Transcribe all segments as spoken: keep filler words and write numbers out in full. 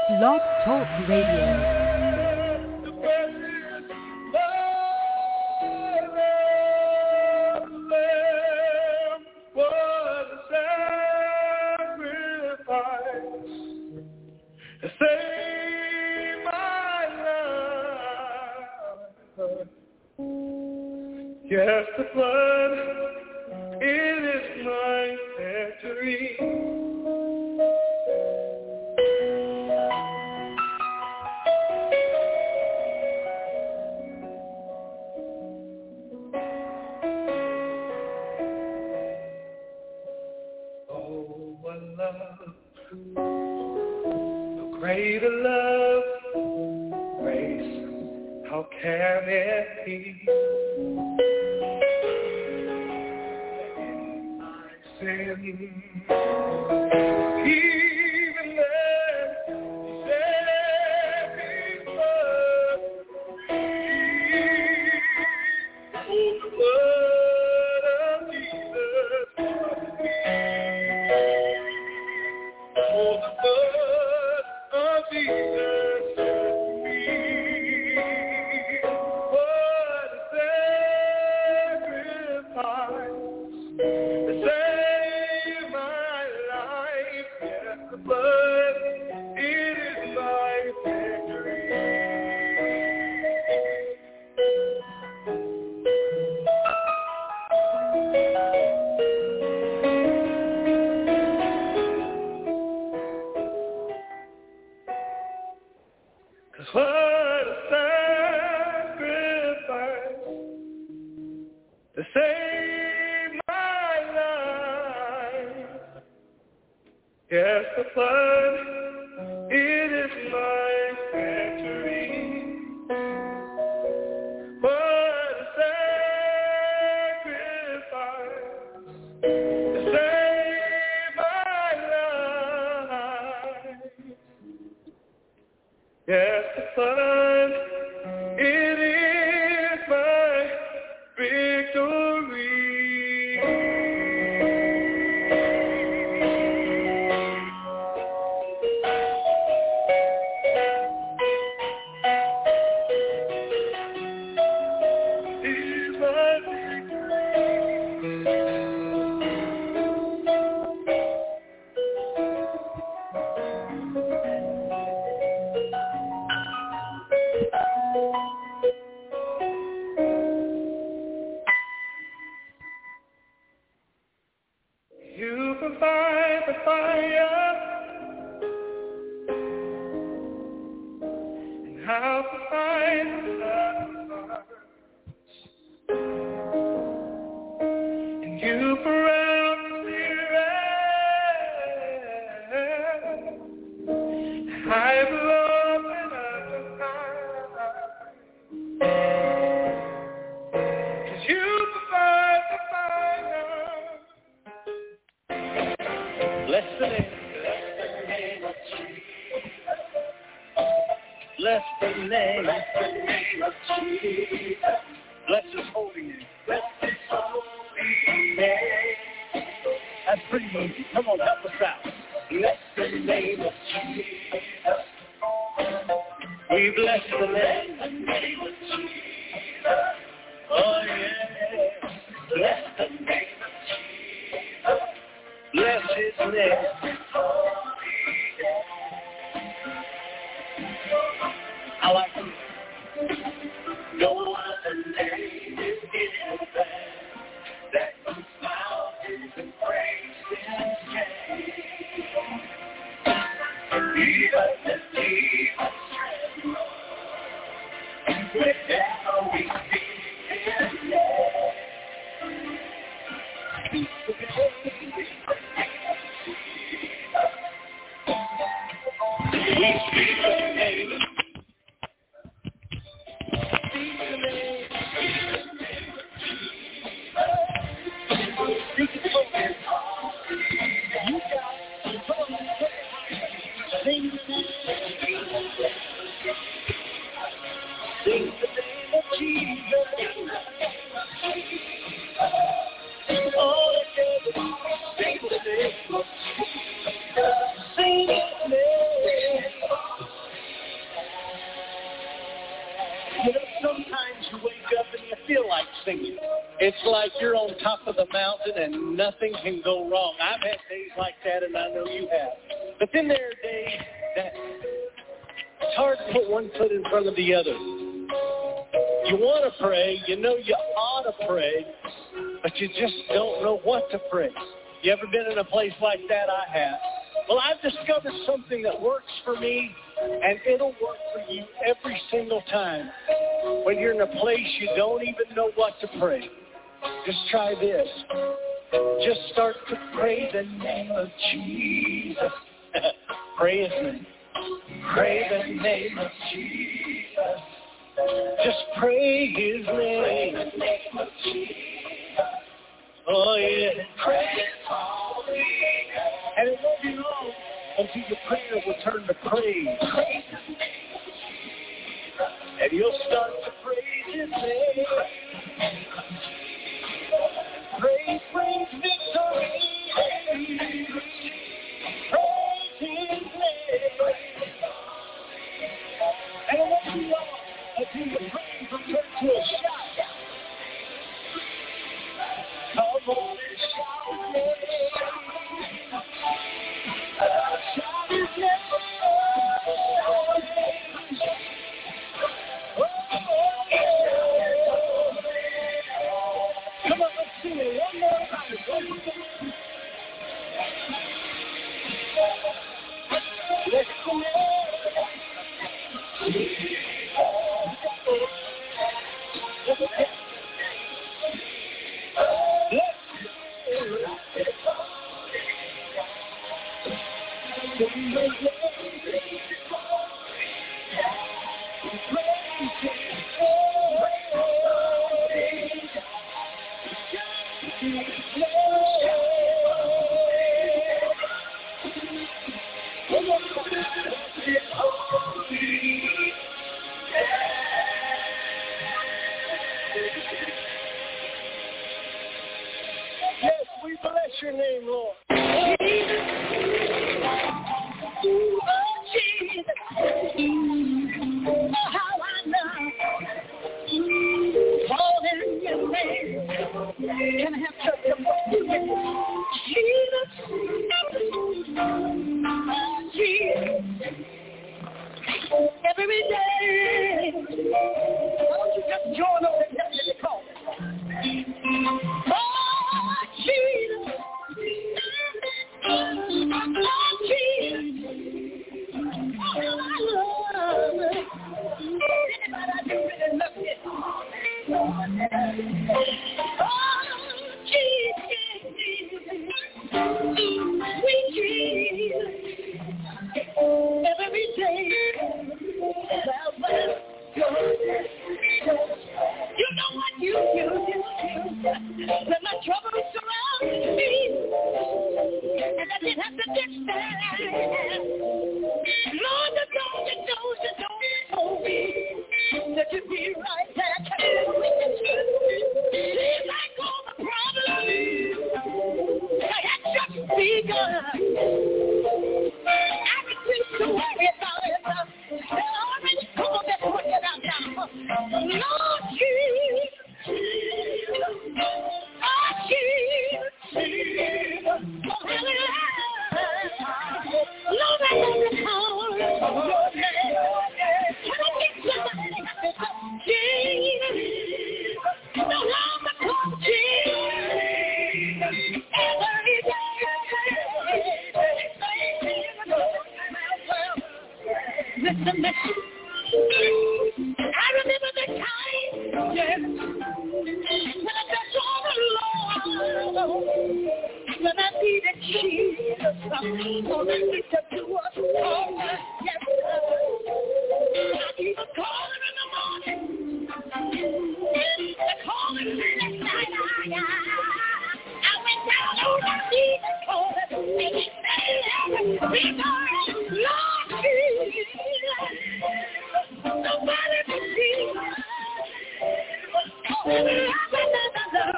Blog Talk Radio. Yes, the blood, it is my victory. Oh, what love, the greater love, grace, how can it be? Sin. Even then, he said his blood free. Oh, the blood of Jesus was me. Oh, the blood of Jesus was me. What a sacrifice. But it is my victory. Cause what a sacrifice to save my life. Yes, the blood, it is my victory. What a sacrifice to save my life. Yes, the blood, it is my victory. You provide the fire, and I'll provide the sacrifice, and you pour out the Spirit. I will open up the eyes, 'cause you provide the fire. Bless the name. Bless the name. Bless the name of Jesus. Bless his holy name. Bless his holy name. That's pretty easy. Come on, help us out. Bless the name of Jesus. We bless the name. The name of Jesus. Oh yeah. Bless the name of Jesus. Bless his name. I like it. No other name is given that moves mountains and breaks in chains. Even the demons tremble whenever we speak his name. We speak the name. Speak the name. Speak the name. You got it. Come on, sing the name. Sing the name of Jesus. All together, sing the name of Jesus. Sing the name. singing. It's like you're on top of the mountain and nothing can go wrong. I've had days like that, and I know you have. But then there are days that it's hard to put one foot in front of the other. You want to pray, you know you ought to pray, but you just don't know what to pray. You ever been in a place like that? I have. Well, I've discovered something that works for me, and it'll work for you every single time. When you're in a place you don't even know what to pray, just try this. Just start to pray the name of Jesus. Pray his name. Pray the name of Jesus. Just pray his name. Pray the name of Jesus. Oh, yeah. Pray his holy name. And it won't be long until your prayer will turn to praise. And you'll start to praise his name. Praise brings victory. Praise his name. And it won't be long until your praise will turn to a shout. Come on and shout his name. Shout his name. Come on, let's sing it one more time. Let's sing it. Yes, we bless your name, Lord. Can I have church? Jesus, Jesus, every day. Why don't you just join over and let me call it? Oh, Jesus, oh, Jesus, oh, I love it. Anybody I do really love it. Oh, sweet Jesus, every day, you know what you do, when my troubles surround me, and I didn't have to distance. Lord, the God that knows that don't told me that you'd be right there. Seems like all the problems I had just begun. I can choose to worry about it. Orange, come on, let's work it out now. Lord Jesus, oh Jesus, oh hallelujah. Lord, I love the power of your name. Can I get somebody? Jesus, no longer come Jesus, every day. Listen, listen. I remember the time, yes, when I got all alone, when I needed Jesus, so that he could do us all. Yes, I even call him in the morning, I call him at night. I went down on my knees and called him, and he said, "Because Lord Jesus, nobody but Jesus." Oh, I love,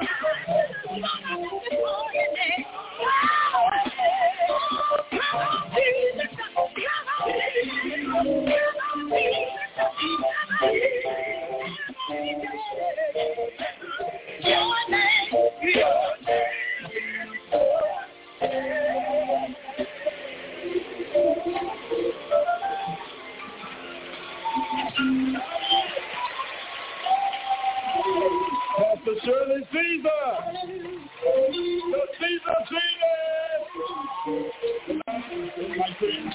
come on, Jesus, come on, come on, Jesus, come on, Jesus. Pastor Shirley Caesar. The Caesar Singers. My friend.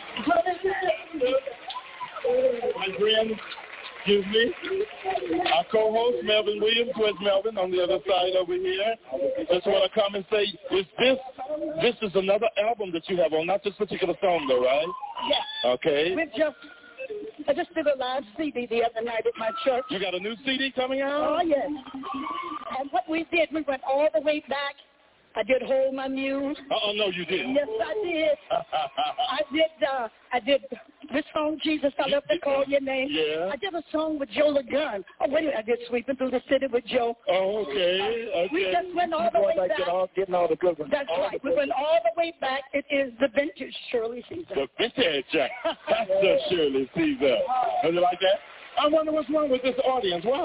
My friend, excuse me. Our co-host, Melvin Williams. Where's Melvin? On the other side over here. Just want to come and say, is this, this is another album that you have on, not this particular song though, right? Yeah. Okay. We've just, I just did a live C D the other night at my church. You got a new C D coming out? Oh, yes. And what we did, we went all the way back. I did Hold My Muse. Uh-oh, no, you didn't. Yes, I did. I did, uh, I did this song, Jesus, I Love to Call Your Name. Yeah. I did a song with Joe LeGun. Oh, wait a minute, I did Sweeping Through the City with Joe. Oh, okay, okay. We just went all the way back. Get all, getting all the good ones. That's all right. We went all the way back. It is the vintage Shirley Caesar. The vintage. That's the Shirley Caesar. Does you like that? I wonder what's wrong with this audience. What?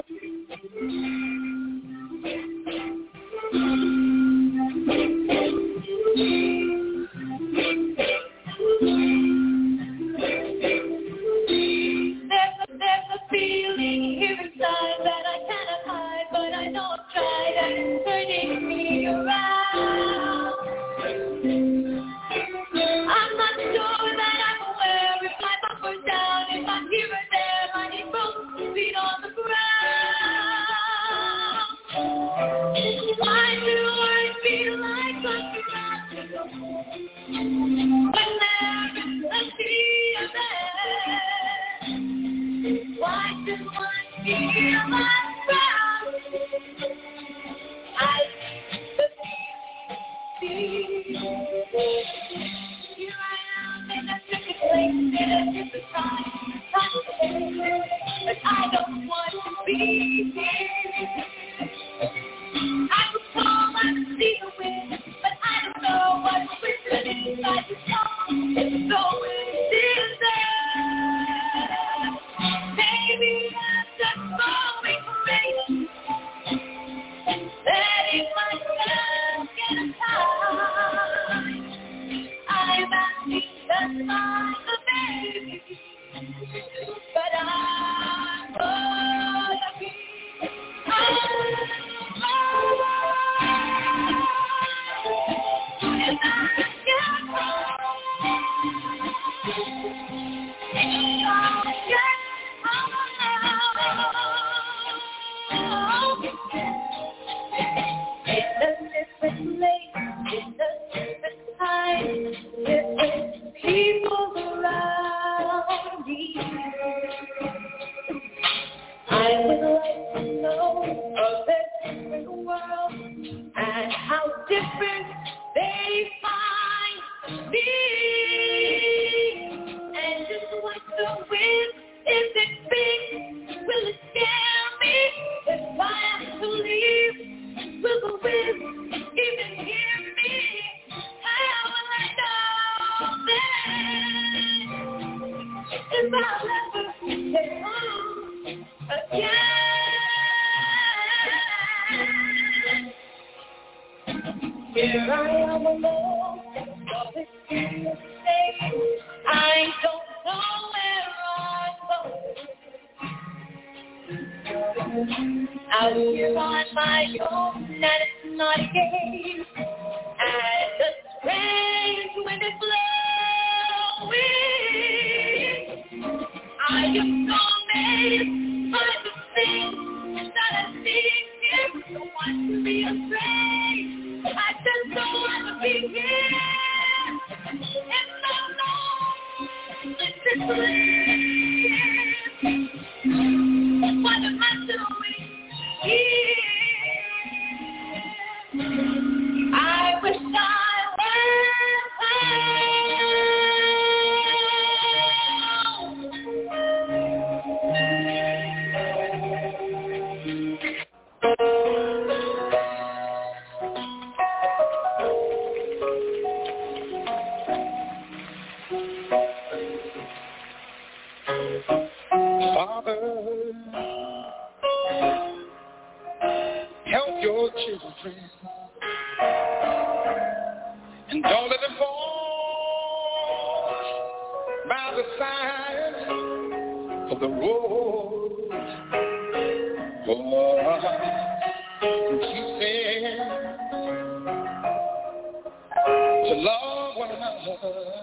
There's a, there's a feeling here inside that I cannot hide, but I know I've tried and it's turning me around. I'm not sure that I'm aware if I'm up or down, if I'm here or there, I need both feet on the ground. Why do I feel like I'm surrounded when there is nothing there? Why do I feel like proud? I the feeling. Here I am in a different place, in a different time, but I don't want to be here. I could fall and see the wind, but I don't know what's written inside the song. It's so still there. Maybe I'm just going crazy, letting myself get tired. I'm asking just like a baby, but I'm gonna be and I can't it's a different place, it's a different time, different people around me. I would like to know of that different world and how different they find me. And just what the wind, is it big? Will it scare me? If I have to leave, will the wind even hear me? How will I know then? If I'll ever get home again. Here I am alone, all this is the same. I don't know where I'm going. Out here on my own, and it's not a game. And the strange wind is blowing. I am so amazed by the things that I see here. Don't want to be afraid. I just don't want to be here. And no, no, listen, please. What am I doing here? I wish I Father, help your children and don't let them fall by the side of the road. Oh, she said to love one another,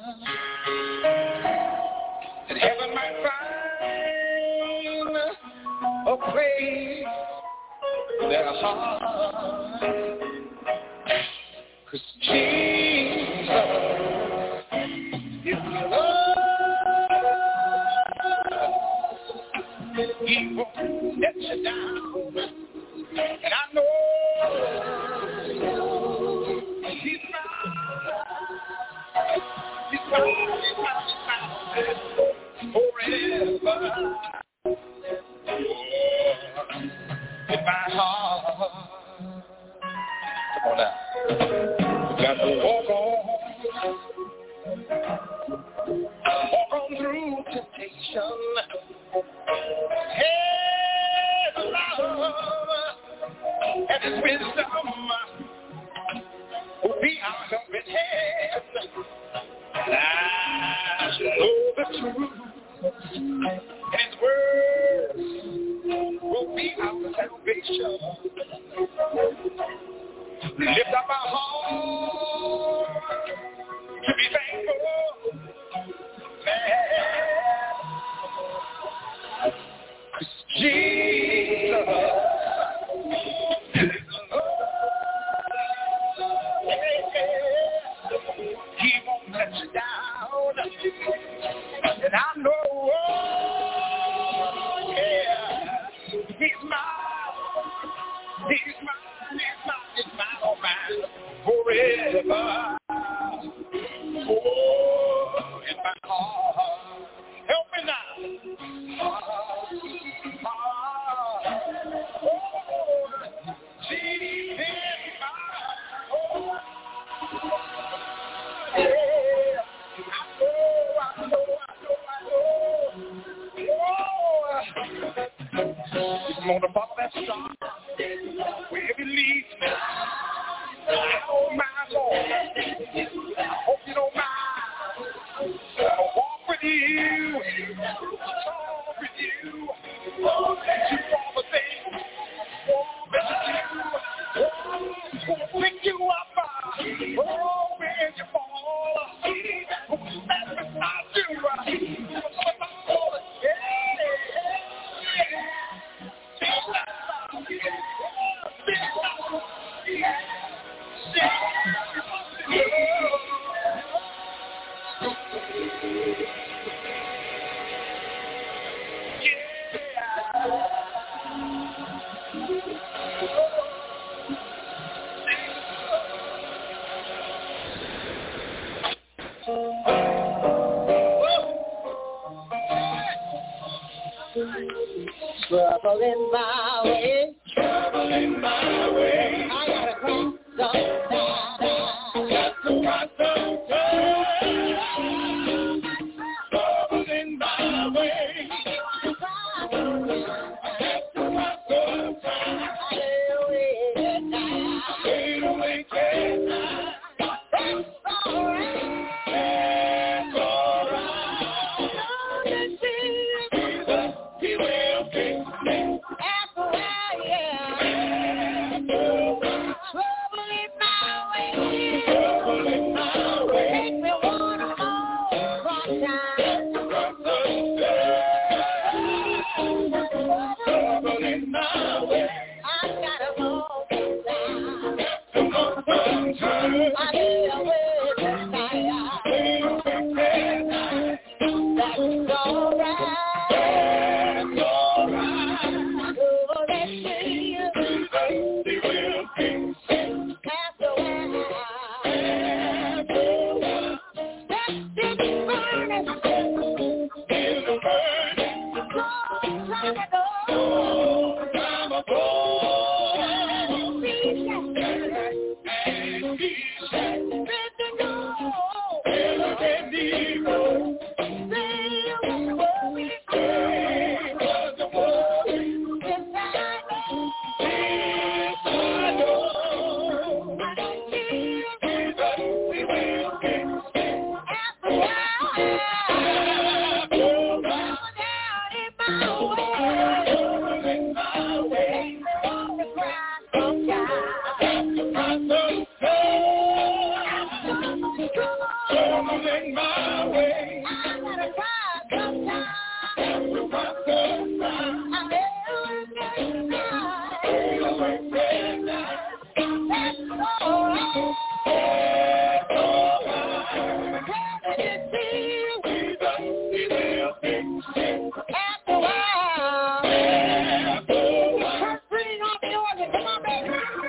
that heaven might find a place in their heart. 'Cause Jesus is love. He won't let you down, and I know He's mine. He's mine, He's mine, He's mine forever. In my heart. Come on now. We got to walk on. Walk on through temptation. His love and His wisdom will be our helping hand. And I know the truth. And His word will be our salvation. Lift up our heart to be thankful. Jesus is love. He won't let you down. And I know, oh, yeah, He's mine. He's mine, He's mine, He's mine, oh mine, forever. Oh, in my heart. Help me now. Oh, Jesus is mine. Oh, yeah. I know, I know, I know, I know. Oh, I'm gonna follow that star. Wherever it leads me, I don't mind, Lord. I hope you don't mind. I'll walk with you, talk with you, do all the things, with you, who'll pick you up, oh, when you fall, who'll stand beside you, Trouble in my way, trouble in my way. I gotta cross the tide. Got to cross the tide. Trouble in my way. Got to cross the tide. Stay awake at night. That's all right. That's all right. Jesus, He will fix me. After a while, first bring on the organ. Come on, baby.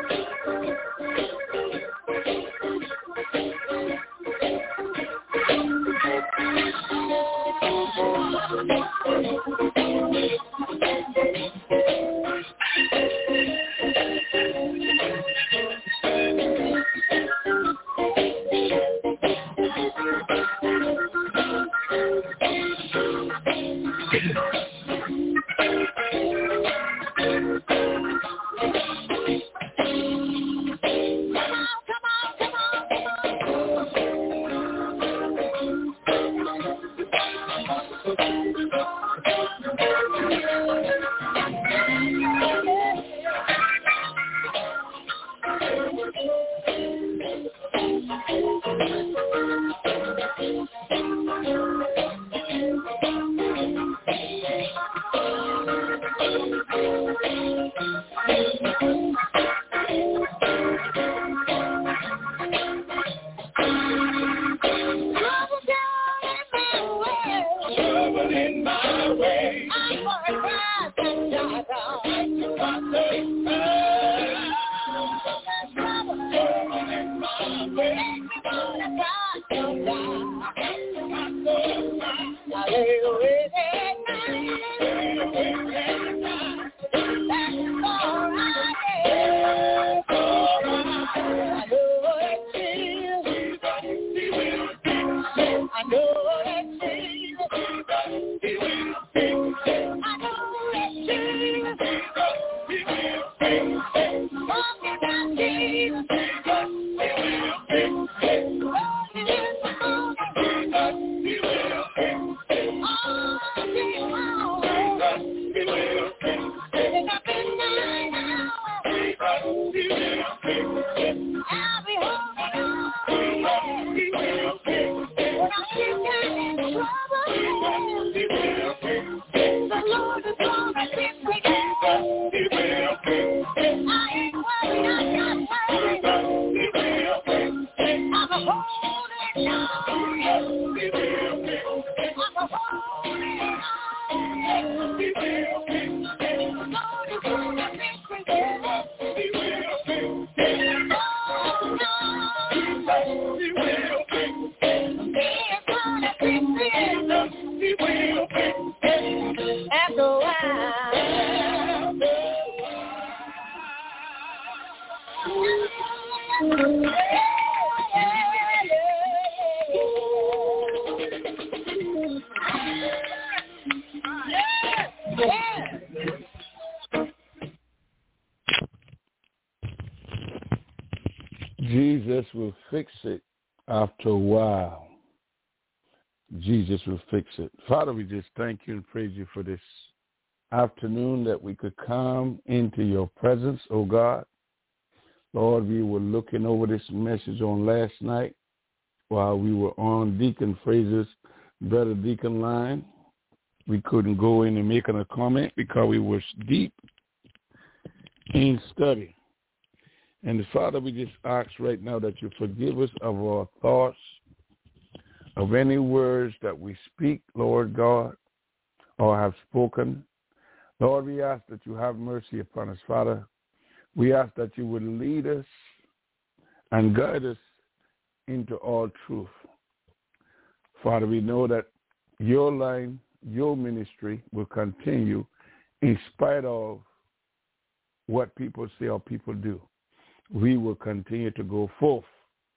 Jesus will fix it after a while. Jesus will fix it. Father, we just thank you and praise you for this afternoon that we could come into your presence, oh God. Lord, we were looking over this message on last night while we were on Deacon Fraser's Brother Deacon line. We couldn't go in and make a comment because we were deep in study. And Father, we just ask right now that you forgive us of our thoughts, of any words that we speak, Lord God, or have spoken. Lord, we ask that you have mercy upon us, Father. We ask that you would lead us and guide us into all truth. Father, we know that your line, your ministry will continue in spite of what people say or people do. We will continue to go forth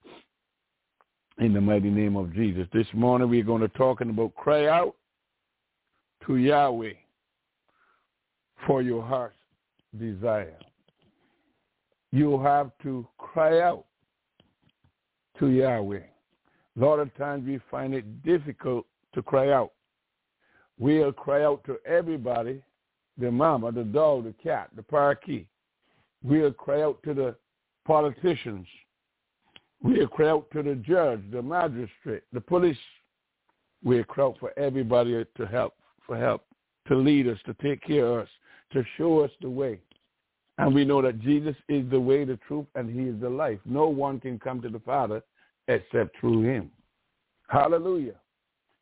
in the mighty name of Jesus. This morning we're going to talk about cry out to Yahweh for your heart's desire. You have to cry out to Yahweh. A lot of times we find it difficult to cry out. We'll cry out to everybody, the mama, the dog, the cat, the parakeet. We'll cry out to the politicians. We'll cry out to the judge, the magistrate, the police. We'll cry out for everybody to help, for help, to lead us, to take care of us, to show us the way. And we know that Jesus is the way, the truth, and he is the life. No one can come to the Father except through him. Hallelujah.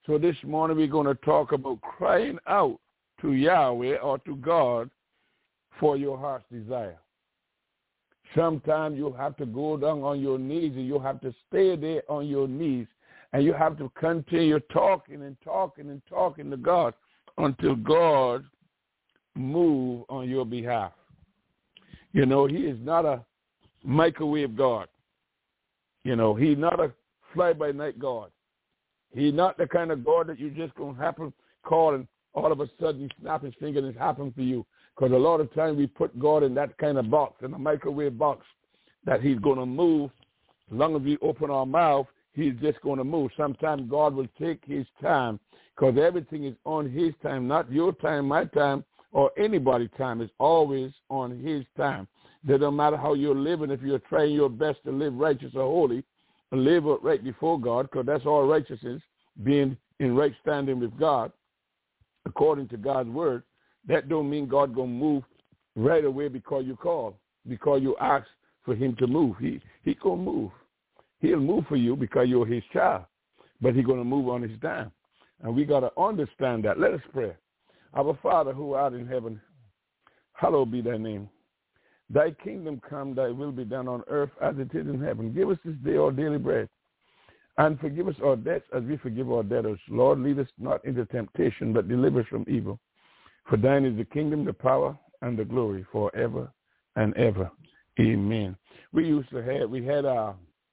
So this morning we're going to talk about crying out to Yahweh or to God for your heart's desire. Sometimes you have to go down on your knees and you have to stay there on your knees and you have to continue talking and talking and talking to God until God move on your behalf. You know, he is not a microwave God. You know, he's not a fly-by-night God. He's not the kind of God that you just going to happen call and all of a sudden he snap his finger and it's happened for you. Because a lot of times we put God in that kind of box, in a microwave box, that he's going to move. As long as we open our mouth, he's just going to move. Sometimes God will take his time because everything is on his time, not your time, my time, or anybody's time. It's always on his time. It doesn't matter how you're living. If you're trying your best to live righteous or holy, live right before God, because that's all righteousness, being in right standing with God, according to God's word, that don't mean God going to move right away because you call, because you ask for him to move. He he going to move. He'll move for you because you're his child, but he's going to move on his time. And we got to understand that. Let us pray. Our Father who art in heaven, hallowed be thy name. Thy kingdom come, thy will be done on earth as it is in heaven. Give us this day our daily bread. And forgive us our debts as we forgive our debtors. Lord, lead us not into temptation, but deliver us from evil. For thine is the kingdom, the power, and the glory forever and ever. Amen. We used to have, we had our,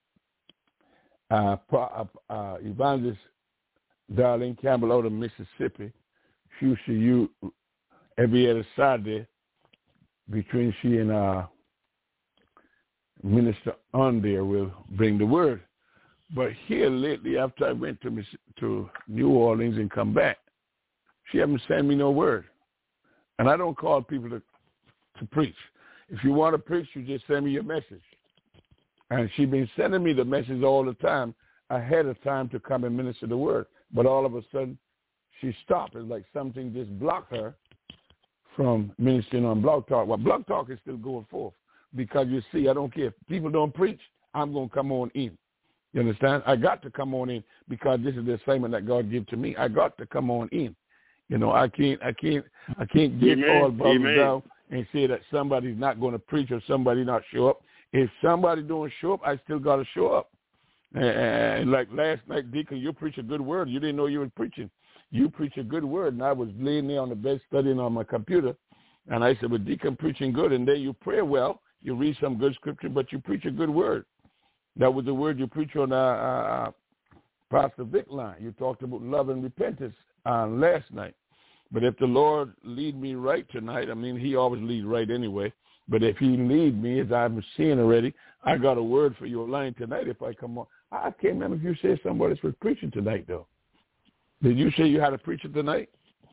our, our, our evangelist, Darlene Campbell, out of Mississippi. She used to use every other Saturday between she and our minister on there will bring the word. But here lately, after I went to to New Orleans and come back, she haven't sent me no word. And I don't call people to, to preach. If you want to preach, you just send me your message. And she's been sending me the message all the time ahead of time to come and minister the word. But all of a sudden, she stopped. It's like something just blocked her from ministering on Blog Talk. Well, Blog Talk is still going forth because, you see, I don't care. If people don't preach, I'm going to come on in. You understand? I got to come on in because this is the assignment that God gave to me. I got to come on in. You know, I can't, I can't, I can't get Amen. all brothers Amen. down and say that somebody's not going to preach or somebody not show up. If somebody don't show up, I still got to show up. And, and like last night, Deacon, you preach a good word. You didn't know you were preaching. You preach a good word, and I was laying there on the bed studying on my computer, and I said, well, Deacon, preaching good, and then you pray well, you read some good scripture, but you preach a good word. That was the word you preach on uh, uh, Pastor Vic line. You talked about love and repentance uh, last night. But if the Lord lead me right tonight, I mean, he always leads right anyway, but if he lead me, as I'm seeing already, I got a word for your line tonight if I come on. I can't remember if you said somebody was preaching tonight, though. Did you say you had a preacher tonight?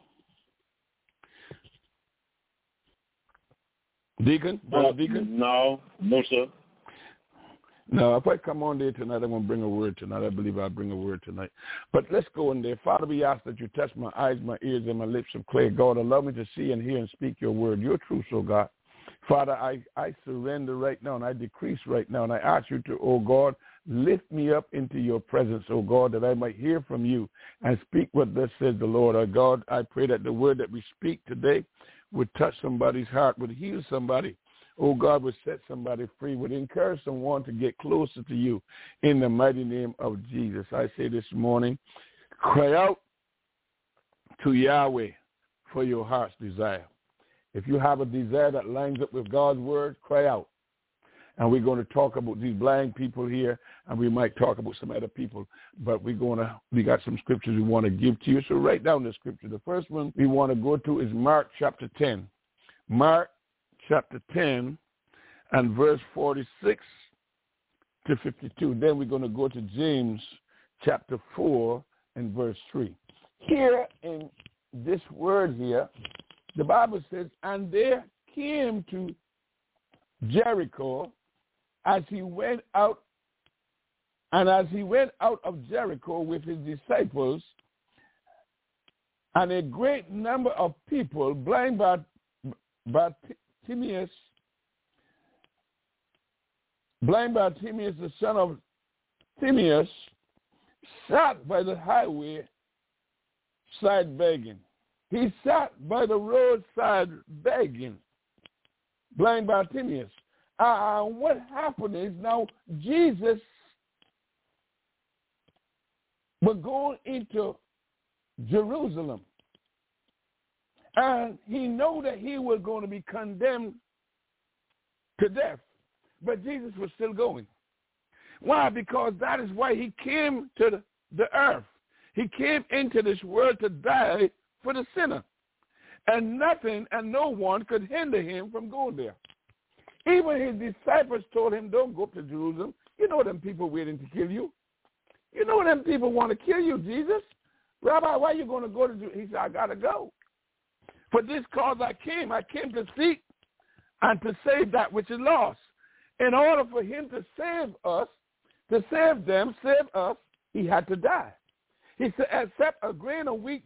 Deacon? Brother Uh, Deacon? No, no, sir. No, if I come on there tonight, I'm going to bring a word tonight. I believe I'll bring a word tonight. But let's go in there. Father, we ask that you touch my eyes, my ears, and my lips of clay. God, allow me to see and hear and speak your word, your truth, oh God. Father, I, I surrender right now, and I decrease right now, and I ask you to, oh God, lift me up into your presence, oh God, that I might hear from you and speak what thus says the Lord. Oh God, I pray that the word that we speak today would touch somebody's heart, would heal somebody. Oh God, would set somebody free, would encourage someone to get closer to you in the mighty name of Jesus. I say this morning, cry out to Yahweh for your heart's desire. If you have a desire that lines up with God's word, cry out. And we're going to talk about these blind people here, and we might talk about some other people, but we're going to, we got some scriptures we want to give to you. So write down the scripture. The first one we want to go to is Mark chapter ten. Mark chapter ten and verse forty-six to fifty-two. Then we're going to go to James chapter four and verse three. Here in this word here, the Bible says, and there came to Jericho as he went out, and as he went out of Jericho with his disciples, and a great number of people, blind Bartimaeus, blind Bartimaeus, the son of Timaeus, sat by the highway roadside begging. He sat by the roadside begging. Blind Bartimaeus. Uh, what happened is now Jesus was going into Jerusalem. And he knew that he was going to be condemned to death. But Jesus was still going. Why? Because that is why he came to the, the earth. He came into this world to die for the sinner. And nothing and no one could hinder him from going there. Even his disciples told him, don't go up to Jerusalem. You know them people waiting to kill you. You know them people want to kill you, Jesus. Rabbi, why are you going to go to Jerusalem? He said, I got to go. For this cause I came. I came to seek and to save that which is lost. In order for him to save us, to save them, save us, he had to die. He said, except a grain of wheat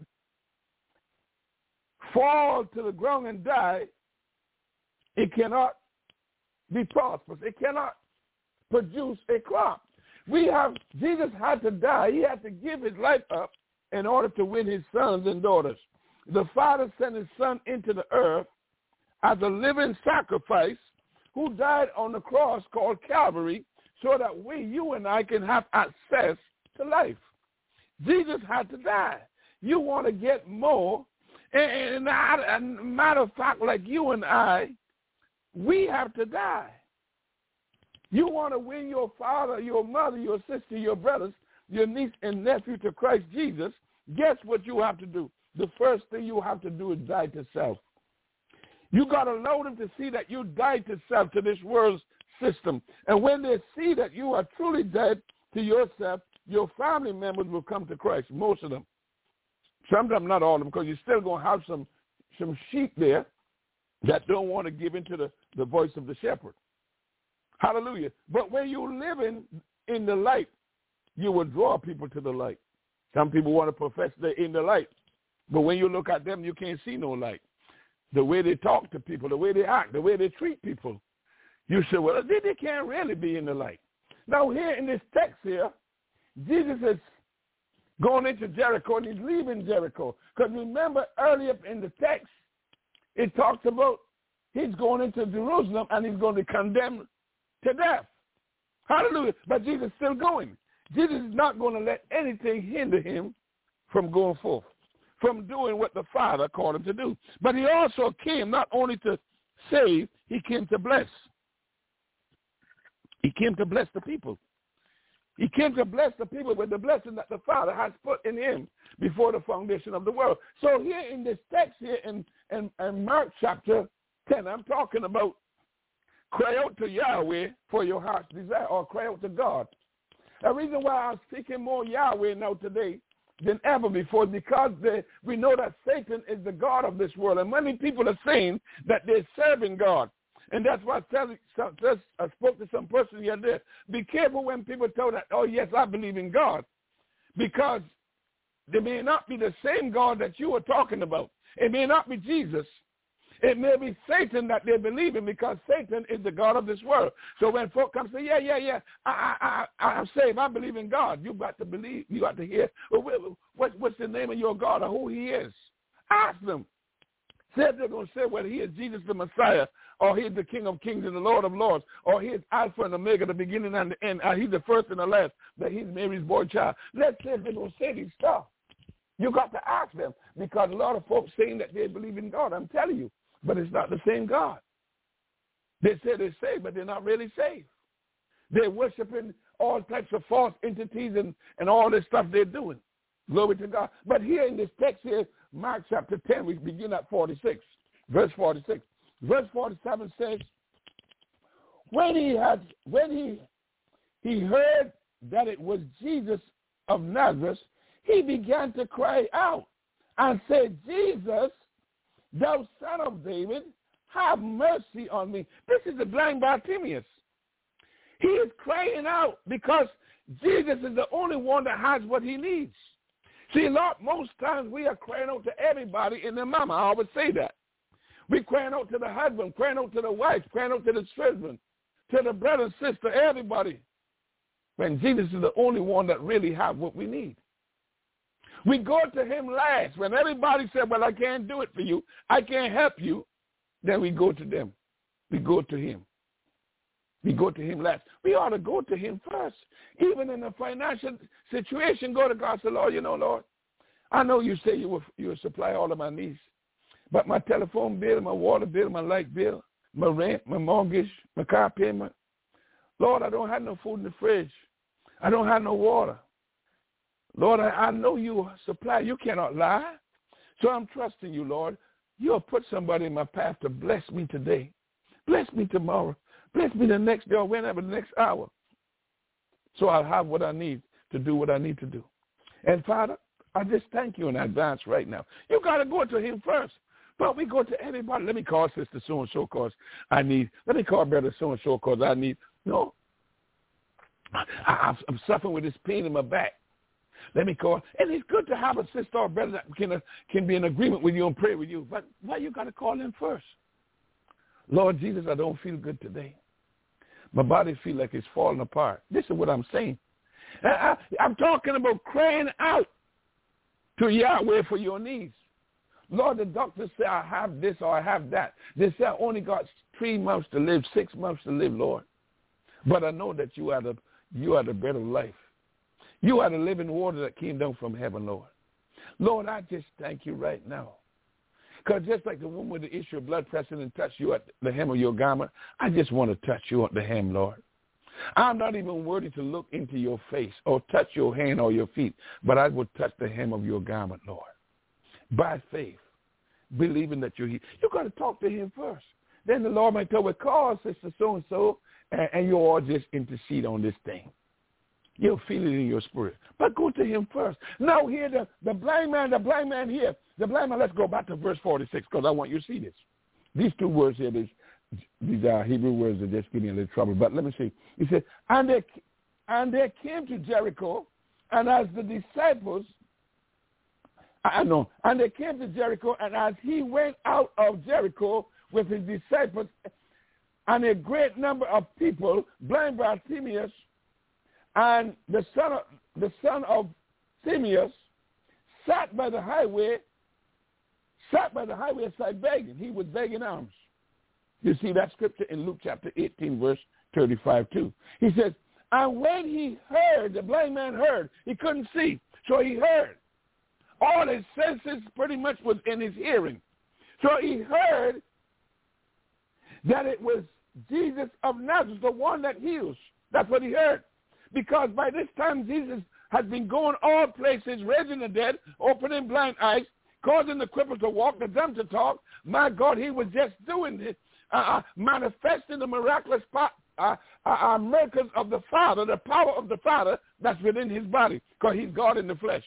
fall to the ground and die, it cannot be prosperous. It cannot produce a crop. We have, Jesus had to die. He had to give his life up in order to win his sons and daughters. The Father sent his Son into the earth as a living sacrifice who died on the cross called Calvary so that we, you and I, can have access to life. Jesus had to die. You want to get more. And, and, and matter of fact, like you and I, we have to die. You want to win your father, your mother, your sister, your brothers, your niece and nephew to Christ Jesus, guess what you have to do? The first thing you have to do is die to self. You got to allow them to see that you died to self, to this world's system. And when they see that you are truly dead to yourself, your family members will come to Christ, most of them. Sometimes not all of them, because you're still going to have some, some sheep there that don't want to give into the, the voice of the shepherd. Hallelujah. But when you live in, in the light, you will draw people to the light. Some people want to profess they're in the light. But when you look at them, you can't see no light. The way they talk to people, the way they act, the way they treat people, you say, well, they, they can't really be in the light. Now here in this text here, Jesus is going into Jericho and he's leaving Jericho. Because remember earlier in the text, it talks about he's going into Jerusalem and he's going to be condemned to death. Hallelujah. But Jesus is still going. Jesus is not going to let anything hinder him from going forth, from doing what the Father called him to do. But he also came not only to save, he came to bless. He came to bless the people. He came to bless the people with the blessing that the Father has put in him before the foundation of the world. So here in this text here in, in, in Mark chapter ten, I'm talking about cry out to Yahweh for your heart's desire, or cry out to God. The reason why I'm speaking more Yahweh now today than ever before is because they, we know that Satan is the God of this world. And many people are saying that they're serving God. And that's why I, tell, I spoke to some person here there. Be careful when people tell that, oh, yes, I believe in God. Because they may not be the same God that you are talking about. It may not be Jesus. It may be Satan that they believe in, because Satan is the God of this world. So when folk come say, yeah, yeah, yeah, I, I, I, I'm saved, I believe in God, you got to believe, you got to hear, well, what, what's the name of your God or who he is? Ask them. Say they're going to say whether he is Jesus the Messiah, or he is the King of Kings and the Lord of Lords, or he is Alpha and Omega, the beginning and the end, or he's the first and the last, that he's Mary's boy child. Let's say they're going to say these stuff. You got to ask them, because a lot of folks saying that they believe in God, I'm telling you. But it's not the same God. They say they're saved, but they're not really saved. They're worshiping all types of false entities and, and all this stuff they're doing. Glory to God. But here in this text here, Mark chapter ten, we begin at forty-six, verse forty-six. Verse forty-seven says, when he had, when he he heard that it was Jesus of Nazareth, he began to cry out and said, Jesus, thou son of David, have mercy on me. This is the blind Bartimaeus. He is crying out because Jesus is the only one that has what he needs. See, Lord, most times we are crying out to everybody and their mama. I always say that. We're crying out to the husband, crying out to the wife, crying out to the children, to the brother, sister, everybody. When Jesus is the only one that really has what we need. We go to him last. When everybody said, well, I can't do it for you, I can't help you, then we go to them. We go to him. We go to him last. We ought to go to him first. Even in a financial situation, go to God and say, Lord, you know, Lord, I know you say you will, you will supply all of my needs, but my telephone bill, my water bill, my light bill, my rent, my mortgage, my car payment, Lord, I don't have no food in the fridge. I don't have no water. Lord, I, I know you supply. You cannot lie. So I'm trusting you, Lord. You'll put somebody in my path to bless me today. Bless me tomorrow. Bless me the next day or whenever, the next hour. So I'll have what I need to do what I need to do. And, Father, I just thank you in advance right now. You got to go to him first. But we go to everybody. Let me call Sister so-and-so because I need. Let me call Brother so-and-so because I need. No. I, I'm suffering with this pain in my back. Let me call. And it's good to have a sister or brother that can, uh, can be in agreement with you and pray with you. But why you got to call him first? Lord Jesus, I don't feel good today. My body feels like it's falling apart. This is what I'm saying. I, I, I'm talking about crying out to Yahweh for your needs. Lord, the doctors say I have this or I have that. They say I only got three months to live, six months to live, Lord. But I know that you are the, you are the bread of life. You are the living water that came down from heaven, Lord. Lord, I just thank you right now. Because just like the woman with the issue of blood pressing and touch you at the hem of your garment, I just want to touch you at the hem, Lord. I'm not even worthy to look into your face or touch your hand or your feet, but I will touch the hem of your garment, Lord. By faith, believing that you're here. You've got to talk to him first. Then the Lord might tell, well, call Sister so-and-so, and, and you'll all just intercede on this thing. You'll feel it in your spirit. But go to him first. Now here, the, the blind man, the blind man here, the blind man, let's go back to verse forty-six because I want you to see this. These two words here, these, these are Hebrew words that just give me a little trouble. But let me see. He said, and they, and they came to Jericho, and as the disciples, I know, and they came to Jericho, and as he went out of Jericho with his disciples and a great number of people, blind Bartimaeus, and the son of, the son of Timaeus sat by the highway, sat by the highway side begging. He was begging alms. You see that scripture in Luke chapter eighteen, verse thirty-five too. He says, and when he heard, the blind man heard, he couldn't see, so he heard. All his senses pretty much was in his hearing. So he heard that it was Jesus of Nazareth, the one that heals. That's what he heard. Because by this time, Jesus had been going all places, raising the dead, opening blind eyes, causing the cripple to walk, the dumb to talk. My God, he was just doing this, uh, uh, manifesting the miraculous po- uh, uh, uh, miracles of the Father, the power of the Father that's within his body, because he's God in the flesh.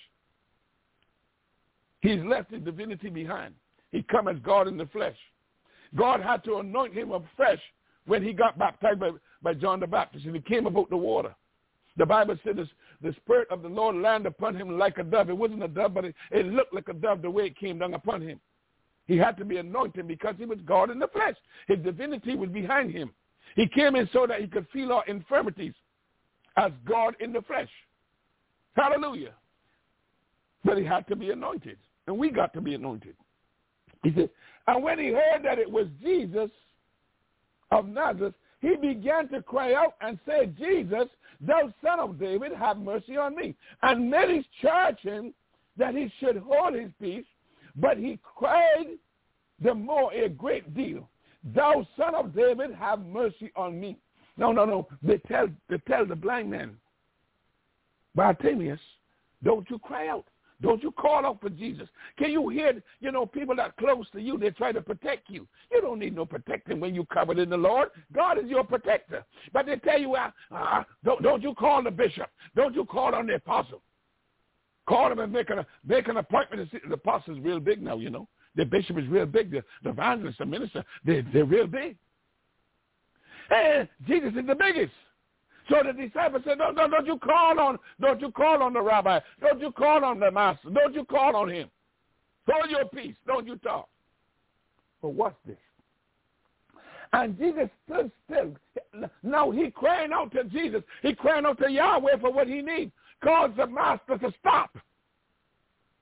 He's left his divinity behind. He come as God in the flesh. God had to anoint him afresh when he got baptized by, by John the Baptist, and he came about the water. The Bible said this, the Spirit of the Lord landed upon him like a dove. It wasn't a dove, but it, it looked like a dove the way it came down upon him. He had to be anointed because he was God in the flesh. His divinity was behind him. He came in so that he could feel our infirmities as God in the flesh. Hallelujah. But he had to be anointed, and we got to be anointed. He said, and when he heard that it was Jesus of Nazareth, he began to cry out and say, Jesus, thou son of David, have mercy on me. And many charged him that he should hold his peace, but he cried the more a great deal, thou son of David, have mercy on me. No, no, no. They tell, they tell the blind man, Bartimaeus, don't you cry out. Don't you call out for Jesus. Can you hear, you know, people that are close to you, they try to protect you. You don't need no protecting when you're covered in the Lord. God is your protector. But they tell you, uh, uh, don't, don't you call the bishop. Don't you call on the apostle. Call them and make an, make an appointment. The apostle is real big now, you know. The bishop is real big. The, the evangelist, the minister, they, they're real big. Hey, Jesus is the biggest. So the disciples said, no, no, don't you call on, don't you call on the rabbi. Don't you call on the master. Don't you call on him. Hold your peace. Don't you talk. But what's this? And Jesus stood still. Now he crying out to Jesus. He crying out to Yahweh for what he needs. Cause the master to stop.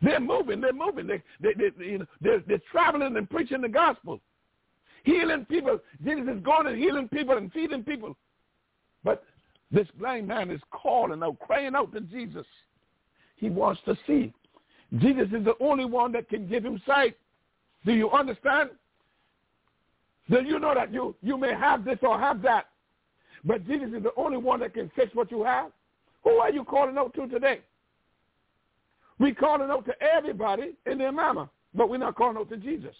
They're moving. They're moving. They, they, they, you know, they're, they're traveling and preaching the gospel, healing people. Jesus is going and healing people and feeding people. But this blind man is calling out, crying out to Jesus. He wants to see. Jesus is the only one that can give him sight. Do you understand? Do you know that you, you may have this or have that, but Jesus is the only one that can fix what you have? Who are you calling out to today? We're calling out to everybody and their mama, but we're not calling out to Jesus.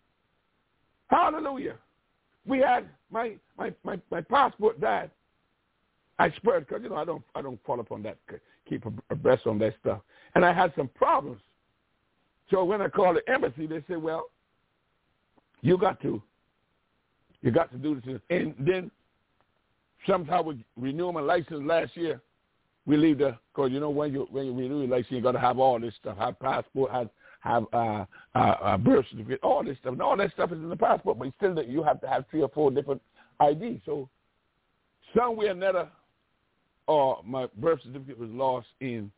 Hallelujah. We had, my, my, my, my passport died. I spurred because, you know, I don't I don't fall upon that, keep abreast on that stuff. And I had some problems. So when I called the embassy, they said, well, you got to, you got to do this. And then somehow we renew my license last year. We leave the, because, you know, when you when you renew your license, you got to have all this stuff, have passport, have, have uh, uh, uh, birth certificate, all this stuff. And all that stuff is in the passport, but still you have to have three or four different I Ds. So somewhere another, or my birth certificate was lost in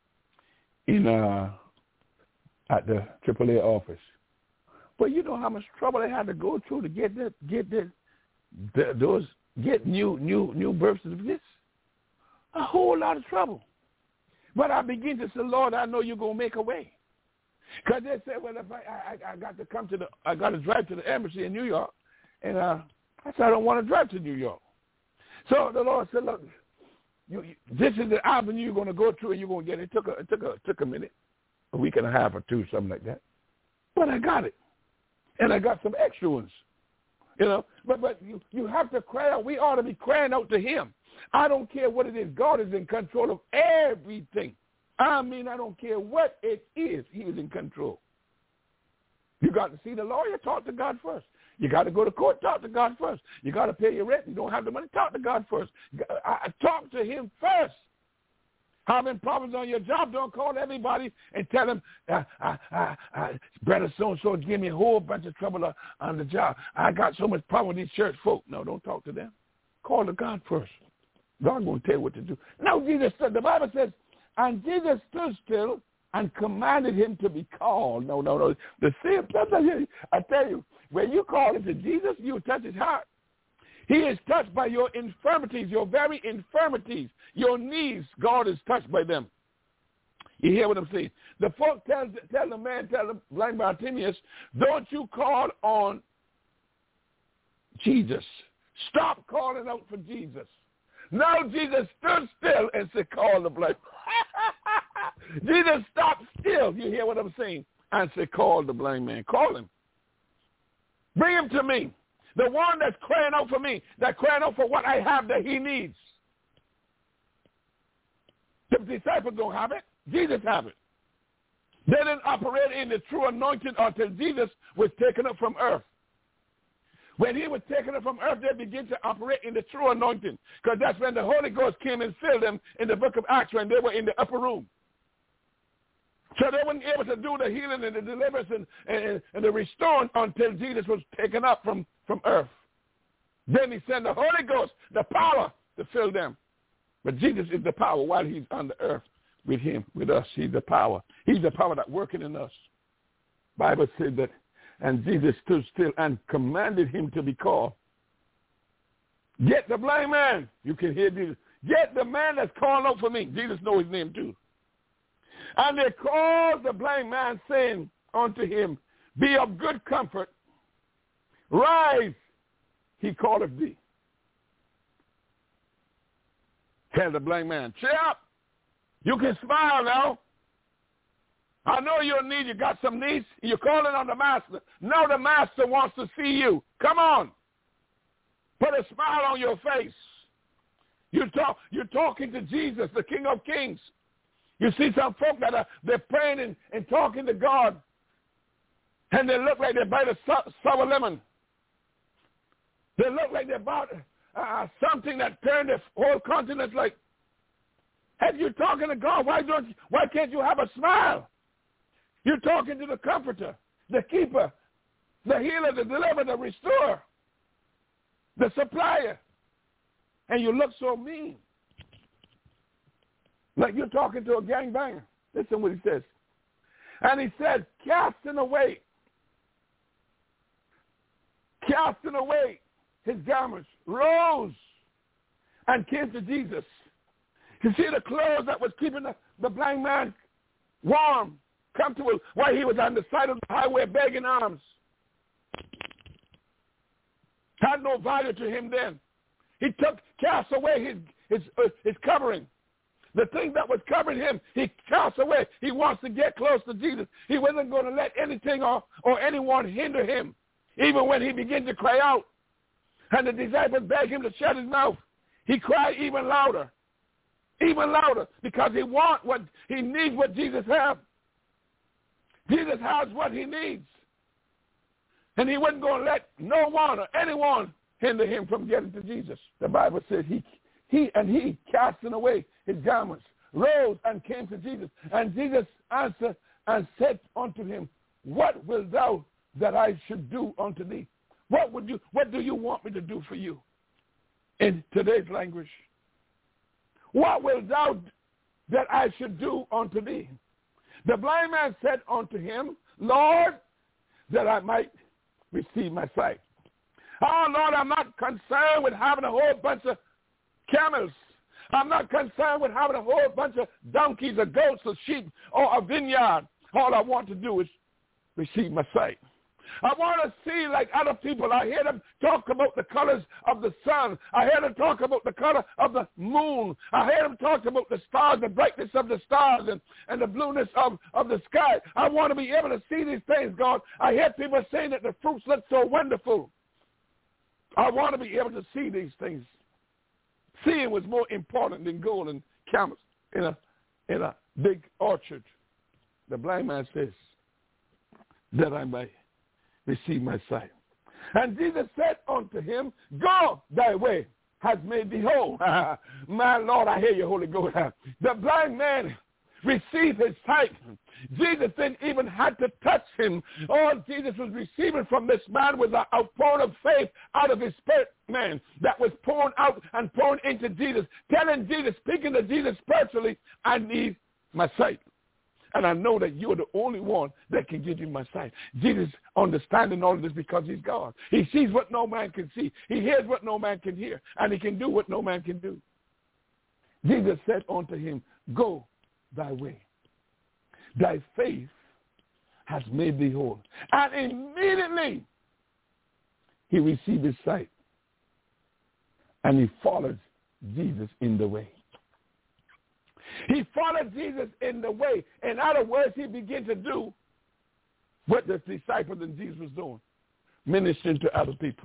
in uh, at the triple A office. But you know how much trouble they had to go through to get that, get that, the, those, get new, new, new birth certificates. A whole lot of trouble. But I begin to say, Lord, I know you're gonna make a way. Because they said, well, if I, I, I got to come to the, I got to drive to the embassy in New York, and uh, I said I don't want to drive to New York. So the Lord said, look. You, you, this is the avenue you're going to go through, and you're going to get it. It took a, it took a, it took a minute, a week and a half or two, something like that. But I got it, and I got some extra ones, you know. But but you, you have to cry out. We ought to be crying out to him. I don't care what it is. God is in control of everything. I mean, I don't care what it is. He is in control. You got to see the lawyer. Talk to God first. You got to go to court, talk to God first. You got to pay your rent. You don't have the money, talk to God first. I, I talk to him first. Having problems on your job, don't call everybody and tell them, uh, uh, uh, uh, brother so-and-so give me a whole bunch of trouble on the job. I got so much problem with these church folk. No, don't talk to them. Call to God first. God going to tell you what to do. No, Jesus said, the Bible says, and Jesus stood still and commanded him to be called. No, no, no. The same, I tell you, when you call him to Jesus, you touch his heart. He is touched by your infirmities, your very infirmities, your needs. God is touched by them. You hear what I'm saying? The folk tell, tell the man, tell the blind Bartimaeus, don't you call on Jesus. Stop calling out for Jesus. Now Jesus stood still and said, call the blind. Jesus stopped still. You hear what I'm saying? And said, call the blind man. Call him. Bring him to me. The one that's crying out for me, that's crying out for what I have that he needs. The disciples don't have it. Jesus have it. They didn't operate in the true anointing until Jesus was taken up from earth. When he was taken up from earth, they began to operate in the true anointing, because that's when the Holy Ghost came and filled them in the book of Acts when they were in the upper room. So they weren't able to do the healing and the deliverance and, and, and the restoring until Jesus was taken up from, from earth. Then he sent the Holy Ghost, the power, to fill them. But Jesus is the power while he's on the earth with him, with us. He's the power. He's the power that's working in us. Bible said that, and Jesus stood still and commanded him to be called. Get the blind man. You can hear Jesus. Get the man that's calling out for me. Jesus knows his name too. And they called the blind man, saying unto him, be of good comfort. Rise, he calleth thee. Tell the blind man, cheer up. You can smile now. I know you're in need. You got some needs. You're calling on the master. No, the master wants to see you. Come on. Put a smile on your face. You talk, you're talking to Jesus, the King of Kings. You see some folk that are they're praying and, and talking to God, and they look like they're by the sour lemon. They look like they're about uh, something that turned the whole continent like. As you're talking to God, why don't you, why can't you have a smile? You're talking to the Comforter, the Keeper, the Healer, the Deliverer, the Restorer, the Supplier, and you look so mean. Like you're talking to a gangbanger. Listen what he says. And he said, casting away, casting away his garments, rose and came to Jesus. You see the clothes that was keeping the, the blind man warm, comfortable, while he was on the side of the highway begging alms. Had no value to him then. He took, cast away his, his, uh, his covering. The thing that was covering him, he cast away. He wants to get close to Jesus. He wasn't going to let anything or, or anyone hinder him, even when he began to cry out. And the disciples begged him to shut his mouth. He cried even louder, even louder, because he wants what he needs, what Jesus has. Jesus has what he needs. And he wasn't going to let no one or anyone hinder him from getting to Jesus. The Bible says he, he and he, casting away his garments, rose and came to Jesus. And Jesus answered and said unto him, what wilt thou that I should do unto thee? What would you, what do you want me to do for you? In today's language, what wilt thou that I should do unto thee? The blind man said unto him, Lord, that I might receive my sight. Oh, Lord, I'm not concerned with having a whole bunch of camels. I'm not concerned with having a whole bunch of donkeys or goats or sheep or a vineyard. All I want to do is receive my sight. I want to see like other people. I hear them talk about the colors of the sun. I hear them talk about the color of the moon. I hear them talk about the stars, the brightness of the stars and, and the blueness of, of the sky. I want to be able to see these things, God. I hear people saying that the fruits look so wonderful. I want to be able to see these things. Seeing was more important than gold and camels in a, in a big orchard. The blind man says, that I might receive my sight. And Jesus said unto him, go thy way, has made thee whole. My Lord, I hear you, Holy Ghost. The blind man received his sight. Jesus didn't even have to touch him. All Jesus was receiving from this man was an outpouring of faith out of his spirit, man, that was pouring out and pouring into Jesus, telling Jesus, speaking to Jesus personally, I need my sight. And I know that you're the only one that can give you my sight. Jesus understanding all of this because he's God. He sees what no man can see. He hears what no man can hear. And he can do what no man can do. Jesus said unto him, go thy way. Thy faith has made thee whole. And immediately he received his sight. And he followed Jesus in the way. He followed Jesus in the way. In other words, he began to do what the disciples and Jesus was doing, ministering to other people.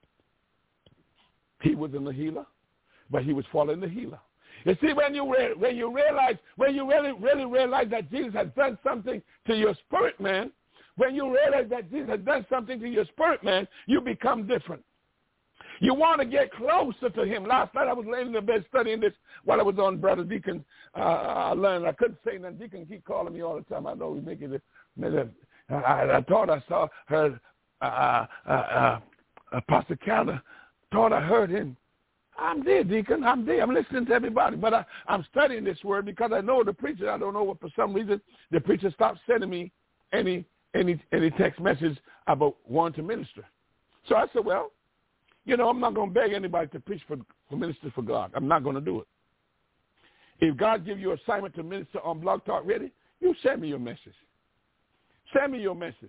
He wasn't a healer, but he was following the healer. You see, when you re- when you realize, when you really, really realize that Jesus has done something to your spirit, man, when you realize that Jesus has done something to your spirit, man, you become different. You want to get closer to him. Last night I was laying in the bed studying this while I was on Brother Deacon. Uh, I learned I couldn't say nothing. Deacon keep calling me all the time. I know he's making it. I, I thought I saw her, uh, uh, uh, uh, Pastor Calder. Thought I heard him. I'm there, Deacon. I'm there. I'm listening to everybody. But I, I'm studying this word because I know the preacher. I don't know what, for some reason, the preacher stopped sending me any any any text message about wanting to minister. So I said, well, you know, I'm not going to beg anybody to preach for, for minister for God. I'm not going to do it. If God gives you an assignment to minister on Blog Talk Radio, you send me your message. Send me your message.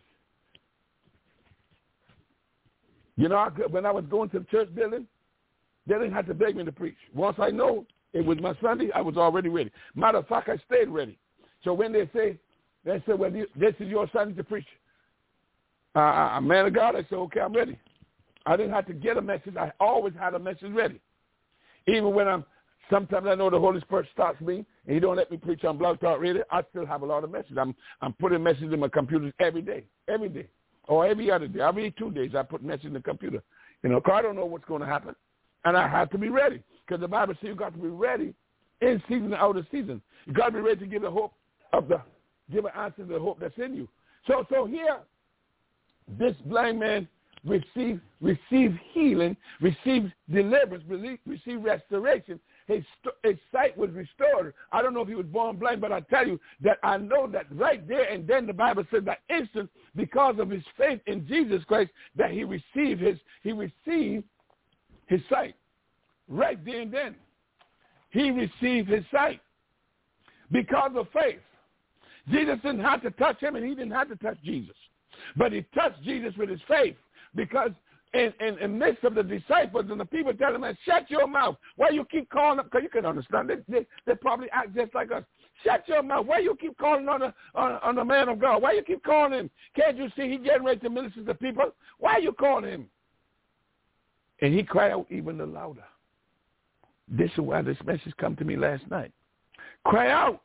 You know, I, when I was going to the church building, they didn't have to beg me to preach. Once I know it was my Sunday, I was already ready. Matter of fact, I stayed ready. So when they say, they say, well, this is your Sunday to preach. Uh, man of God, I said, okay, I'm ready. I didn't have to get a message. I always had a message ready. Even when I'm, sometimes I know the Holy Spirit stops me and he don't let me preach on Blog Talk Radio, I still have a lot of messages. I'm I'm putting messages in my computer every day, every day, or every other day. Every two days I put messages in the computer. You know, because I don't know what's going to happen. And I have to be ready because the Bible says you got to be ready in season and out of season. You got to be ready to give the hope of the, give an answer to the hope that's in you. So, so here, this blind man receive receive healing, receive deliverance, receive restoration his, his sight was restored. I don't know if he was born blind, but I tell you that I know that right there and then the Bible says that instant, because of his faith in Jesus Christ, that he received his he received his sight. Right there and then. He received his sight because of faith. Jesus didn't have to touch him, and he didn't have to touch Jesus. But he touched Jesus with his faith, because in, in, in the midst of the disciples and the people telling him, shut your mouth. Why you keep calling up? Because you can understand. They, they, they probably act just like us. Shut your mouth. Why you keep calling on the, on, on the man of God? Why you keep calling him? Can't you see he getting ready to minister to people? Why you calling him? And he cried out even the louder. This is why this message come to me last night. Cry out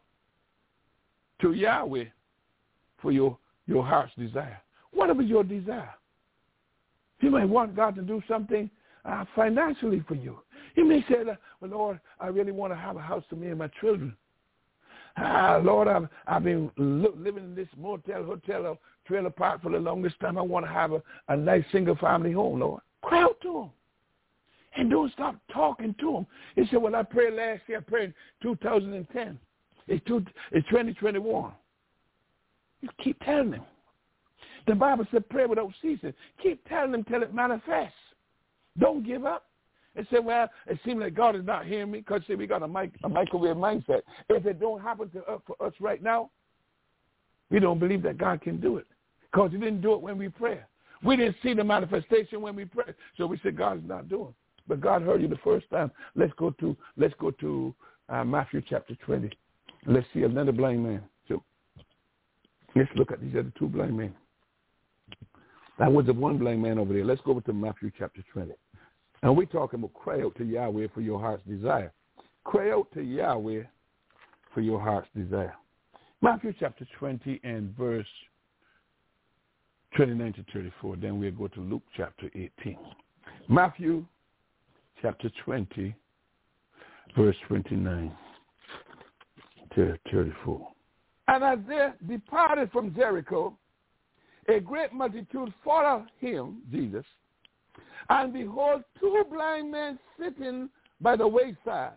to Yahweh for your, your heart's desire. Whatever your desire. You may want God to do something uh, financially for you. You may say, well, Lord, I really want to have a house for me and my children. Uh, Lord, I've, I've been li- living in this motel, hotel, or trailer park for the longest time. I want to have a, a nice single-family home, Lord. Cry out to him. And don't stop talking to him. He said, well, I prayed last year. I prayed in two thousand ten. It's, two, it's twenty twenty-one. You keep telling him. The Bible said pray without ceasing. Keep telling him till it manifests. Don't give up. And say, well, it seems like God is not hearing me, because, see, we got a, mic, a microwave mindset. If it don't happen to us, for us right now, we don't believe that God can do it, because he didn't do it when we pray. We didn't see the manifestation when we prayed. So we said, God is not doing it. But God heard you the first time. Let's go to let's go to uh, Matthew chapter twenty. Let's see another blind man. So let's look at these other two blind men. That was the one blind man over there. Let's go over to Matthew chapter twenty. And we're talking about cry out to Yahweh for your heart's desire. Cry out to Yahweh for your heart's desire. Matthew chapter twenty and verse twenty-nine to thirty-four. Then we'll go to Luke chapter eighteen. Matthew chapter twenty, verse twenty-nine to thirty-four. And as they departed from Jericho, a great multitude followed him, Jesus, and behold, two blind men sitting by the wayside.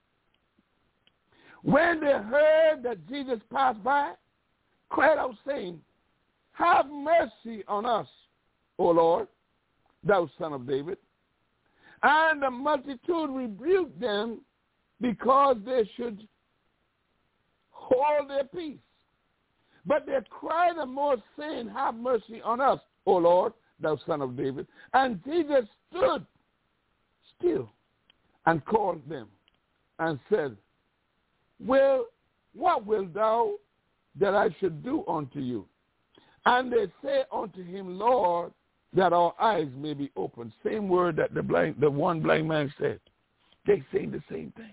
When they heard that Jesus passed by, cried out, saying, have mercy on us, O Lord, thou Son of David. And the multitude rebuked them, because they should hold their peace. But they cried the more, saying, have mercy on us, O Lord, thou Son of David. And Jesus stood still and called them and said, well, what wilt thou that I should do unto you? And they say unto him, Lord, that our eyes may be opened. Same word that the blind, the one blind man said. They say the same thing.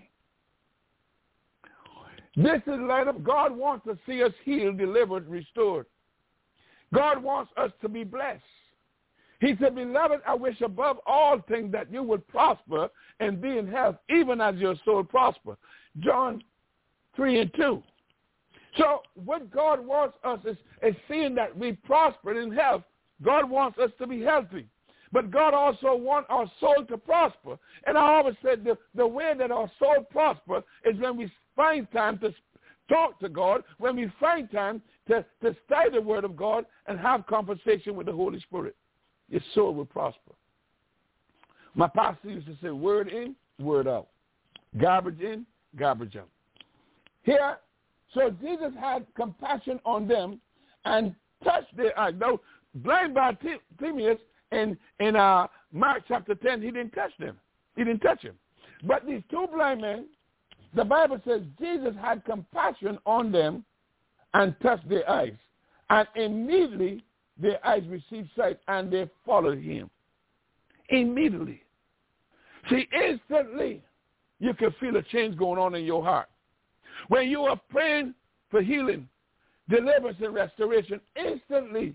This is light up. God wants to see us healed, delivered, restored. God wants us to be blessed. He said, beloved, I wish above all things that you would prosper and be in health, even as your soul prosper. John three and two. So what God wants us is, is seeing that we prosper in health. God wants us to be healthy. But God also wants our soul to prosper. And I always said the, the way that our soul prosper is when we find time to talk to God, when we find time to, to study the Word of God and have conversation with the Holy Spirit. Your soul will prosper. My pastor used to say, word in, word out. Garbage in, garbage out. Here, so Jesus had compassion on them and touched their eyes. Now, blind Bartimaeus in, in uh, Mark chapter ten, he didn't touch them. He didn't touch him. But these two blind men, the Bible says Jesus had compassion on them and touched their eyes. And immediately their eyes received sight and they followed him. Immediately. See, instantly you can feel a change going on in your heart. When you are praying for healing, deliverance, and restoration, instantly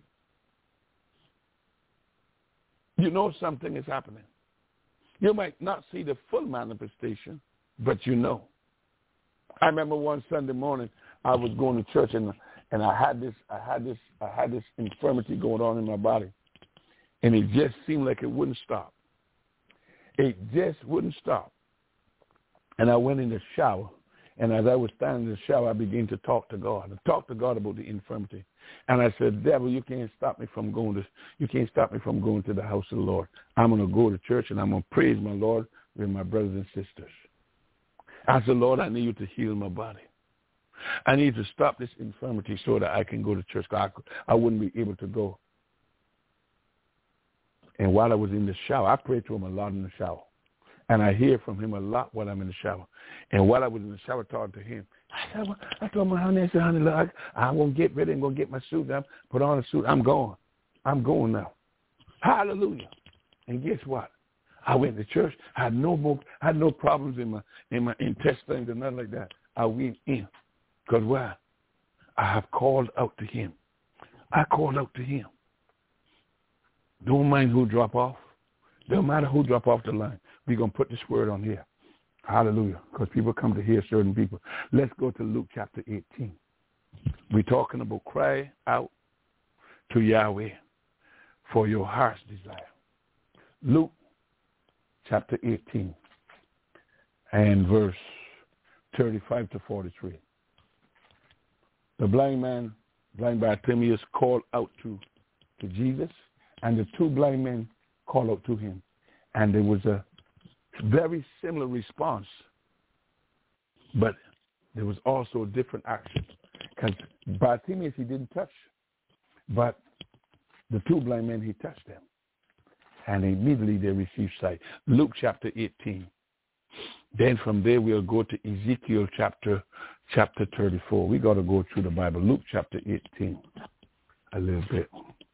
you know something is happening. You might not see the full manifestation, but you know. I remember one Sunday morning I was going to church and and I had this I had this I had this infirmity going on in my body, and it just seemed like it wouldn't stop. It just wouldn't stop. And I went in the shower. And as I was standing in the shower, I began to talk to God. I talked to God about the infirmity. And I said, devil, you can't stop me from going to, you can't stop me from going to the house of the Lord. I'm going to go to church and I'm going to praise my Lord with my brothers and sisters. I said, Lord, I need you to heal my body. I need to stop this infirmity so that I can go to church. I, I wouldn't be able to go. And while I was in the shower, I prayed to him a lot in the shower. And I hear from him a lot while I'm in the shower. And while I was in the shower talking to him, I, said, I told my honey, I said, honey, look, I'm going to get ready and go get my suit. I'm put on a suit. I'm going. I'm going now. Hallelujah. And guess what? I went to church. I had no more, I had no problems in my in my intestines or nothing like that. I went in. Because why? I have called out to him. I called out to him. Don't mind who drop off. Don't matter who drop off the line. We're going to put this word on here. Hallelujah. Because people come to hear certain people. Let's go to Luke chapter eighteen. We're talking about cry out to Yahweh for your heart's desire. Luke chapter eighteen and verse thirty-five to forty-three. The blind man, blind Bartimaeus, called out to, to Jesus, and the two blind men called out to him. And there was a very similar response, but there was also a different action. Because Bartimaeus, he didn't touch, but the two blind men, he touched them. And immediately they received sight. Luke chapter eighteen. Then from there we'll go to Ezekiel chapter chapter thirty-four. We got to go through the Bible. Luke chapter eighteen a little bit.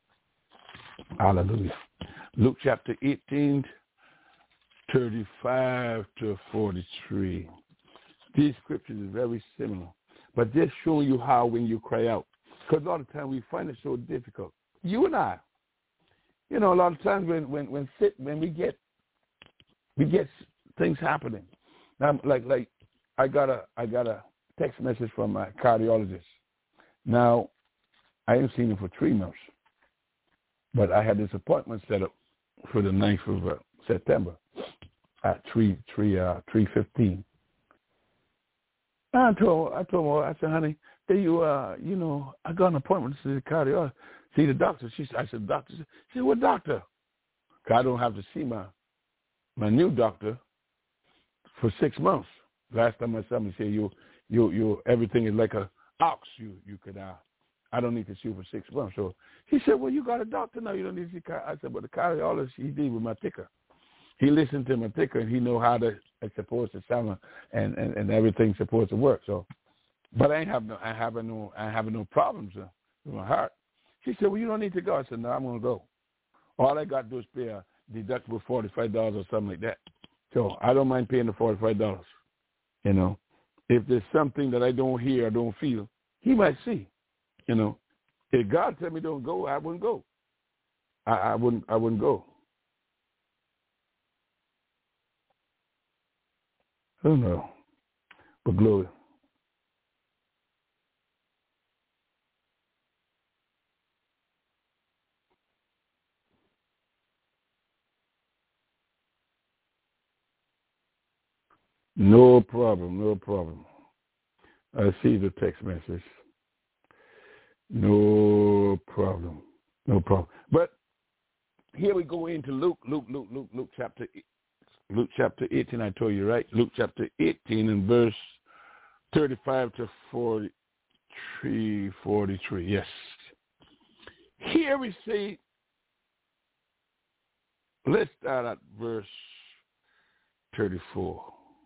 Hallelujah. Luke chapter eighteen, thirty-five to forty-three. These scriptures are very similar, but just showing you how when you cry out. Because a lot of times we find it so difficult. You and I, you know, a lot of times when when when sit when we get we get things happening. Now, like like I got a I got a text message from my cardiologist. Now, I haven't seen him for three months, but I had this appointment set up for the ninth of uh, September at three three uh three fifteen. I told I told her, I said, honey, do you uh you know I got an appointment to see the cardiologist, see the doctor. She I said, doctor. She said, what doctor? 'Cause I don't have to see my my new doctor for six months. Last time I saw him, he said, you you you everything is like a ox. You you could uh I don't need to see you for six months. So he said, well, you got a doctor now. You don't need to see. I said, but the cardiologist, he deal with my ticker. He listened to my ticker, and he know how to, it's supposed to sound, and, and, and everything's supposed to work. So, but I ain't have no, I have no, I have no problems uh, with my heart. She said, well, you don't need to go. I said, no, I'm gonna go. All I got to do is pay a deductible forty-five dollars or something like that. So I don't mind paying the forty-five dollars. You know, if there's something that I don't hear or don't feel, he might see. You know, if God tell me don't go, I wouldn't go. I, I wouldn't. I wouldn't go. I don't know, but glory. No problem. No problem. I see the text message. No problem. No problem. But here we go into Luke, Luke, Luke, Luke, Luke chapter Luke chapter eighteen, I told you, right? Luke chapter eighteen and verse thirty-five to forty-three, forty-three. Yes. Here we see, let's start at verse thirty-four.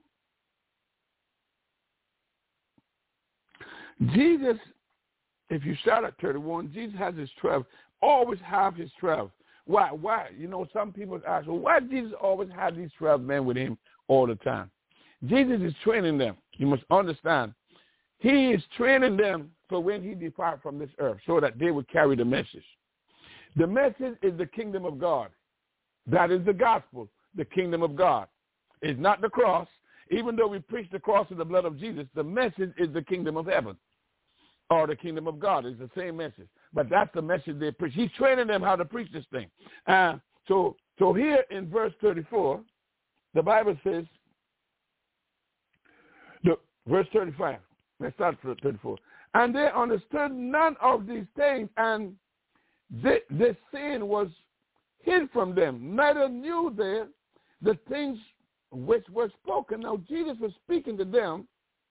Jesus, if you start at thirty-one, Jesus has his twelve, always have his twelve. Why? Why? You know, some people ask, well, why Jesus always have these twelve men with him all the time? Jesus is training them. You must understand. He is training them for when he depart from this earth so that they would carry the message. The message is the kingdom of God. That is the gospel, the kingdom of God. It's not the cross. Even though we preach the cross and the blood of Jesus, the message is the kingdom of heaven or the kingdom of God. It's the same message. But that's the message they preach. He's training them how to preach this thing. Uh, so, so here in verse thirty-four, the Bible says, Verse thirty-five. Let's start from thirty-four. And they understood none of these things, and the, the sin was hid from them. Neither knew they the things which were spoken. Now, Jesus was speaking to them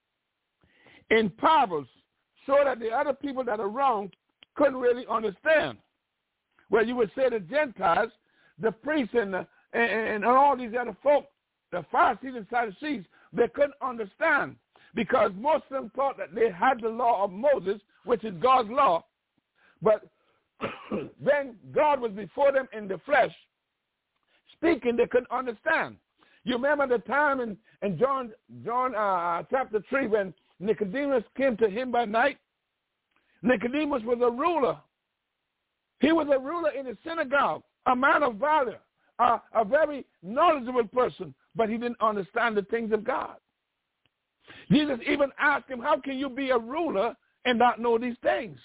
in parables so that the other people that are around couldn't really understand. Well, you would say the Gentiles, the priests, and, the, and, and all these other folk, the Pharisees and Sadducees, they couldn't understand because most of them thought that they had the law of Moses, which is God's law. But then God was before them in the flesh, speaking, they couldn't understand. You remember the time in, in John, John uh, chapter three when Nicodemus came to him by night? Nicodemus was a ruler. He was a ruler in the synagogue, a man of valor, a, a very knowledgeable person, but he didn't understand the things of God. Jesus even asked him, how can you be a ruler and not know these things?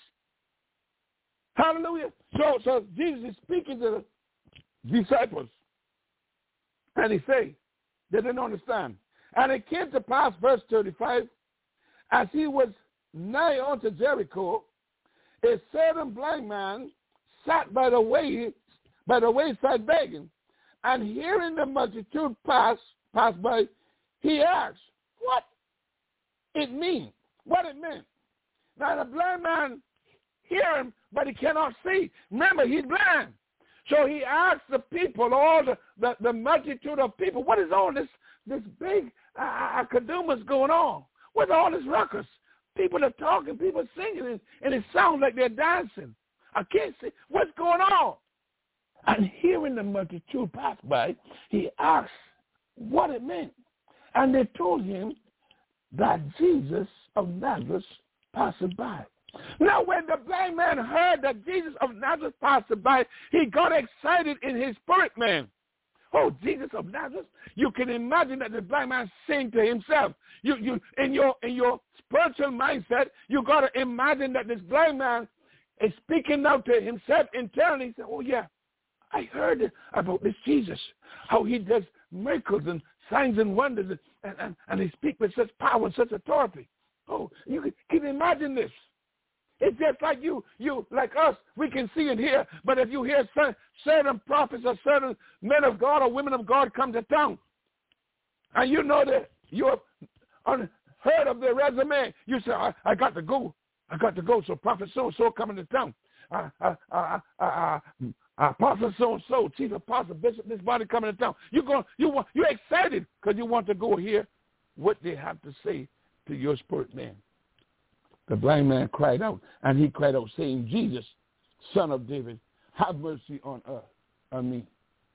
Hallelujah. So, so Jesus is speaking to the disciples, and he say, they didn't understand. And it came to pass, verse thirty-five, as he was nigh unto Jericho, a certain blind man sat by the way, by the wayside begging, and hearing the multitude pass, pass by, he asked, what it mean? What it meant? Now the blind man hear him, but he cannot see. Remember, he's blind. So he asked the people, all the, the, the multitude of people, what is all this this big uh, kadumas going on? What's all this ruckus? People are talking, people are singing, and, and it sounds like they're dancing. I can't see. What's going on? And hearing the multitude pass by, he asked what it meant. And they told him that Jesus of Nazareth passed by. Now, when the blind man heard that Jesus of Nazareth passed by, he got excited in his spirit, man. Oh, Jesus of Nazareth! You can imagine that the blind man saying to himself. You, you, in your, in your spiritual mindset, you got to imagine that this blind man is speaking out to himself internally. He said, "Oh yeah, I heard about this Jesus, how he does miracles and signs and wonders, and and, and he speaks with such power and such authority. Oh, you can, can you imagine this? It's just like you, you like us, we can see and hear. But if you hear certain, certain prophets or certain men of God or women of God come to town, and you know that you're unheard of their resume, you say, I, I got to go. I got to go. So prophet so-and-so coming to town. Uh, uh, uh, uh, uh, apostle so-and-so, chief apostle, bishop, this body coming to town. You go, you want, you're excited because you want to go hear what they have to say to your spirit man. The blind man cried out, and he cried out, saying, Jesus, Son of David, have mercy on us, on me.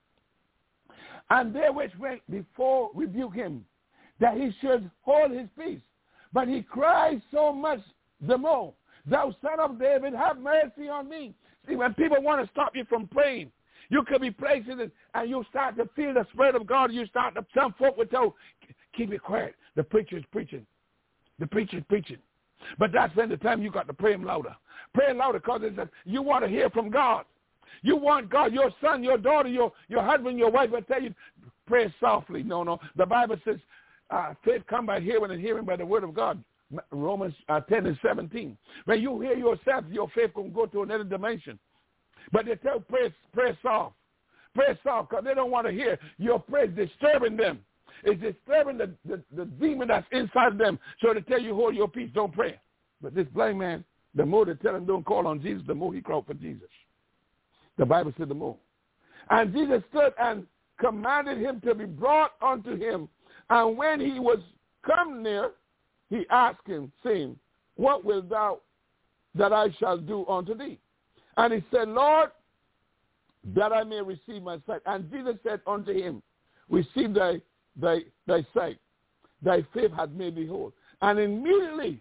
And they which went before rebuked him, that he should hold his peace. But he cried so much the more, Thou Son of David, have mercy on me. See, when people want to stop you from praying, you could be praising it, and you start to feel the Spirit of God. You start to, some folk will tell, keep it quiet. The preacher's preaching. The preacher's preaching. But that's when the time you got to pray him louder. Pray him louder because it's a, you want to hear from God. You want God, your son, your daughter, your, your husband, your wife will tell you, pray softly. No, no. The Bible says uh, faith come by hearing and hearing by the word of God. Romans uh, ten and seventeen. When you hear yourself, your faith can go to another dimension. But they tell pray, pray soft. Pray soft because they don't want to hear your praise disturbing them. It's disturbing the, the, the demon that's inside of them. So they tell you, hold your peace, don't pray. But this blind man, the more they tell him don't call on Jesus, the more he cried for Jesus. The Bible said the more. And Jesus stood and commanded him to be brought unto him. And when he was come near, he asked him, saying, what wilt thou that I shall do unto thee? And he said, Lord, that I may receive my sight. And Jesus said unto him, receive thy Thy, thy sight, thy faith hath made thee whole. And immediately,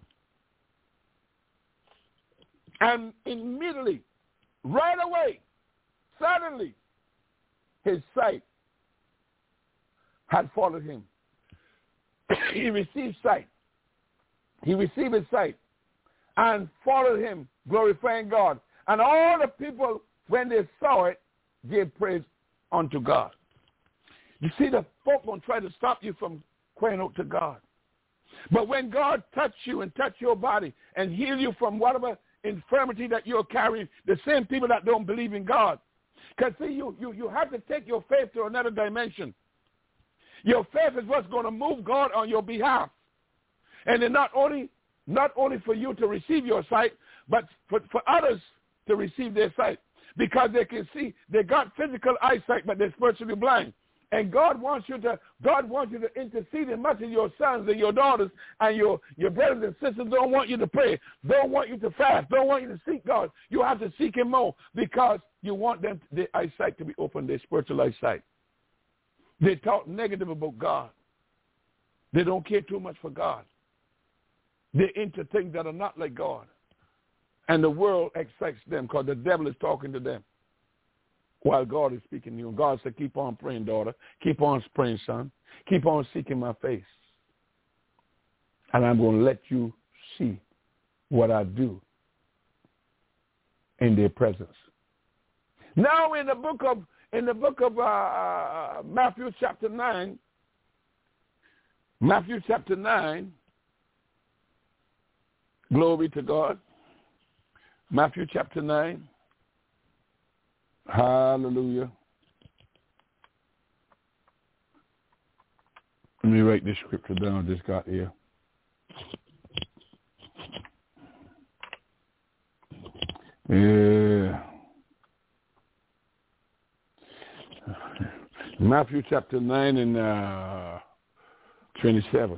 and immediately, right away, suddenly, his sight had followed him. He received sight. He received his sight and followed him, glorifying God. And all the people, when they saw it, gave praise unto God. You see, the folk won't try to stop you from crying out to God. But when God touch you and touch your body and heal you from whatever infirmity that you're carrying, the same people that don't believe in God. Because, see, you, you, you have to take your faith to another dimension. Your faith is what's going to move God on your behalf. And then not only, not only for you to receive your sight, but for, for others to receive their sight. Because they can see, they got physical eyesight, but they're spiritually blind. And God wants you to, God wants you to intercede as much as your sons and your daughters and your, your brothers and sisters don't want you to pray, don't want you to fast, don't want you to seek God. You have to seek him more because you want them, their eyesight to be open, their spiritual eyesight. They talk negative about God. They don't care too much for God. They're into things that are not like God. And the world excites them because the devil is talking to them while God is speaking to you. And God said, keep on praying, daughter. Keep on praying, son. Keep on seeking my face. And I'm going to let you see what I do in their presence. Now in the book of in the book of uh, Matthew chapter nine, Matthew chapter nine, glory to God. Matthew chapter nine. Hallelujah. Let me write this scripture down I just got here. Yeah. Matthew chapter nine and uh, twenty-seven.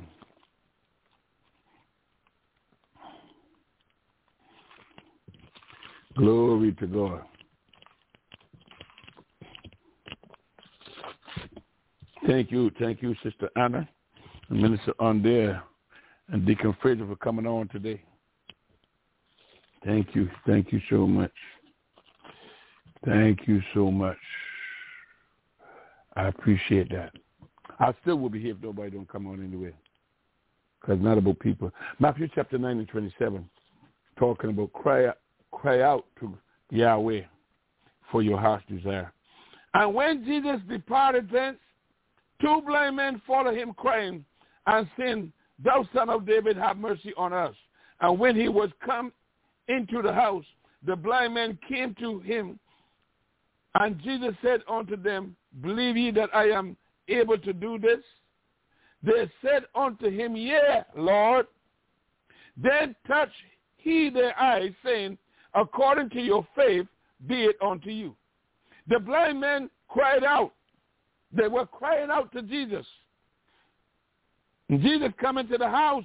Glory to God. Thank you, thank you, Sister Anna, and Minister Under, and Deacon Fraser for coming on today. Thank you, thank you so much. Thank you so much. I appreciate that. I still will be here if nobody don't come on anyway, because it's not about people. Matthew chapter nine and twenty-seven, talking about cry, cry out to Yahweh for your heart's desire. And when Jesus departed thence, two blind men followed him, crying and saying, Thou son of David, have mercy on us. And when he was come into the house, the blind men came to him, and Jesus said unto them, Believe ye that I am able to do this? They said unto him, Yea, Lord. Then touched he their eyes, saying, According to your faith, be it unto you. The blind men cried out. They were crying out to Jesus. And Jesus come into the house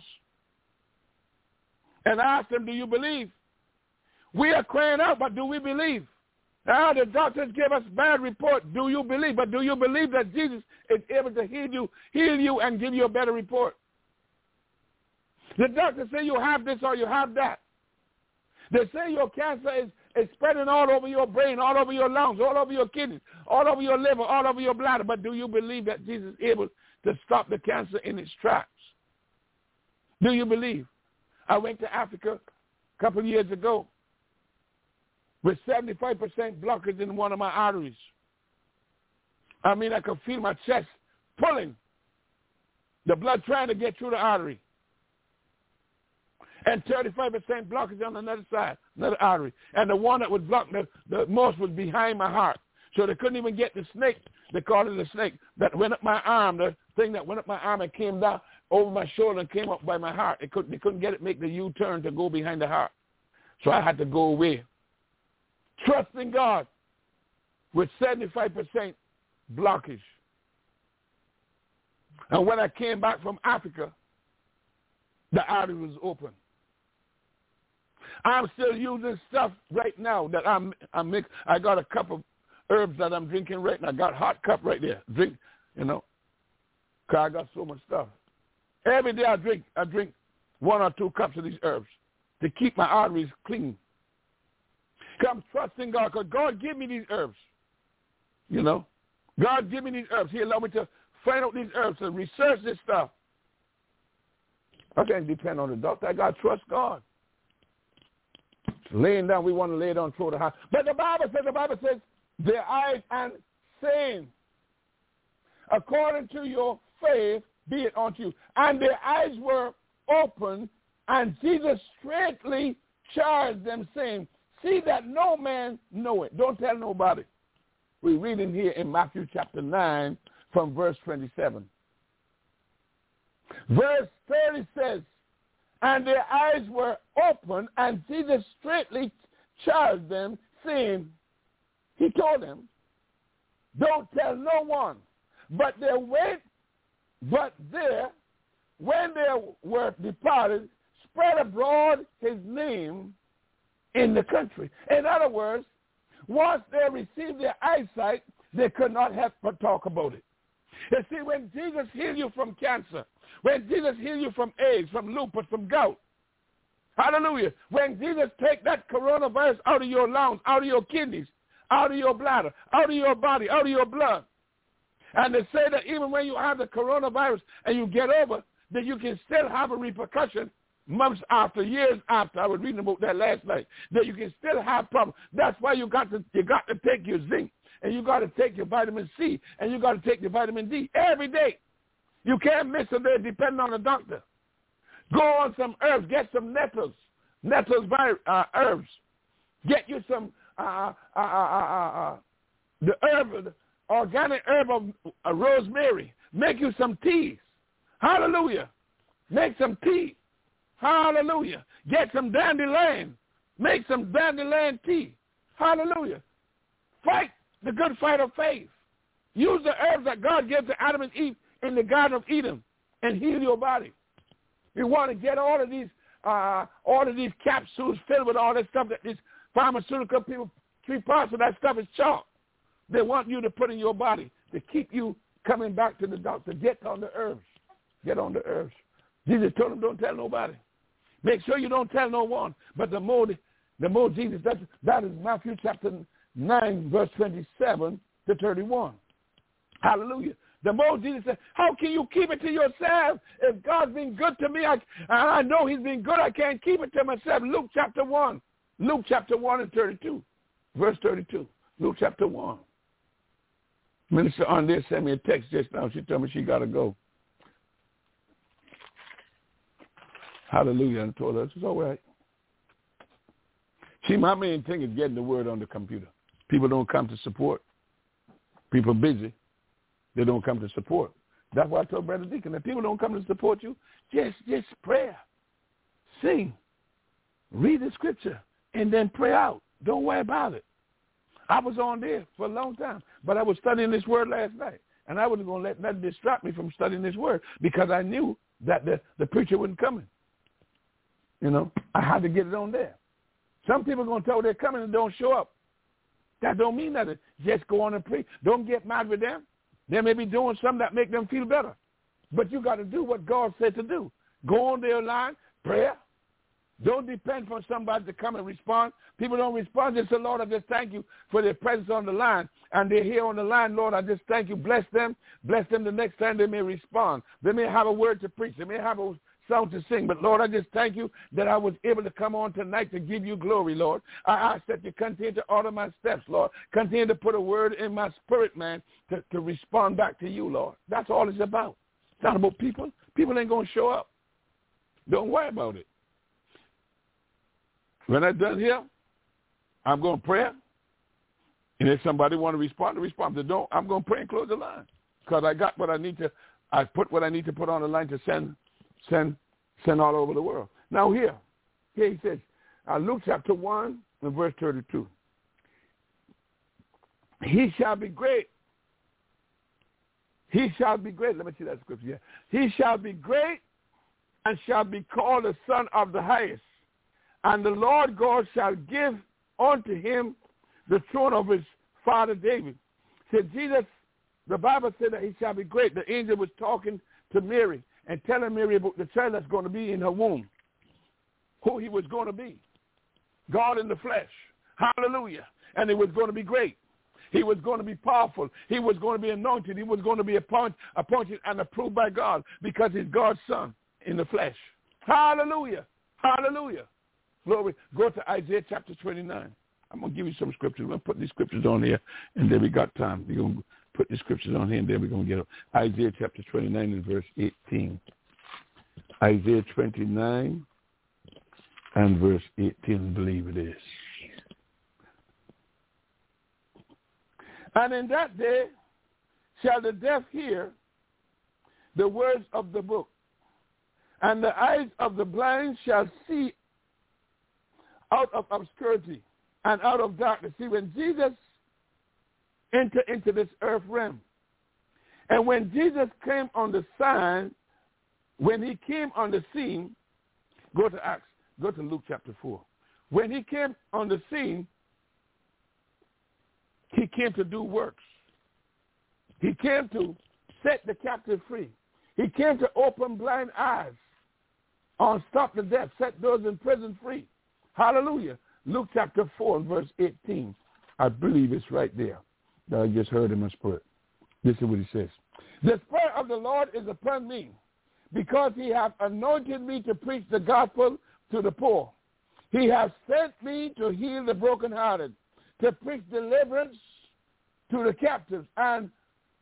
and asked them, do you believe? We are crying out, but do we believe? Now the doctors gave us bad report. Do you believe? But do you believe that Jesus is able to heal you, heal you and give you a better report? The doctors say you have this or you have that. They say your cancer is, is spreading all over your brain, all over your lungs, all over your kidneys, all over your liver, all over your bladder. But do you believe that Jesus is able to stop the cancer in its tracks? Do you believe? I went to Africa a couple of years ago with seventy-five percent blockage in one of my arteries. I mean, I could feel my chest pulling, the blood trying to get through the artery. And thirty-five percent blockage on another side, another artery. And the one that would block the, the most was behind my heart. So they couldn't even get the snake. They called it a snake that went up my arm, the thing that went up my arm and came down over my shoulder and came up by my heart. They couldn't, they couldn't get it, make the U-turn to go behind the heart. So I had to go away. Trusting God with seventy-five percent blockage. And when I came back from Africa, the artery was open. I'm still using stuff right now that I'm, I'm mix. I got a cup of herbs that I'm drinking right now. I got a hot cup right there. Drink, you know, because I got so much stuff. Every day I drink, I drink one or two cups of these herbs to keep my arteries clean. Because I'm trusting God, because God give me these herbs, you know. God give me these herbs. He allowed me to find out these herbs and research this stuff. I can't depend on the doctor. I got to trust God. Laying down, we want to lay down through the house. But the Bible says, the Bible says, their eyes and saying, according to your faith, be it unto you. And their eyes were opened, and Jesus straightly charged them, saying, see that no man know it. Don't tell nobody. We're reading here in Matthew chapter nine from verse twenty-seven. Verse thirty says, and their eyes were opened, and Jesus straightly charged them, saying, he told them, don't tell no one. But they went, but there, when they were departed, spread abroad his name in the country. In other words, once they received their eyesight, they could not help but talk about it. You see, when Jesus healed you from cancer, when Jesus healed you from AIDS, from lupus, from gout, hallelujah, when Jesus take that coronavirus out of your lungs, out of your kidneys, out of your bladder, out of your body, out of your blood, and they say that even when you have the coronavirus and you get over, that you can still have a repercussion months after, years after. I was reading about that last night, that you can still have problems. That's why you got to you got to take your zinc, and you got to take your vitamin C, and you got to take your vitamin D every day. You can't miss a day depending on the doctor. Go on some herbs. Get some nettles, nettles uh, herbs. Get you some uh, uh, uh, uh, uh, the herb, the organic herb of uh, rosemary. Make you some teas. Hallelujah. Make some tea. Hallelujah. Get some dandelion. Make some dandelion tea. Hallelujah. Fight the good fight of faith. Use the herbs that God gave to Adam and Eve in the Garden of Eden and heal your body. You want to get all of these uh, all of these capsules filled with all that stuff that these pharmaceutical people, three parts of that stuff is chalk. They want you to put in your body to keep you coming back to the doctor. Get on the herbs. Get on the herbs. Jesus told them, don't tell nobody. Make sure you don't tell no one. But the more, the more Jesus, that, that is Matthew chapter nine, verse twenty-seven to thirty-one. Hallelujah. The more Jesus said, how can you keep it to yourself? If God's been good to me, I, and I know he's been good, I can't keep it to myself. Luke chapter one. Luke chapter one and thirty-two. Verse thirty-two. Luke chapter one. Minister Andrea sent me a text just now. She told me she got to go. Hallelujah. And I told her, it's all right. See, my main thing is getting the word on the computer. People don't come to support. People busy. They don't come to support. That's why I told Brother Deacon, if people don't come to support you, just, just prayer, sing, read the scripture, and then pray out. Don't worry about it. I was on there for a long time, but I was studying this word last night, and I wasn't going to let that distract me from studying this word because I knew that the, the preacher wasn't coming. You know, I had to get it on there. Some people are going to tell they're coming and don't show up. That don't mean nothing. Just go on and preach. Don't get mad with them. They may be doing something that make them feel better. But you got to do what God said to do. Go on their line, prayer. Don't depend on somebody to come and respond. People don't respond. Just say, Lord, I just thank you for their presence on the line. And they're here on the line, Lord, I just thank you. Bless them. Bless them the next time they may respond. They may have a word to preach. They may have a song to sing. But, Lord, I just thank you that I was able to come on tonight to give you glory, Lord. I ask that you continue to order my steps, Lord. Continue to put a word in my spirit, man, to, to respond back to you, Lord. That's all it's about. It's not about people. People ain't going to show up. Don't worry about it. When I'm done here, I'm going to pray. And if somebody want to respond, to respond. If they don't, I'm going to pray and close the line. Because I got what I need to, I put what I need to put on the line to send, send, send all over the world. Now here, here he says, uh, Luke chapter one and verse thirty-two. He shall be great. He shall be great. Let me see that scripture here. He shall be great and shall be called the Son of the Highest. And the Lord God shall give unto him the throne of his father David. Said Jesus, the Bible said that he shall be great. The angel was talking to Mary and telling Mary about the child that's going to be in her womb, who he was going to be. God in the flesh. Hallelujah. And he was going to be great. He was going to be powerful. He was going to be anointed. He was going to be appoint, appointed and approved by God because he's God's son in the flesh. Hallelujah. Hallelujah. Glory. Go to Isaiah chapter twenty-nine. I'm going to give you some scriptures. We're going to put these scriptures on here, and then we got time. We're going to put these scriptures on here, and then we're going to get them. Isaiah chapter twenty-nine and verse eighteen. Isaiah twenty-nine and verse eighteen, I believe it is. And in that day shall the deaf hear the words of the book, and the eyes of the blind shall see out of obscurity and out of darkness. See, when Jesus entered into this earth realm, and when Jesus came on the scene, when he came on the scene, go to Acts, go to Luke chapter four. When he came on the scene, he came to do works. He came to set the captive free. He came to open blind eyes, unstop the deaf, set those in prison free. Hallelujah. Luke chapter four, verse eighteen. I believe it's right there. I just heard in my spirit. This is what he says. The Spirit of the Lord is upon me, because he hath anointed me to preach the gospel to the poor. He hath sent me to heal the brokenhearted, to preach deliverance to the captives, and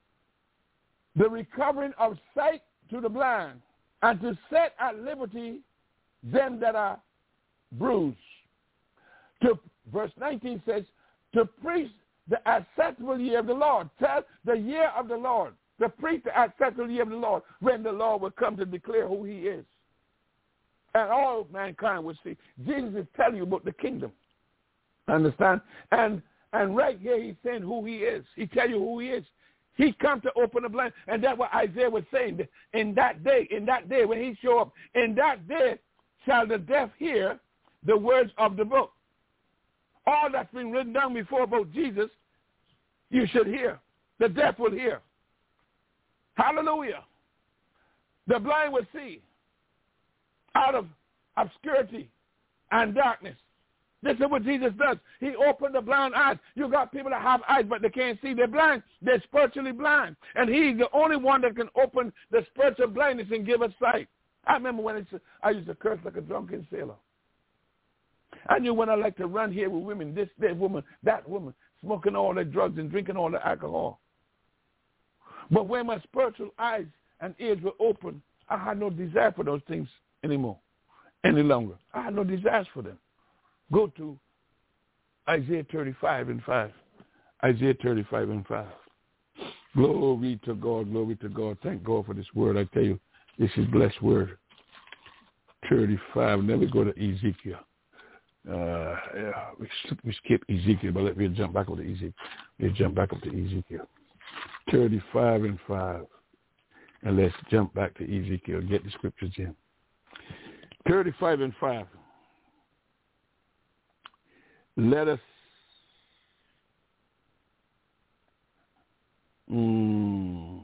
the recovering of sight to the blind, and to set at liberty them that are bruised. To, verse nineteen says, to preach the acceptable year of the Lord. Tell the year of the Lord. To preach the acceptable year of the Lord, when the Lord will come to declare who he is. And all mankind will see. Jesus is telling you about the kingdom. Understand? And and right here he's saying who he is. He tell you who he is. He come to open the blind. And that's what Isaiah was saying. In that day, in that day when he show up, in that day shall the deaf hear the words of the book. All that's been written down before about Jesus, you should hear. The deaf will hear. Hallelujah. The blind will see out of obscurity and darkness. This is what Jesus does. He opened the blind eyes. You got people that have eyes, but they can't see. They're blind. They're spiritually blind. And he's the only one that can open the spiritual blindness and give us sight. I remember when it's, I used to curse like a drunken sailor. I knew when I like to run here with women, this, that woman, that woman, smoking all the drugs and drinking all the alcohol. But when my spiritual eyes and ears were open, I had no desire for those things anymore, any longer. I had no desires for them. Go to Isaiah thirty-five and five. Isaiah thirty-five and five. Glory to God, glory to God. Thank God for this word. I tell you, this is blessed word. thirty-five. Then we go to Ezekiel. Uh, yeah, we, we skip Ezekiel, but let me jump back up to Ezekiel. Let's jump back up to Ezekiel. thirty-five and five. And let's jump back to Ezekiel. Get the scriptures in. thirty-five and five. Let us mm,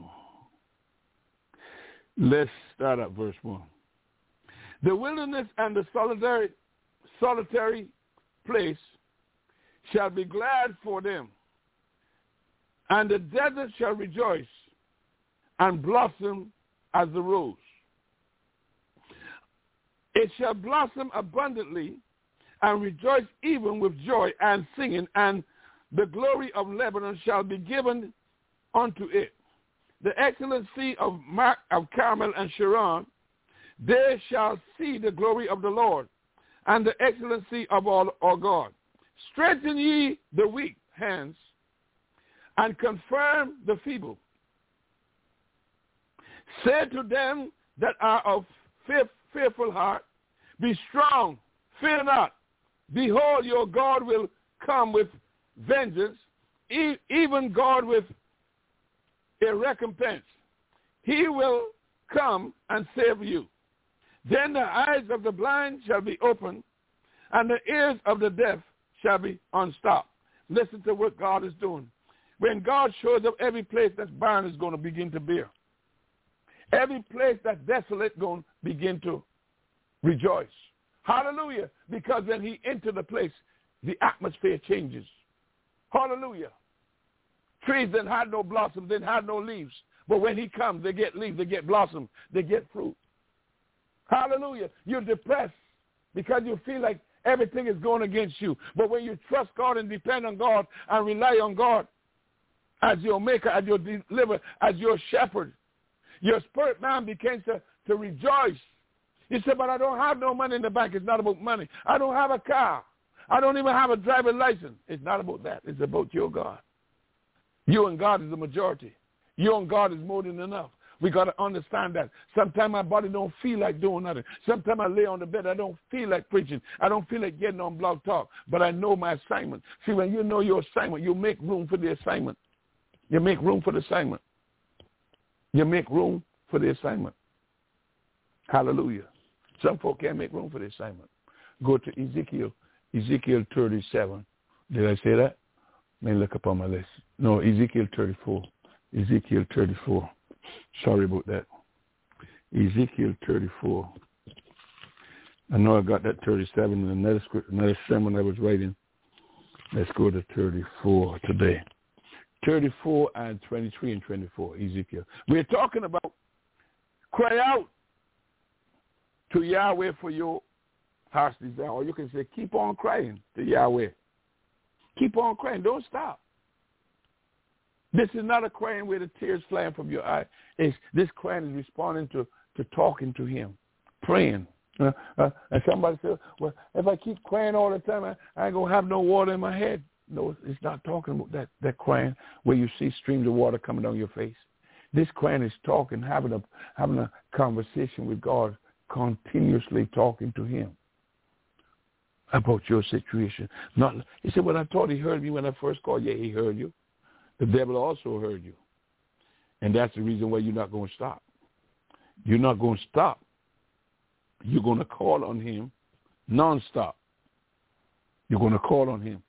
let's start at verse one. The wilderness and the solitary solitary place shall be glad for them, and the desert shall rejoice and blossom as the rose. It shall blossom abundantly and rejoice even with joy and singing, and the glory of Lebanon shall be given unto it. The excellency of Mar- of Carmel and Sharon, they shall see the glory of the Lord, and the excellency of all our God. Strengthen ye the weak hands, and confirm the feeble. Say to them that are of fear, fearful heart, be strong, fear not. Behold, your God will come with vengeance, e- even God with a recompense. He will come and save you. Then the eyes of the blind shall be opened, and the ears of the deaf shall be unstopped. Listen to what God is doing. When God shows up, every place that's barren is going to begin to bear. Every place that's desolate is going to begin to rejoice. Hallelujah. Because when he enters the place, the atmosphere changes. Hallelujah. Trees that had no blossom, then had no leaves. But when he comes, they get leaves, they get blossom, they get fruit. Hallelujah. You're depressed because you feel like everything is going against you. But when you trust God and depend on God and rely on God as your maker, as your deliverer, as your shepherd, your spirit man begins to, to rejoice You say, but I don't have no money in the bank. It's not about money. I don't have a car. I don't even have a driver's license. It's not about that. It's about your God. You and God is the majority. You and God is more than enough. We got to understand that. Sometimes my body don't feel like doing nothing. Sometimes I lay on the bed, I don't feel like preaching. I don't feel like getting on Blog Talk, but I know my assignment. See, when you know your assignment, you make room for the assignment. You make room for the assignment. You make room for the assignment. Hallelujah. Some folk can't make room for the assignment. Go to Ezekiel, Ezekiel thirty-seven. Did I say that? Let me look up on my list. No, Ezekiel thirty-four. Ezekiel thirty-four. Sorry about that. Ezekiel thirty-four. I know I got that thirty-seven in another script, another sermon I was writing. Let's go to thirty-four today. thirty-four and twenty-three and twenty-four, Ezekiel. We're talking about cry out to Yahweh for your heart's desire. Or you can say, keep on crying to Yahweh. Keep on crying. Don't stop. This is not a crying where the tears flying from your eye. It's, this crying is responding to, to talking to him, praying. Uh, uh, and somebody says, well, if I keep crying all the time, I, I ain't going to have no water in my head. No, it's not talking about that, that crying where you see streams of water coming down your face. This crying is talking, having a, having a conversation with God, continuously talking to him about your situation. Not, he said, well, I thought he heard me when I first called. Yeah, he heard you. The devil also heard you. And that's the reason why you're not going to stop. You're not going to stop. You're going to call on him nonstop. You're going to call on him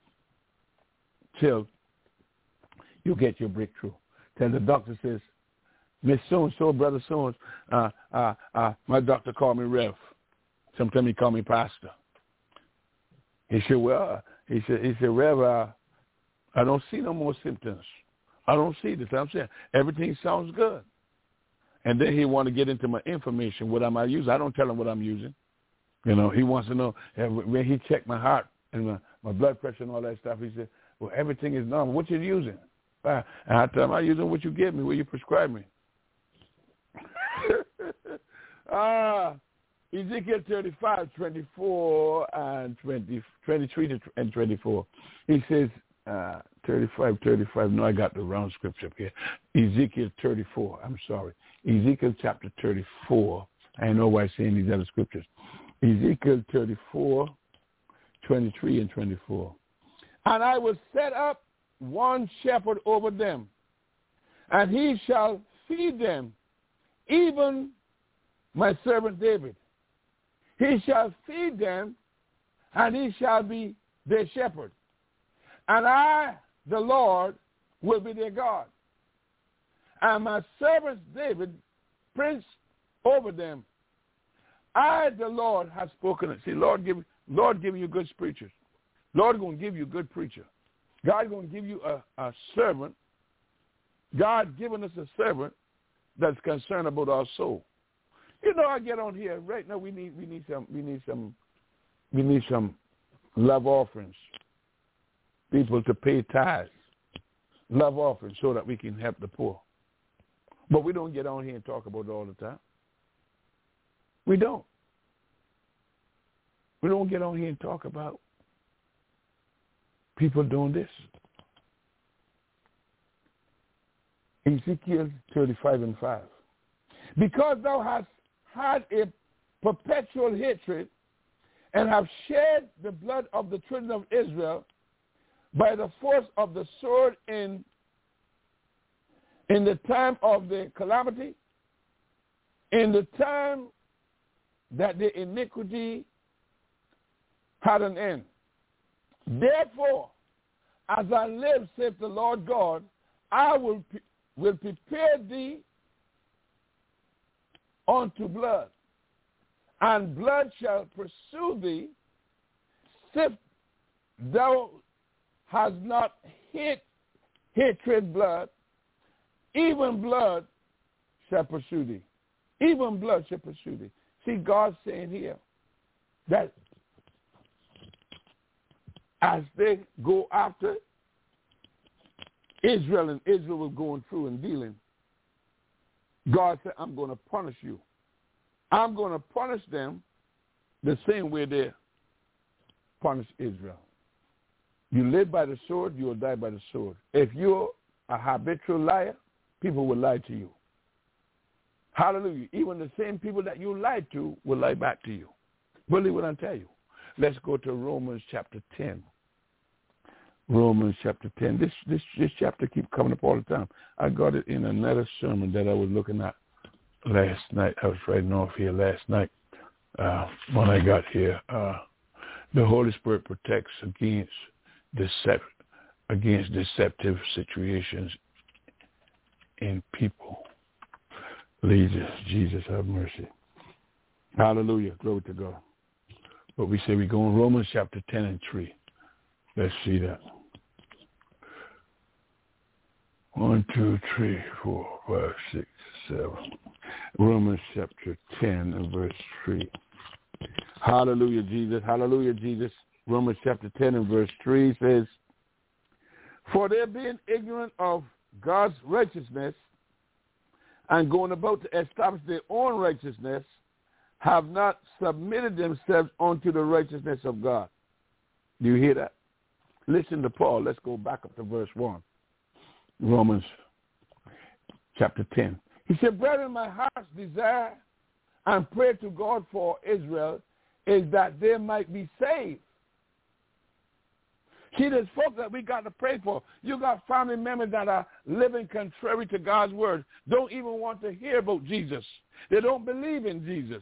till you get your breakthrough. Till the doctor says, Miss So-and-so, Brother So-and-so, uh, uh, uh, my doctor called me Rev. Sometimes he called me Pastor. He said, well, he said, he said, Rev, uh, I don't see no more symptoms. I don't see this. I'm saying everything sounds good. And then he want to get into my information. What am I using? I don't tell him what I'm using. You know, he wants to know. When he checked my heart and my, my blood pressure and all that stuff, he said, well, everything is normal. What you using? Uh, and I tell him, I'm using what you give me, what you prescribe me. Ah, uh, Ezekiel thirty-five, twenty-four and twenty, twenty-three and twenty-four. He says, uh, thirty-five, thirty-five. No, I got the wrong scripture up here. Ezekiel thirty-four. I'm sorry. Ezekiel chapter thirty-four. I know why I'm saying these other scriptures. Ezekiel thirty-four, twenty-three and twenty-four. And I will set up one shepherd over them, and he shall feed them, even my servant David. He shall feed them, and he shall be their shepherd. And I, the Lord, will be their God. And my servant David, prince over them. I, the Lord, have spoken it. See, Lord give, Lord giving you good preachers. Lord going to give you a good preacher. God going to give you a, a servant. God giving us a servant that's concerned about our soul. You know, I get on here right now. We need, we need some, we need some, we need some love offerings. People to pay tithes, love offerings, so that we can help the poor. But we don't get on here and talk about it all the time. We don't. We don't get on here and talk about people doing this. Ezekiel thirty-five and five. Because thou hast had a perpetual hatred and have shed the blood of the children of Israel by the force of the sword in, in the time of the calamity, in the time that the iniquity had an end. Therefore, as I live, saith the Lord God, I will, will prepare thee unto blood, and blood shall pursue thee, sif thou hast not hate, hatred blood, even blood shall pursue thee. Even blood shall pursue thee. See, God's saying here that as they go after Israel, and Israel was going through and dealing, God said, I'm going to punish you. I'm going to punish them the same way they punished Israel. You live by the sword, you will die by the sword. If you're a habitual liar, people will lie to you. Hallelujah. Even the same people that you lied to will lie back to you. Believe what I tell you. Let's go to Romans chapter ten. Romans chapter ten. This this this chapter keeps coming up all the time. I got it in another sermon that I was looking at last night. I was writing off here last night uh, when I got here. Uh, the Holy Spirit protects against decept against deceptive situations in people. Jesus, Jesus, have mercy. Hallelujah. Glory to God. But we say we go in Romans chapter ten and three. Let's see that. One, two, three, four, five, six, seven. Romans chapter ten and verse three. Hallelujah, Jesus. Hallelujah, Jesus. Romans chapter ten and verse three says, for they being ignorant of God's righteousness and going about to establish their own righteousness, have not submitted themselves unto the righteousness of God. Do you hear that? Listen to Paul. Let's go back up to verse one. Romans chapter ten. He said, brethren, my heart's desire and prayer to God for Israel is that they might be saved. See, there's folks that we got to pray for. You got family members that are living contrary to God's word, don't even want to hear about Jesus. They don't believe in Jesus.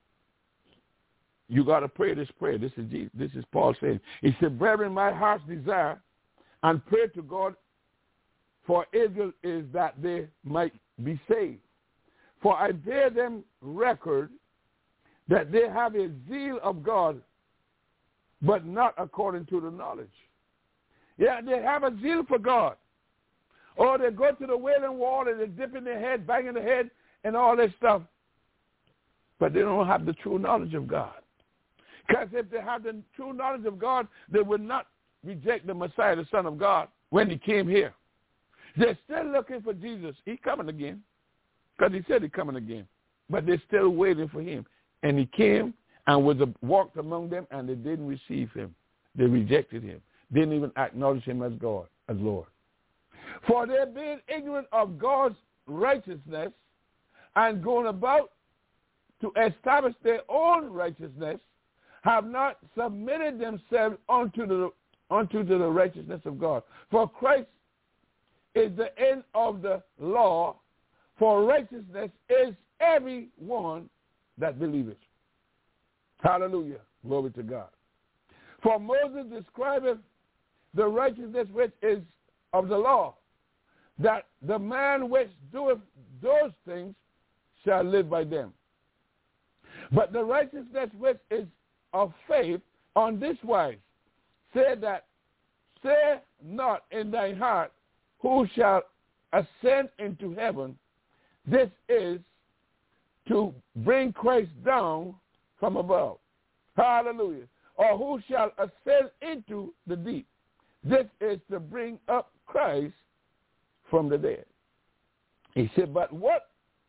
You got to pray this prayer. This is Jesus. This is Paul saying. He said, brethren, my heart's desire and prayer to God for Israel is that they might be saved. For I bear them record that they have a zeal of God, but not according to the knowledge. Yeah, they have a zeal for God. Or they go to the Wailing Wall and they're dipping their head, banging their head, and all this stuff. But they don't have the true knowledge of God. Because if they had the true knowledge of God, they would not reject the Messiah, the Son of God, when he came here. They're still looking for Jesus. He's coming again. Because he said he's coming again. But they're still waiting for him. And he came and was a, walked among them, and they didn't receive him. They rejected him. Didn't even acknowledge him as God, as Lord. For they being ignorant of God's righteousness and going about to establish their own righteousness, have not submitted themselves unto the unto the righteousness of God. For Christ is the end of the law, for righteousness is every one that believeth. Hallelujah. Glory to God. For Moses describeth the righteousness which is of the law, that the man which doeth those things shall live by them. But the righteousness which is of faith on this wise, say that, say not in thy heart, who shall ascend into heaven. This is to bring Christ down from above. Hallelujah. Or who shall ascend into the deep. This is to bring up Christ from the dead. He said, but what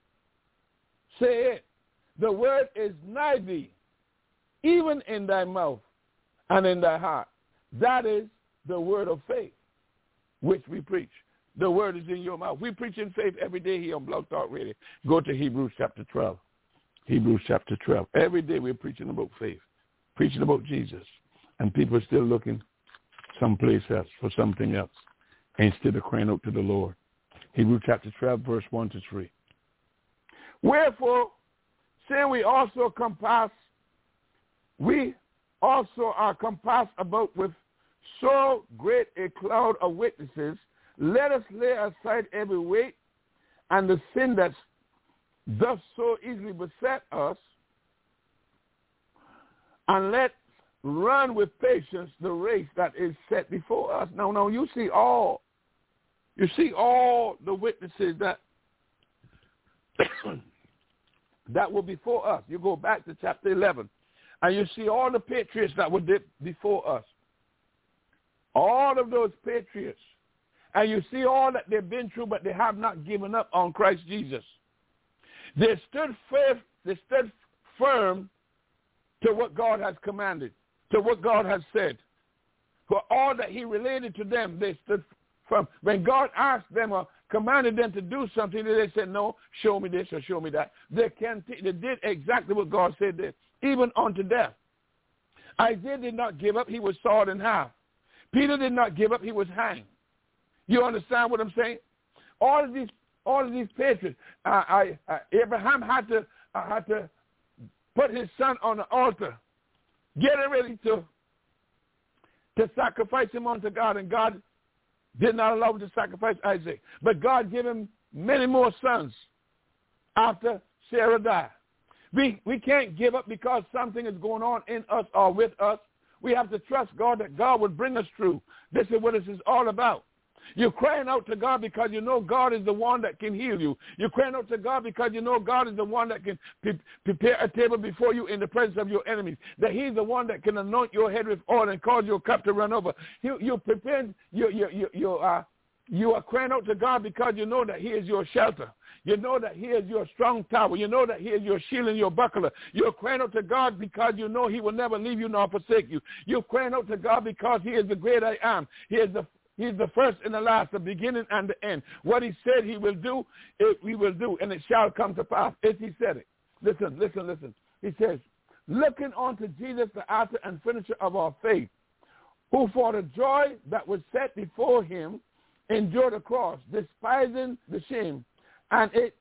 say it? The word is nigh thee, even in thy mouth and in thy heart. That is the word of faith, which we preach. The word is in your mouth. We preach in faith every day here on Blog Talk Radio. Go to Hebrews chapter twelve. Hebrews chapter twelve. Every day we're preaching about faith, preaching about Jesus. And people are still looking someplace else for something else instead of crying out to the Lord. Hebrews chapter twelve, verse one to three. Wherefore, seeing we also compass, we also are compassed about with so great a cloud of witnesses, let us lay aside every weight and the sin that does so easily beset us, and let run with patience the race that is set before us. Now, now you see all, you see all the witnesses that that were before us. You go back to chapter eleven, and you see all the patriots that were before us. All of those patriots. And you see all that they've been through, but they have not given up on Christ Jesus. They stood faith, they stood firm to what God has commanded, to what God has said. For all that he related to them, they stood firm. When God asked them or commanded them to do something, they said, no, show me this or show me that. They, can't t- they did exactly what God said they did, even unto death. Isaiah did not give up. He was sawed in half. Peter did not give up. He was hanged. You understand what I'm saying? All of these, all of these patriots. Uh, I, uh, Abraham had to uh, had to put his son on the altar, getting ready to to sacrifice him unto God, and God did not allow him to sacrifice Isaac. But God gave him many more sons after Sarah died. We we can't give up because something is going on in us or with us. We have to trust God that God will bring us through. This is what this is all about. You're crying out to God because you know God is the one that can heal you. You're crying out to God because you know God is the one that can pre- prepare a table before you in the presence of your enemies. That he's the one that can anoint your head with oil and cause your cup to run over. You, you're preparing, you, you, you, you, uh, you are crying out to God because you know that he is your shelter. You know that he is your strong tower. You know that he is your shield and your buckler. You're crying out to God because you know he will never leave you nor forsake you. You're crying out to God because he is the great I am. He is the He is the first and the last, the beginning and the end. What he said he will do, it, we will do, and it shall come to pass if he said it. Listen, listen, listen. He says, looking unto Jesus, the author and finisher of our faith, who for the joy that was set before him endured the cross, despising the shame, and it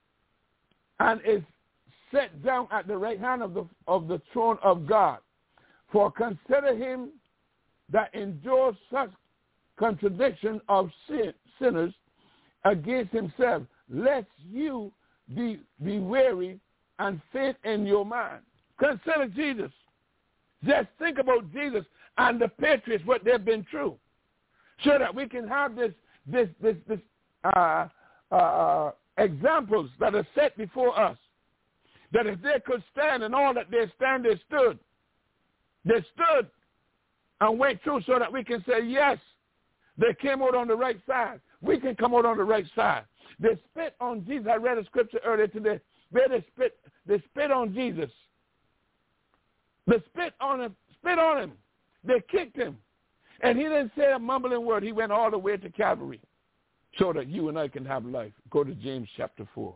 and is set down at the right hand of the of the throne of God. For consider him that endures such contradiction of sin, sinners against himself, lest you be, be weary and faint in your mind. Consider Jesus. Just think about Jesus and the patriots, what they've been through, so that we can have this, this, this, this uh, uh, examples that are set before us, that if they could stand and all that they stand, they stood. They stood and went through so that we can say, yes, they came out on the right side. We can come out on the right side. They spit on Jesus. I read a scripture earlier today where they spit, they spit on Jesus. They spit on him, spit on him. They kicked him. And he didn't say a mumbling word. He went all the way to Calvary so that you and I can have life. Go to James chapter four.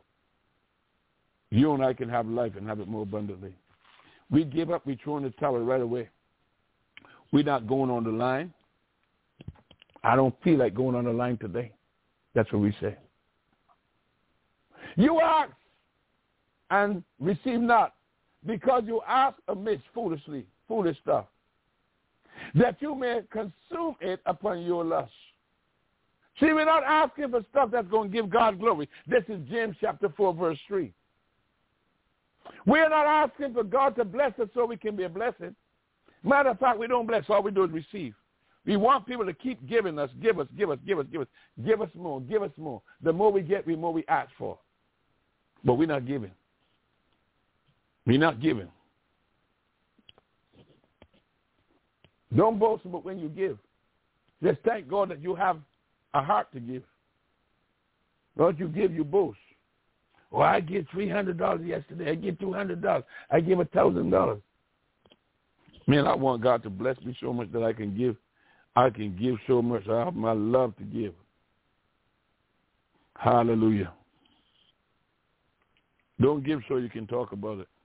You and I can have life and have it more abundantly. We give up. We throw in the towel right away. We're not going on the line. I don't feel like going on the line today. That's what we say. You ask and receive not, because you ask amiss foolishly, foolish stuff, that you may consume it upon your lust. See, we're not asking for stuff that's going to give God glory. This is James chapter four, verse three. We're not asking for God to bless us so we can be a blessing. Matter of fact, we don't bless. All we do is receive. We want people to keep giving us, give us, give us, give us, give us, give us more, give us more. The more we get, the more we ask for. But we're not giving. We're not giving. Don't boast about when you give. Just thank God that you have a heart to give. Don't you give, you boast. Oh, I give three hundred dollars yesterday. I give two hundred dollars. I give one thousand dollars. Man, I want God to bless me so much that I can give. I can give so much. I have my love to give. Hallelujah. Don't give so you can talk about it.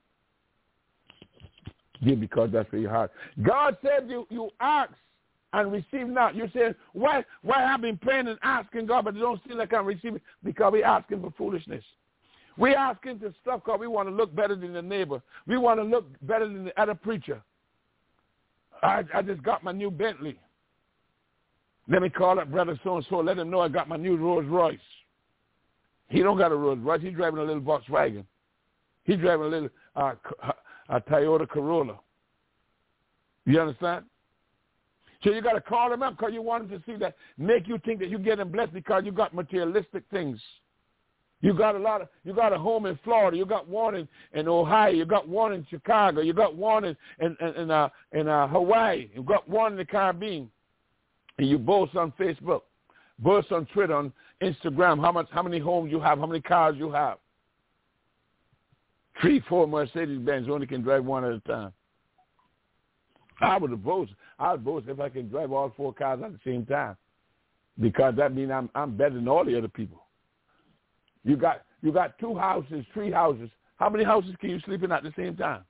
Give because that's where your heart. God said you, you ask and receive not. You're saying, why, why have I been praying and asking God, but it don't seem like I'm receiving? Because we're asking for foolishness. We're asking for stuff because we want to look better than the neighbor. We want to look better than the other preacher. I, I just got my new Bentley. Let me call up brother so-and-so, let him know I got my new Rolls Royce. He don't got a Rolls Royce. He's driving a little Volkswagen. He's driving a little uh, a Toyota Corolla. You understand? So you got to call him up because you want him to see that, make you think that you're getting blessed because you got materialistic things. You got a lot of, you got a home in Florida. You got one in, in Ohio. You got one in Chicago. You got one in in in, in, uh, in uh, Hawaii. You got one in the Caribbean. And you boast on Facebook, boast on Twitter, on Instagram, how much, how many homes you have, how many cars you have. Three, four Mercedes-Benz only can drive one at a time. I would boast. I would boast if I can drive all four cars at the same time, because that means I'm I'm better than all the other people. You got you got two houses, three houses. How many houses can you sleep in at the same time?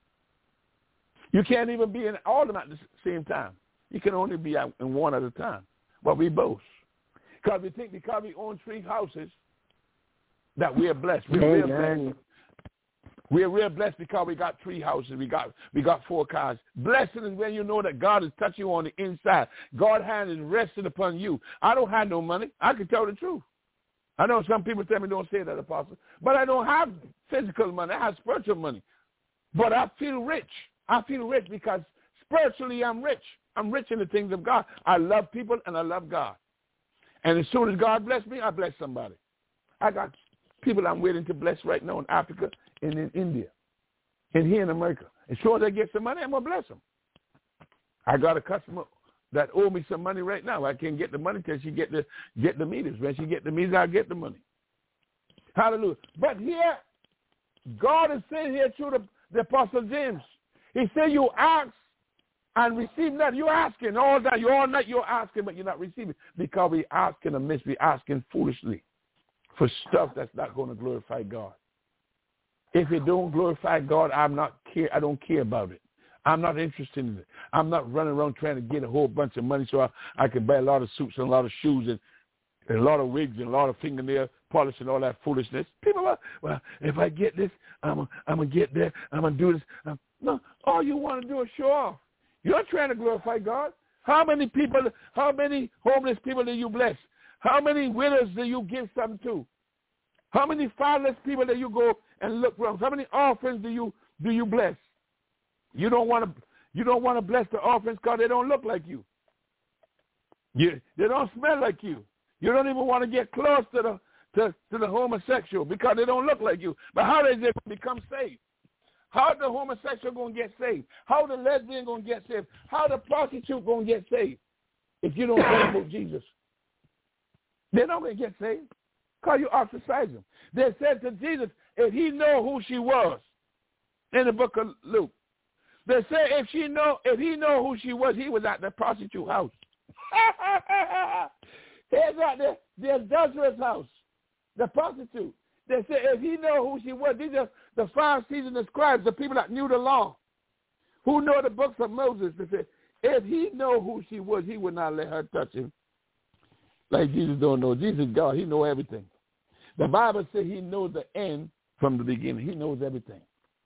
You can't even be in all of them at the same time. You can only be in one at a time. But we boast. Because we think because we own three houses that we are blessed. We're real blessed. We're real blessed because we got three houses. We got we got four cars. Blessing is when you know that God is touching you on the inside. God's hand is resting upon you. I don't have no money. I can tell the truth. I know some people tell me don't say that, Apostle. But I don't have physical money. I have spiritual money. But I feel rich. I feel rich because spiritually I'm rich. I'm rich in the things of God. I love people and I love God. And as soon as God bless me, I bless somebody. I got people I'm waiting to bless right now in Africa and in India and here in America. As soon as I get some money, I'm going to bless them. I got a customer that owe me some money right now. I can't get the money until she get the, get the meters. When she get the meters, I'll get the money. Hallelujah. But here, God is saying here through the, the Apostle James, he said you ask and receive not. You're asking all that. You're all night you're asking, but you're not receiving because we're asking amiss. We're asking foolishly for stuff that's not going to glorify God. If it don't glorify God, I'm not care. I don't care about it. I'm not interested in it. I'm not running around trying to get a whole bunch of money so I, I can buy a lot of suits and a lot of shoes and, and a lot of wigs and a lot of fingernail polish and all that foolishness. People are, well, if I get this, I'm I'm going to get there. I'm going to do this. I'm, no, all you want to do is show off. You're trying to glorify God. How many people, how many homeless people do you bless? How many widows do you give something to? How many fatherless people do you go and look around? How many orphans do you do you bless? You don't want to you don't want to bless the orphans because they don't look like you. You they don't smell like you. You don't even want to get close to the to, to the homosexual because they don't look like you. But how does they become saved? How the homosexual going to get saved? How the lesbian going to get saved? How the prostitute going to get saved? If you don't tell them about Jesus, they're not going to get saved because you ostracize them. They said to Jesus, if he know who she was, in the book of Luke, they say if she know, if he know who she was, he was at the prostitute house. He's at the, the adulterous house, the prostitute. They say if he know who she was, these are the Pharisees and the scribes, the people that knew the law, who know the books of Moses. They say if he know who she was, he would not let her touch him. Like Jesus don't know. Jesus is God. He know everything. The Bible says he knows the end from the beginning. He knows everything.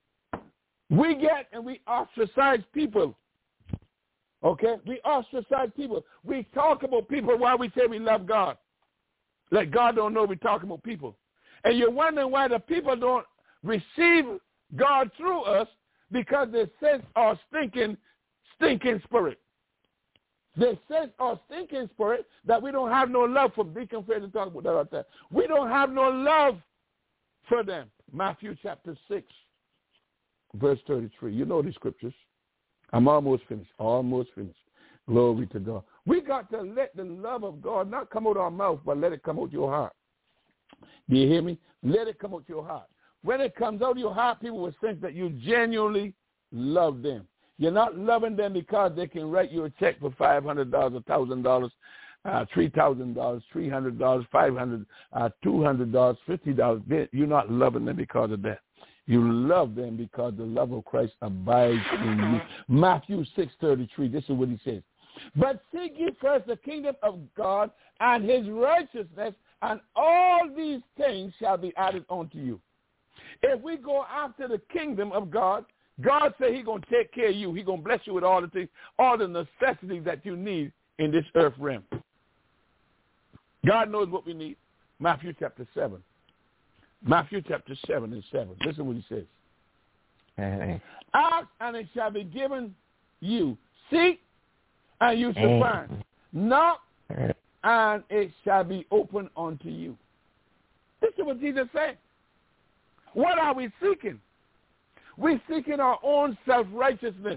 We get and we ostracize people. Okay? We ostracize people. We talk about people while we say we love God. Like God don't know we're talking about people. And you're wondering why the people don't receive God through us because they sense our stinking, stinking spirit. They sense our stinking spirit that we don't have no love for. Deacon Fred to talk about that right there. We don't have no love for them. Matthew chapter six, verse thirty-three. You know these scriptures. I'm almost finished. Almost finished. Glory to God. We got to let the love of God not come out our mouth, but let it come out your heart. Do you hear me? Let it come out your heart. When it comes out of your heart, people will sense that you genuinely love them. You're not loving them because they can write you a check for five hundred dollars, one thousand dollars, uh, three thousand dollars, three hundred dollars, five hundred dollars, uh, two hundred dollars, fifty dollars. You're not loving them because of that. You love them because the love of Christ abides in you. Matthew six thirty-three, this is what he says. But seek ye first the kingdom of God and his righteousness, and all these things shall be added unto you. If we go after the kingdom of God, God said he's going to take care of you. He's going to bless you with all the things, all the necessities that you need in this earth realm. God knows what we need. Matthew chapter seven. Matthew chapter seven and seven. Listen what he says. Amen. Ask and it shall be given you. Seek and you shall find. Knock and it shall be opened unto you. This is what Jesus said. What are we seeking? We're seeking our own self-righteousness,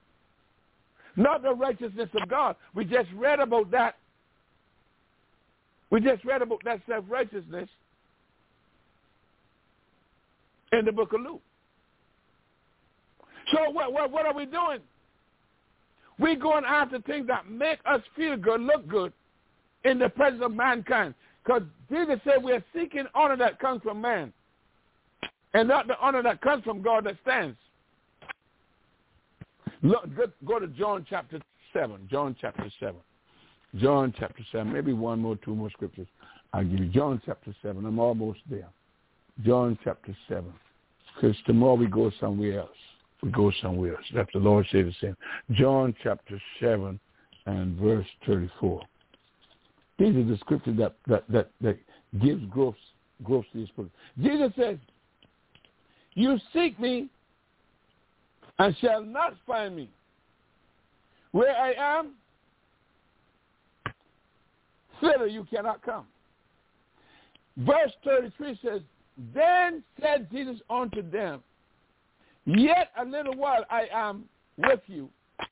not the righteousness of God. We just read about that. We just read about that self-righteousness in the book of Luke. So what, what, what are we doing? We're going after things that make us feel good, look good in the presence of mankind. Because Jesus said we are seeking honor that comes from man and not the honor that comes from God that stands. Look, go to John chapter seven. John chapter seven. John chapter seven. Maybe one more, two more scriptures. I'll give you John chapter seven. I'm almost there. John chapter seven. Because tomorrow we go somewhere else. We go somewhere else. That's the Lord said the same. John chapter seven and verse thirty-four. These are the scriptures that, that, that, that gives growth, growth to your spirit. Jesus says, you seek me and shall not find me. Where I am, thither you cannot come. Verse thirty-three says, then said Jesus unto them, yet a little while I am with you,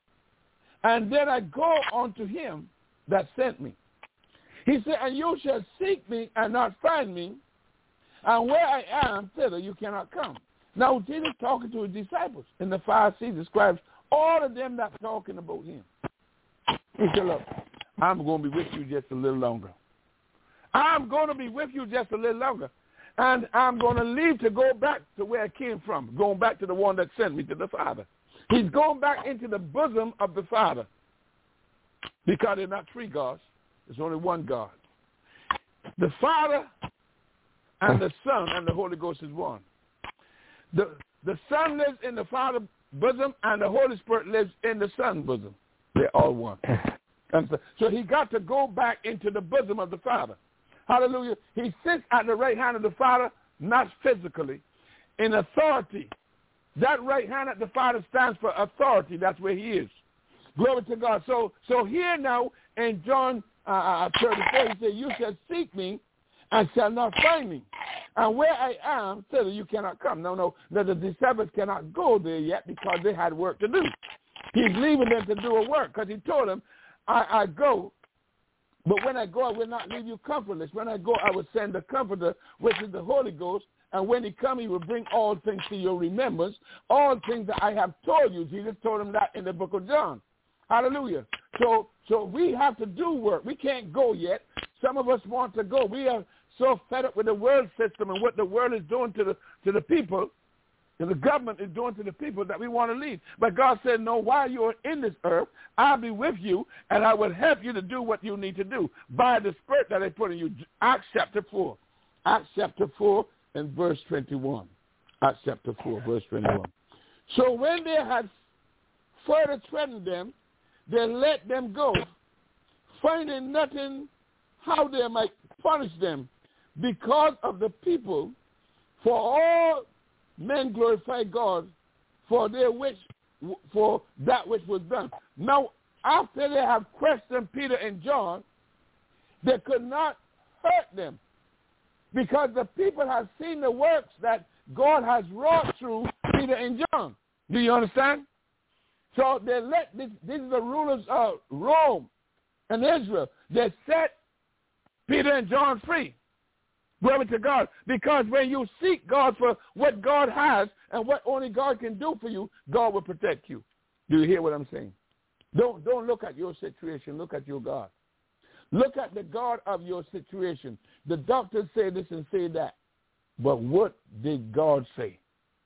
and then I go unto him that sent me. He said, and you shall seek me and not find me, and where I am, thither you cannot come. Now, Jesus talking to his disciples, and the Pharisees, the scribes, all of them that talking about him. He said, look, I'm going to be with you just a little longer. I'm going to be with you just a little longer. And I'm going to leave to go back to where I came from, going back to the one that sent me, to the Father. He's going back into the bosom of the Father because they're not three gods. There's only one God. The Father and the Son and the Holy Ghost is one. The, the Son lives in the Father's bosom and the Holy Spirit lives in the Son's bosom. They're all one. And so, so he got to go back into the bosom of the Father. Hallelujah. He sits at the right hand of the Father, not physically, in authority. That right hand of the Father stands for authority. That's where he is. Glory to God. So so here now in John uh, thirty-four, he said, you shall seek me and shall not find me. And where I am, thither you cannot come. No, no, no, the disciples cannot go there yet because they had work to do. He's leaving them to do a work because he told them, I, I go, but when I go, I will not leave you comfortless. When I go, I will send the Comforter, which is the Holy Ghost. And when he comes, he will bring all things to your remembrance, all things that I have told you. Jesus told him that in the book of John. Hallelujah. So so we have to do work. We can't go yet. Some of us want to go. We are so fed up with the world system and what the world is doing to the to the people, and the government is doing to the people, that we want to leave. But God said, no, while you are in this earth, I'll be with you, and I will help you to do what you need to do by the Spirit that I put in you. Acts chapter four. Acts chapter four and verse twenty-one. Acts chapter four, verse twenty-one. So when they had further threatened them, they let them go, finding nothing how they might punish them because of the people. For all men glorify God for their which, for that which was done. Now, after they have questioned Peter and John, they could not hurt them because the people have seen the works that God has wrought through Peter and John. Do you understand? So they let this, these are the rulers of Rome and Israel. They set Peter and John free. Glory to God. Because when you seek God for what God has and what only God can do for you, God will protect you. Do you hear what I'm saying? Don't, don't look at your situation. Look at your God. Look at the God of your situation. The doctors say this and say that. But what did God say?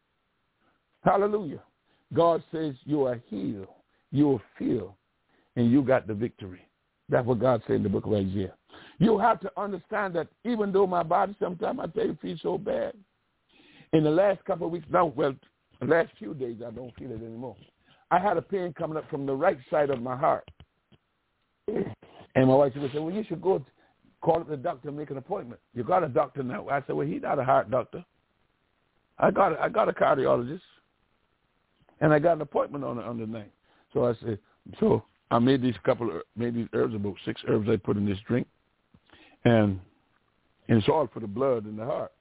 Hallelujah. God says you are healed, you are filled, and you got the victory. That's what God said in the book of Isaiah. You have to understand that even though my body sometimes I tell you feels so bad, in the last couple of weeks, now, well, the last few days I don't feel it anymore. I had a pain coming up from the right side of my heart. And my wife would say, well, you should go call up the doctor and make an appointment. You got a doctor now. I said, well, he's not a heart doctor. I got a, I got a cardiologist. And I got an appointment on the, on the night. So I said, so I made these couple of, made these herbs, about six herbs I put in this drink. And, and it's all for the blood in the heart.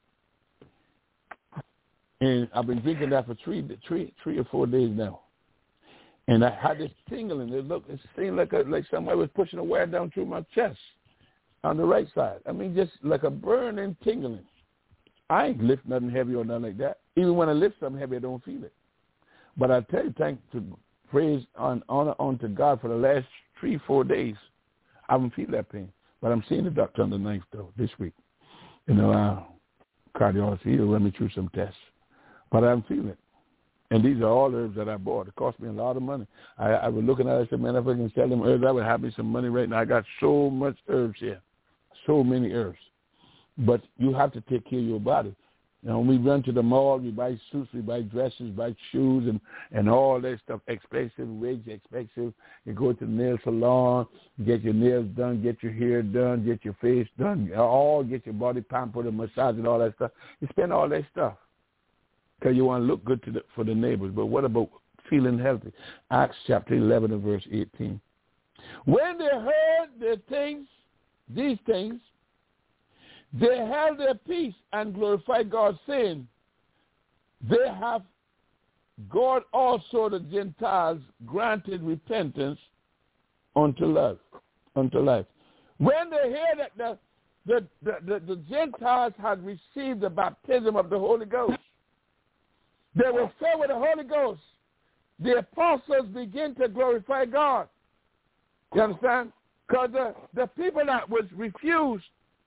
And I've been drinking that for three, three, three or four days now. And I had this tingling. It looked, it seemed like a, like somebody was pushing a wire down through my chest on the right side. I mean, just like a burning tingling. I ain't lift nothing heavy or nothing like that. Even when I lift something heavy, I don't feel it. But I tell you, thank to praise and honor unto God for the last three, four days. I haven't feel that pain. But I'm seeing the doctor on the ninth, though, this week. You know, uh, cardiologist, he'll run me through some tests. But I'm feeling it. And these are all herbs that I bought. It cost me a lot of money. I, I was looking at it, I said, man, if I can sell them herbs, I would have me some money right now. I got so much herbs here, so many herbs. But you have to take care of your body. You know, when we run to the mall, we buy suits, we buy dresses, buy shoes, and, and all that stuff, expensive, wigs, expensive. You go to the nail salon, get your nails done, get your hair done, get your face done, all get your body pampered and massage and all that stuff. You spend all that stuff because you want to look good to the, for the neighbors. But what about feeling healthy? Acts chapter eleven and verse eighteen. When they heard the things, these things, they held their peace and glorified God, saying, they have God also the Gentiles granted repentance unto life. Unto life. When they hear that the the, the, the the Gentiles had received the baptism of the Holy Ghost, they were filled with the Holy Ghost. The apostles begin to glorify God. You understand? Because the, the people that was refused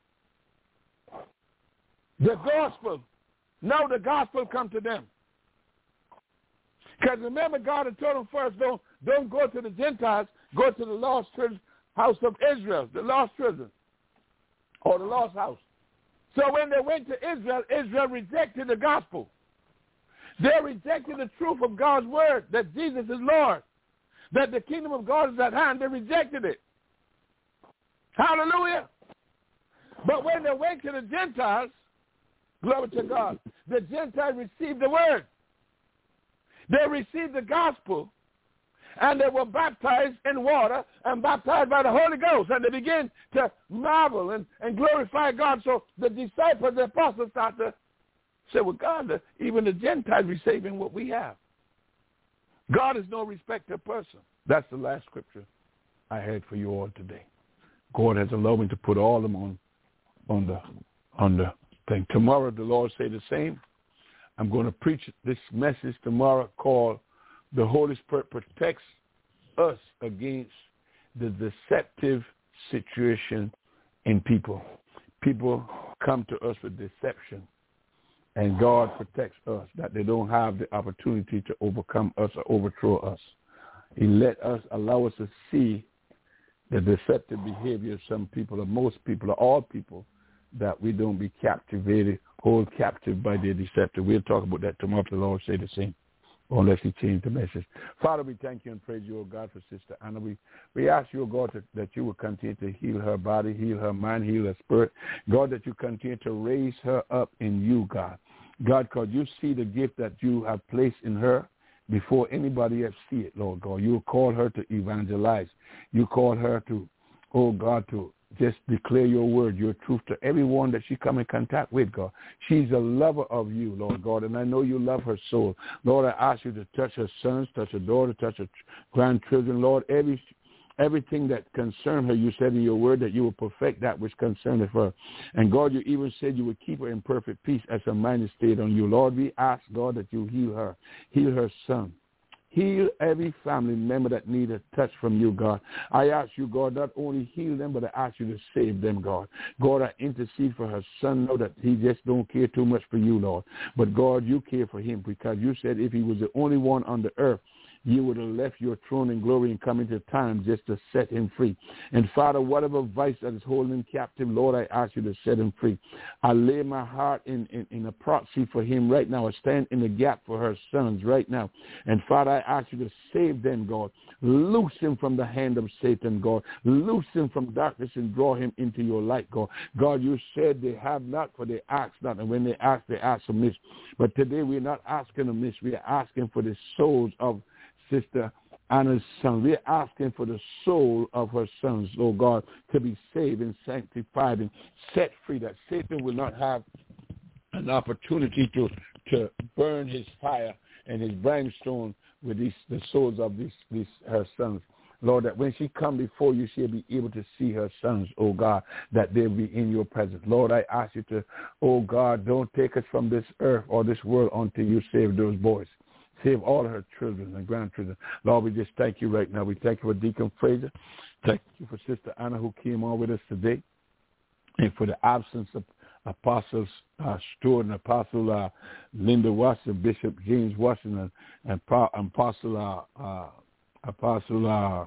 the gospel, now the gospel come to them. Because remember, God had told them first, don't, don't go to the Gentiles, go to the lost house of Israel, the lost children, or the lost house. So when they went to Israel, Israel rejected the gospel. They rejected the truth of God's word, that Jesus is Lord, that the kingdom of God is at hand. They rejected it. Hallelujah. But when they went to the Gentiles, glory to God, the Gentiles received the word. They received the gospel, and they were baptized in water and baptized by the Holy Ghost, and they began to marvel and, and glorify God. So the disciples, the apostles, started to say, well, God, even the Gentiles receiving what we have. God is no respecter of person. That's the last scripture I had for you all today. God has allowed me to put all of them on, on the on the thing. Tomorrow the Lord say the same. I'm going to preach this message tomorrow called The Holy Spirit Protects Us Against the Deceptive Situation in People. People come to us with deception, and God protects us, that they don't have the opportunity to overcome us or overthrow us. He let us, allow us to see the deceptive behavior of some people, or most people, or all people, that we don't be captivated, hold captive by their deceptive. We'll talk about that tomorrow if the Lord say the same, unless he changed the message. Father, we thank you and praise you, O God, for Sister Anna. We, we ask you, O God, to, that you will continue to heal her body, heal her mind, heal her spirit. God, that you continue to raise her up in you, God. God, because you see the gift that you have placed in her before anybody else see it, Lord God. You call her to evangelize. You call her to, oh God, to just declare your word, your truth to everyone that she come in contact with, God. She's a lover of you, Lord God, and I know you love her soul. Lord, I ask you to touch her sons, touch her daughter, touch her grandchildren, Lord, every everything that concerned her. You said in your word that you will perfect that which concerneth her. And God, you even said you would keep her in perfect peace as her mind is stayed on you. Lord, we ask, God, that you heal her, heal her son. Heal every family member that need a touch from you, God. I ask you, God, not only heal them, but I ask you to save them, God. God, I intercede for her son, know that he just don't care too much for you, Lord. But, God, you care for him, because you said if he was the only one on the earth, you would have left your throne in glory and come into time just to set him free. And, Father, whatever vice that is holding him captive, Lord, I ask you to set him free. I lay my heart in, in, in a proxy for him right now. I stand in the gap for her sons right now. And, Father, I ask you to save them, God. Loose him from the hand of Satan, God. Loose him from darkness and draw him into your light, God. God, you said they have not, for they ask not. And when they ask, they ask amiss. But today we're not asking amiss. We are asking for the souls of Sister Anna's son. We're asking for the soul of her sons, oh God, to be saved and sanctified and set free, that Satan will not have an opportunity to to burn his fire and his brimstone with these the souls of these, these her sons. Lord, that when she come before you, she'll be able to see her sons, oh God, that they'll be in your presence. Lord, I ask you to, oh God, don't take us from this earth or this world until you save those boys. Save all her children and grandchildren. Lord, we just thank you right now. We thank you for Deacon Fraser. Thank you for Sister Anna who came on with us today. And for the absence of Apostles uh, Stewart and Apostle uh, Linda Washington, Bishop James Washington, and, and, and Apostle uh, uh, Apostle uh,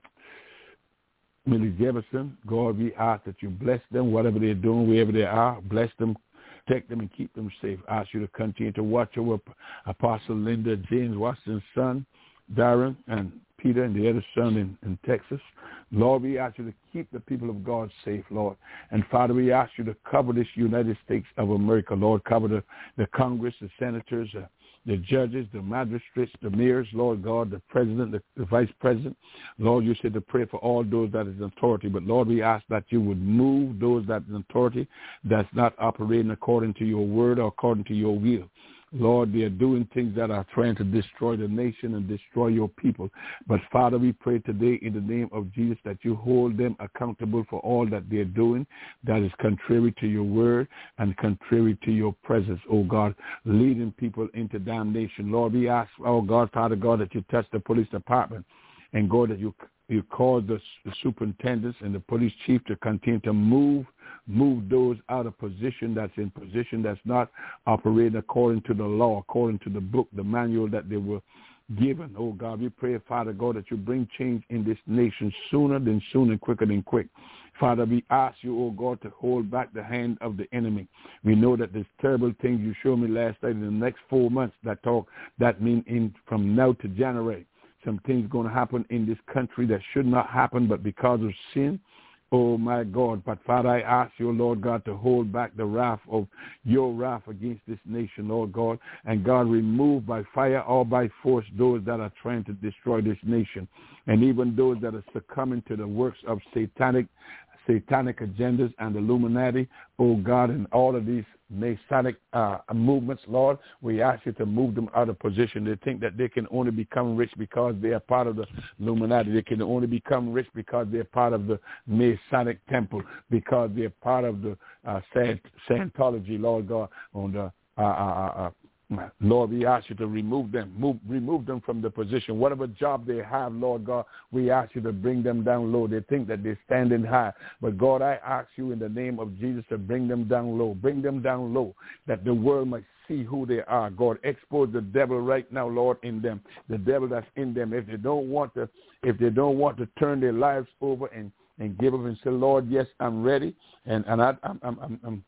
Millie Jefferson. God, we ask that you bless them, whatever they're doing, wherever they are. Bless them, protect them, and keep them safe. I ask you to continue to watch over Apostle Linda James Washington's son, Darren, and Peter, and the other son in, in Texas. Lord, we ask you to keep the people of God safe, Lord. And, Father, we ask you to cover this United States of America, Lord. Cover the, the Congress, the senators, uh, the judges, the magistrates, the mayors, Lord God, the president, the, the vice president. Lord, you said to pray for all those that is in authority. But, Lord, we ask that you would move those that is in authority that's not operating according to your word or according to your will. Lord, they are doing things that are trying to destroy the nation and destroy your people. But, Father, we pray today in the name of Jesus that you hold them accountable for all that they're doing that is contrary to your word and contrary to your presence, oh God, leading people into damnation. Lord, we ask, oh God, Father God, that you touch the police department and, God, that you you cause the, the superintendents and the police chief to continue to move move those out of position that's in position that's not operating according to the law, according to the book, the manual that they were given. Oh, God, we pray, Father God, that you bring change in this nation sooner than soon and quicker than quick. Father, we ask you, oh, God, to hold back the hand of the enemy. We know that there's terrible things you showed me last night in the next four months that talk, that mean in from now to January. Some things going to happen in this country that should not happen, but because of sin, oh, my God. But, Father, I ask you, Lord God, to hold back the wrath of your wrath against this nation, Lord God. And, God, remove by fire or by force those that are trying to destroy this nation. And even those that are succumbing to the works of satanic satanic agendas and Illuminati, oh, God, and all of these Masonic uh, movements, Lord, we ask you to move them out of position. They think that they can only become rich because they are part of the Illuminati. They can only become rich because they're part of the Masonic temple, because they're part of the uh, Scientology, Lord God, on the uh, uh, uh, Lord, we ask you to remove them, move, remove them from the position. Whatever job they have, Lord God, we ask you to bring them down low. They think that they're standing high. But, God, I ask you in the name of Jesus to bring them down low. Bring them down low that the world might see who they are. God, expose the devil right now, Lord, in them, the devil that's in them. If they don't want to, if they don't want to turn their lives over and, and give up and say, Lord, yes, I'm ready, and, and I, I'm, I'm, I'm, I'm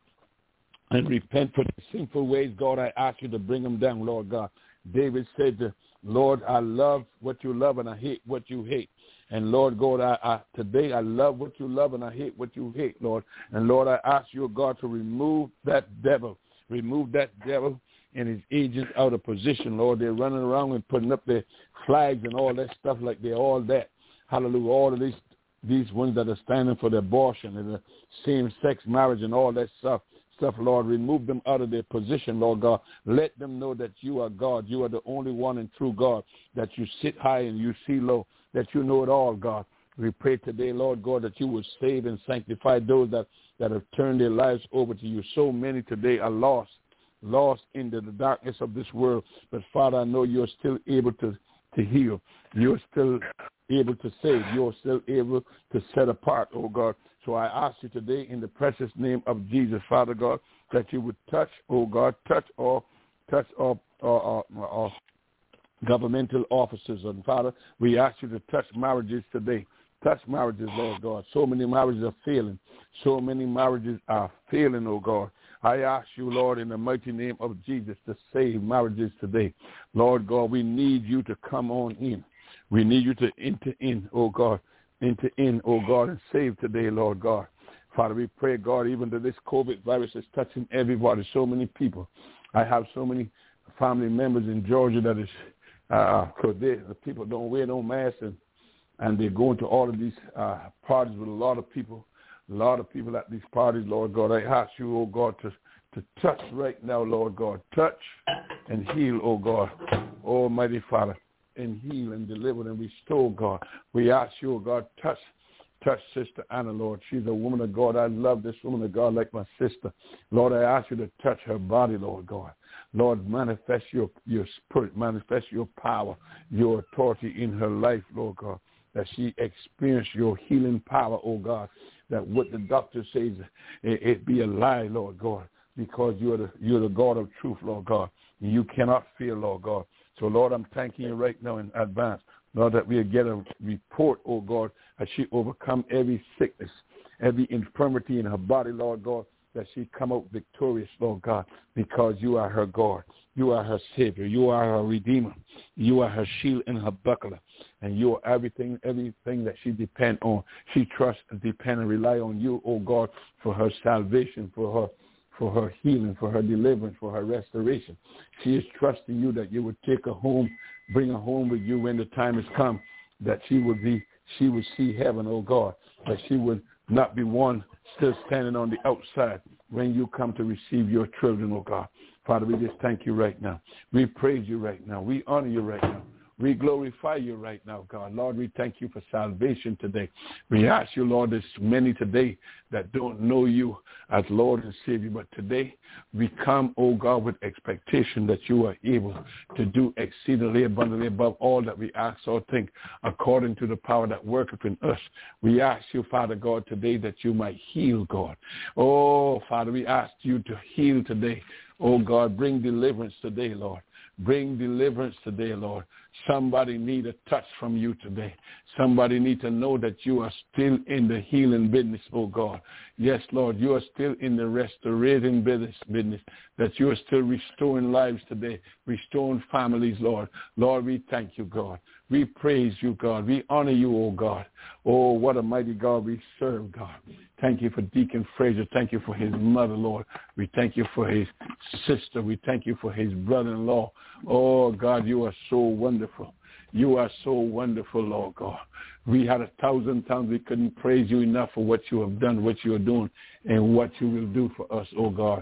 and repent for the sinful ways, God, I ask you to bring them down, Lord God. David said, Lord, I love what you love and I hate what you hate. And, Lord God, I, I, today I love what you love and I hate what you hate, Lord. And, Lord, I ask you, God, to remove that devil. Remove that devil and his agents out of position, Lord. They're running around and putting up their flags and all that stuff like they're all that. Hallelujah. All of these, these ones that are standing for the abortion and the same-sex marriage and all that stuff. Stuff, Lord, remove them out of their position, Lord God. Let them know that you are God. You are the only one and true God, that you sit high and you see low, that you know it all, God. We pray today, Lord God, that you will save and sanctify those that, that have turned their lives over to you. So many today are lost, lost into the darkness of this world. But, Father, I know you're still able to, to heal. You're still able to save. You're still able to set apart, oh God. So I ask you today in the precious name of Jesus, Father God, that you would touch, oh God, touch all, touch all, all, all, all governmental officers. And Father, we ask you to touch marriages today. Touch marriages, Lord God. So many marriages are failing. So many marriages are failing, oh God. I ask you, Lord, in the mighty name of Jesus, to save marriages today. Lord God, we need you to come on in. We need you to enter in, oh God. Into in, oh God, and save today, Lord God. Father, we pray, God, even though this COVID virus is touching everybody, so many people. I have so many family members in Georgia that is, uh, because the people don't wear no masks, and, and they're going to all of these uh, parties with a lot of people, a lot of people at these parties, Lord God. I ask you, oh God, to, to touch right now, Lord God. Touch and heal, oh God, Almighty Father. And heal and deliver and restore, God. We ask you, oh God, touch Touch Sister Anna, Lord. She's a woman of God. I love this woman of God like my sister. Lord, I ask you to touch her body, Lord God. Lord, manifest your, your spirit, manifest your power, your authority in her life, Lord God, that she experience your healing power, oh God, that what the doctor says, it, it be a lie, Lord God, because you're the, you're the God of truth, Lord God. You cannot fail, Lord God. So, Lord, I'm thanking you right now in advance, Lord, that we'll get a report, oh God, as she overcome every sickness, every infirmity in her body, Lord God, that she come out victorious, Lord God, because you are her God. You are her Savior. You are her Redeemer. You are her shield and her buckler. And you are everything, everything that she depends on. She trusts and depends and rely on you, oh God, for her salvation, for her for her healing, for her deliverance, for her restoration. She is trusting you that you would take her home, bring her home with you when the time has come, that she would be, she would see heaven, oh God, that she would not be one still standing on the outside when you come to receive your children, oh God. Father, we just thank you right now. We praise you right now. We honor you right now. We glorify you right now, God. Lord, we thank you for salvation today. We ask you, Lord, there's many today that don't know you as Lord and Savior, but today we come, oh God, with expectation that you are able to do exceedingly abundantly above all that we ask or think, according to the power that worketh in us. We ask you, Father God, today that you might heal, God. Oh, Father, we ask you to heal today. Oh, God, bring deliverance today, Lord. Bring deliverance today, Lord. Somebody need a touch from you today. Somebody need to know that you are still in the healing business, oh God. Yes, Lord, you are still in the restorating business, business, that you are still restoring lives today, restoring families, Lord. Lord, we thank you, God. We praise you, God. We honor you, oh God. Oh, what a mighty God we serve, God. Thank you for Deacon Frazier. Thank you for his mother, Lord. We thank you for his sister. We thank you for his brother-in-law. Oh, God, you are so wonderful. You are so wonderful, Lord God. We had a thousand times we couldn't praise you enough for what you have done, what you are doing, and what you will do for us, oh God.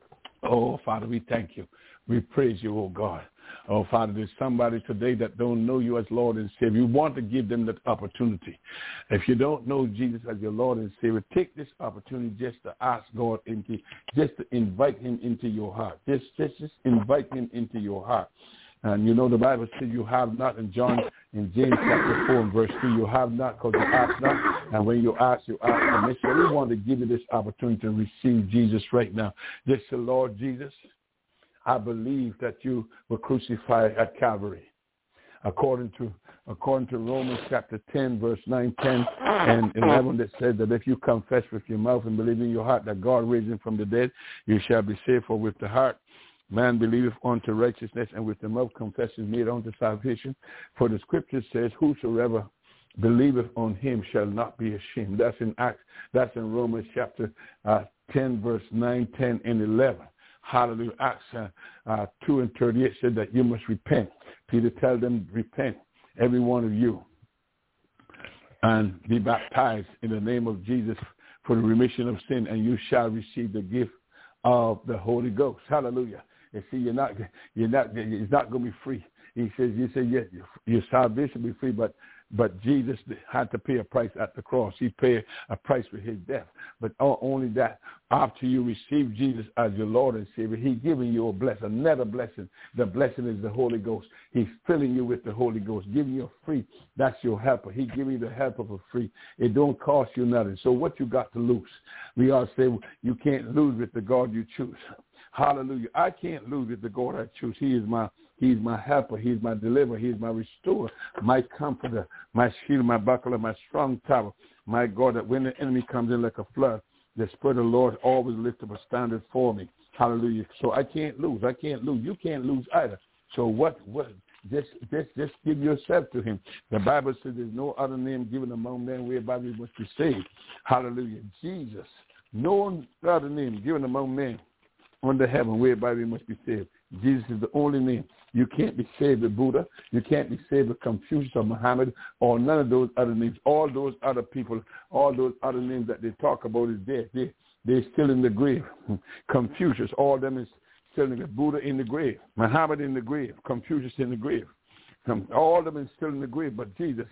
Oh, Father, we thank you. We praise you, oh God. Oh, Father, there's somebody today that don't know you as Lord and Savior. You want to give them that opportunity. If you don't know Jesus as your Lord and Savior, take this opportunity just to ask God into, just to invite him into your heart. Just, just, just invite him into your heart. And you know the Bible says you have not, in John, in James chapter four and verse three, you have not because you ask not. And when you ask, you ask permission. We want to give you this opportunity to receive Jesus right now. Just say, Lord Jesus, I believe that you were crucified at Calvary. According to according to Romans chapter ten, verse nine, ten, and eleven, that said that if you confess with your mouth and believe in your heart that God raised him from the dead, you shall be saved. For with the heart man believeth unto righteousness, and with the mouth confession is made unto salvation. For the scripture says, whosoever believeth on him shall not be ashamed. That's in Acts. That's in Romans chapter uh, ten, verse nine, ten, and eleven. Hallelujah. Acts uh, uh, two and thirty-eight said that you must repent. Peter tell them, repent, every one of you, and be baptized in the name of Jesus for the remission of sin, and you shall receive the gift of the Holy Ghost. Hallelujah. And see, you're not, you're not, it's not going to be free. He says, you say, yes, your salvation will be free, but But Jesus had to pay a price at the cross. He paid a price for his death. But only that, after you receive Jesus as your Lord and Savior, he's giving you a blessing, another blessing. The blessing is the Holy Ghost. He's filling you with the Holy Ghost, giving you a free. That's your helper. He's giving you the helper for free. It don't cost you nothing. So what you got to lose? We all say you can't lose with the God you choose. Hallelujah. I can't lose with the God I choose. He is my He's my helper. He's my deliverer. He's my restorer, my comforter, my shield, my buckler, my strong tower. My God, that when the enemy comes in like a flood, the Spirit of the Lord always lifts up a standard for me. Hallelujah. So I can't lose. I can't lose. You can't lose either. So what? What? Just, just, just give yourself to him. The Bible says there's no other name given among men whereby we must be saved. Hallelujah. Jesus. No other name given among men under heaven whereby we must be saved. Jesus is the only name. You can't be saved with Buddha. You can't be saved with Confucius or Muhammad or none of those other names. All those other people, all those other names that they talk about is dead. They, they're still in the grave. Confucius, all of them is still in the Buddha in the grave. Muhammad in the grave. Confucius in the grave. All of them is still in the grave. But Jesus,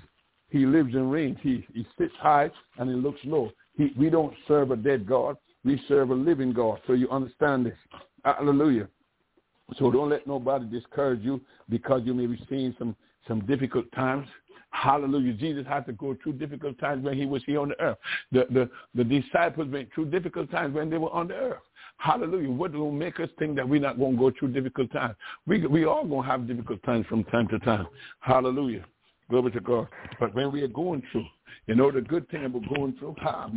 He lives and reigns. He, he sits high and he looks low. He, we don't serve a dead God. We serve a living God. So you understand this. Hallelujah. So don't let nobody discourage you because you may be seeing some, some difficult times. Hallelujah. Jesus had to go through difficult times when he was here on the earth. The, the, the disciples went through difficult times when they were on the earth. Hallelujah. What will make us think that we're not going to go through difficult times? We, we are going to have difficult times from time to time. Hallelujah. Glory to God. But when we are going through, you know, the good thing about going through,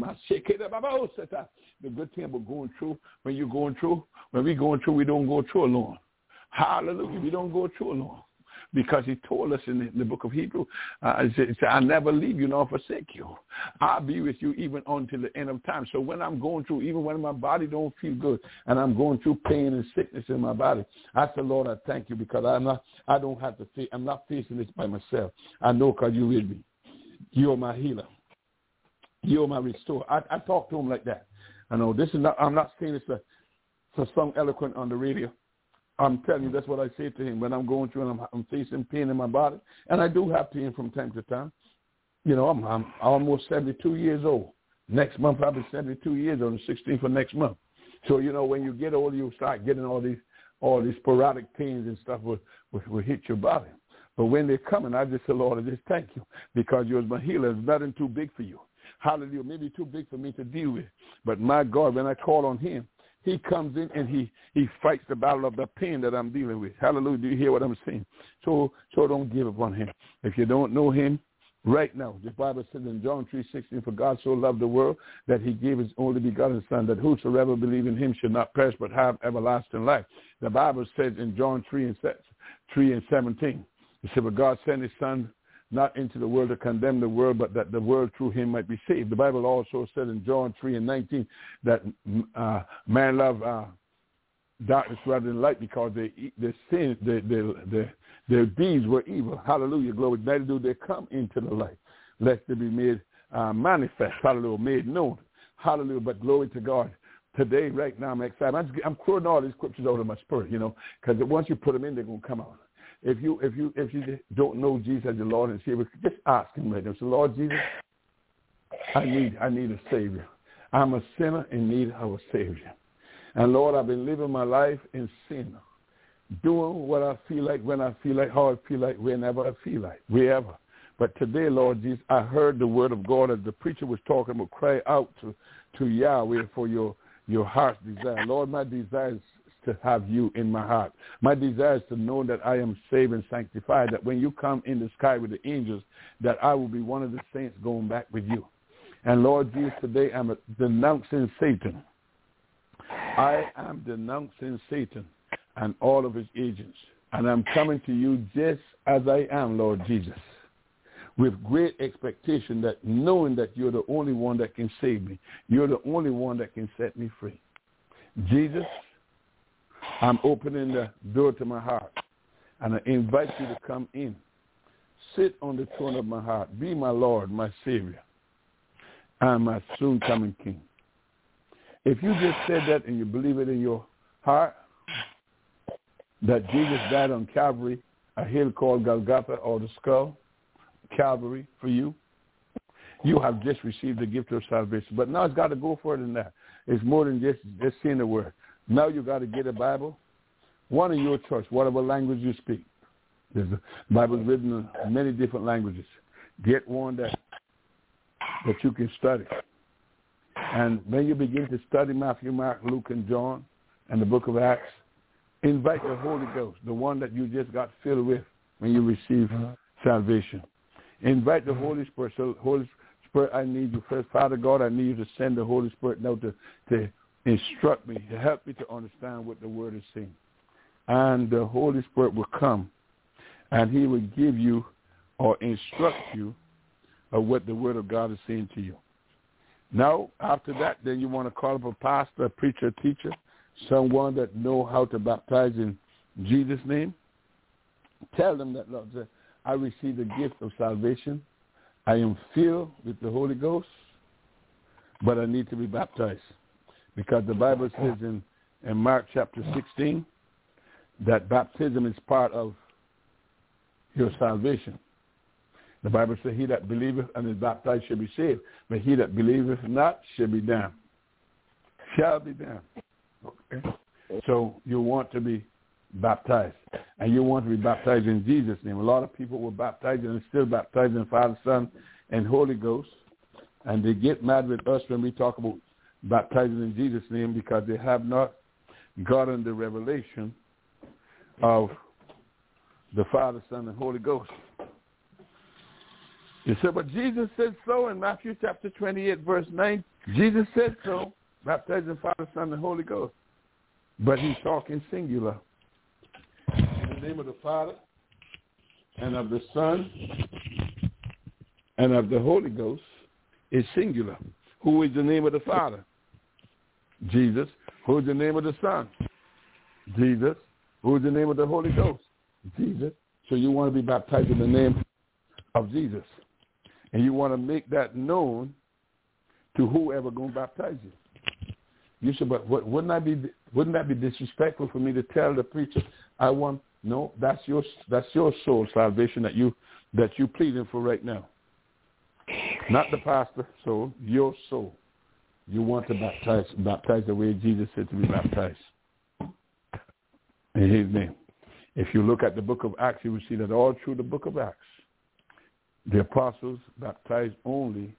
the good thing about going through, when you're going through, when we're going through, we don't go through alone. Hallelujah. We don't go through alone. Because he told us in the, in the book of Hebrew, uh, he said, I'll never leave you nor forsake you. I'll be with you even until the end of time. So when I'm going through, even when my body don't feel good and I'm going through pain and sickness in my body, I said, Lord, I thank you because I'm not, I don't have to face, I'm not facing this by myself. I know because you're with me. You're my healer. You're my restorer. I, I talk to him like that. I know this is not, I'm not saying this for, for some eloquent on the radio. I'm telling you, that's what I say to him when I'm going through and I'm, I'm facing pain in my body. And I do have pain from time to time. You know, I'm, I'm almost seventy-two years old. Next month, I'll be seventy-two years on the sixteenth of next month. So, you know, when you get older, you start getting all these all these sporadic pains and stuff will, will, will hit your body. But when they're coming, I just say, Lord, I just thank you because you're my healer. There's nothing too big for you. Hallelujah. Maybe too big for me to deal with. But my God, when I call on him, he comes in and he, he fights the battle of the pain that I'm dealing with. Hallelujah. Do you hear what I'm saying? So so don't give up on him. If you don't know him right now, the Bible says in John three sixteen, for God so loved the world that he gave his only begotten son, that whosoever believe in him should not perish but have everlasting life. The Bible says in John three and seventeen, it said, but God sent his son not into the world to condemn the world, but that the world through him might be saved. The Bible also said in John three and nineteen that uh, man love uh, darkness rather than light because they, their sins, their, their, their, their deeds were evil. Hallelujah, glory. Neither do they come into the light, lest they be made uh, manifest. Hallelujah, made known. Hallelujah, but glory to God. Today, right now, I'm excited. I'm, just, I'm quoting all these scriptures out of my spirit, you know, because once you put them in, they're going to come out. If you if you if you don't know Jesus as your Lord and Savior, just ask him right now. So, Lord Jesus, I need I need a Savior. I'm a sinner in need of a Savior. And Lord, I've been living my life in sin, doing what I feel like, when I feel like, how I feel like, whenever I feel like, wherever. But today, Lord Jesus, I heard the word of God as the preacher was talking about, cry out to, to Yahweh for your, your heart's desire. Lord, my desire is to have you in my heart. My desire is to know that I am saved and sanctified, that when you come in the sky with the angels, that I will be one of the saints going back with you. And Lord Jesus, today I'm denouncing Satan. I am denouncing Satan and all of his agents. And I'm coming to you just as I am, Lord Jesus, with great expectation, that knowing that you're the only one that can save me. You're the only one that can set me free. Jesus, I'm opening the door to my heart, and I invite you to come in. Sit on the throne of my heart. Be my Lord, my Savior, and my soon-coming King. If you just said that and you believe it in your heart, that Jesus died on Calvary, a hill called Golgotha, or the skull, Calvary, for you, you have just received the gift of salvation. But now it's got to go further than that. It's more than just, just saying the word. Now you got to get a Bible, one in your church, whatever language you speak. There's a Bible's written in many different languages. Get one that that you can study. And when you begin to study Matthew, Mark, Luke, and John, and the book of Acts, invite the Holy Ghost, the one that you just got filled with when you received uh-huh. salvation. Invite the Holy Spirit. So, Holy Spirit, I need you first. Father God, I need you to send the Holy Spirit now to, to instruct me, to help me to understand what the word is saying. And the Holy Spirit will come, and he will give you or instruct you of what the word of God is saying to you. Now, after that, then you want to call up a pastor, a preacher, a teacher, someone that know how to baptize in Jesus' name. Tell them that, Lord, I received the gift of salvation. I am filled with the Holy Ghost, but I need to be baptized. Because the Bible says in, in Mark chapter sixteen that baptism is part of your salvation. The Bible says, he that believeth and is baptized shall be saved, but he that believeth not shall be damned. Shall be damned. Okay? So you want to be baptized, and you want to be baptized in Jesus' name. A lot of people were baptized and still baptized in Father, Son, and Holy Ghost, and they get mad with us when we talk about baptizing in Jesus' name because they have not gotten the revelation of the Father, Son, and Holy Ghost. You said, but Jesus said so in Matthew chapter twenty-eight, verse nine. Jesus said so, baptized in Father, Son, and Holy Ghost. But he's talking singular. In the name of the Father, and of the Son, and of the Holy Ghost is singular. Who is the name of the Father? Jesus. Who is the name of the Son? Jesus. Who is the name of the Holy Ghost? Jesus. So you want to be baptized in the name of Jesus. And you want to make that known to whoever going to baptize you. You said, but what, wouldn't that be wouldn't that be disrespectful for me to tell the preacher, I want no, that's your that's your soul salvation that you that you pleading for right now. Not the pastor soul, your soul. You want to baptize baptize the way Jesus said to be baptized. In his name. If you look at the book of Acts, you will see that all through the book of Acts, the apostles baptized only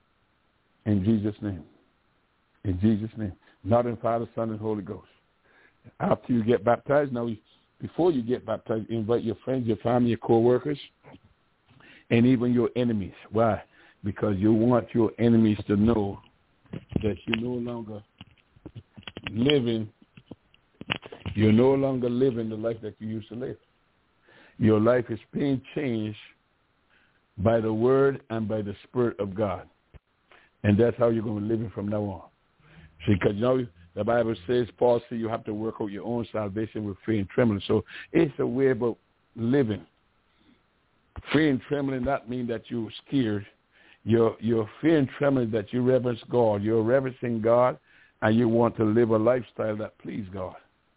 in Jesus' name. In Jesus' name. Not in Father, Son, and Holy Ghost. After you get baptized, now before you get baptized, invite your friends, your family, your co-workers, and even your enemies. Why? Because you want your enemies to know that you're no longer living, you're no longer living the life that you used to live. Your life is being changed by the Word and by the Spirit of God. And that's how you're going to be living from now on. See, because you know, the Bible says, Paul says you have to work out your own salvation with fear and trembling. So it's a way about living. Fear and trembling not mean that you're scared. Your your fear and trembling that you reverence God. You're reverencing God, and you want to live a lifestyle that pleases God.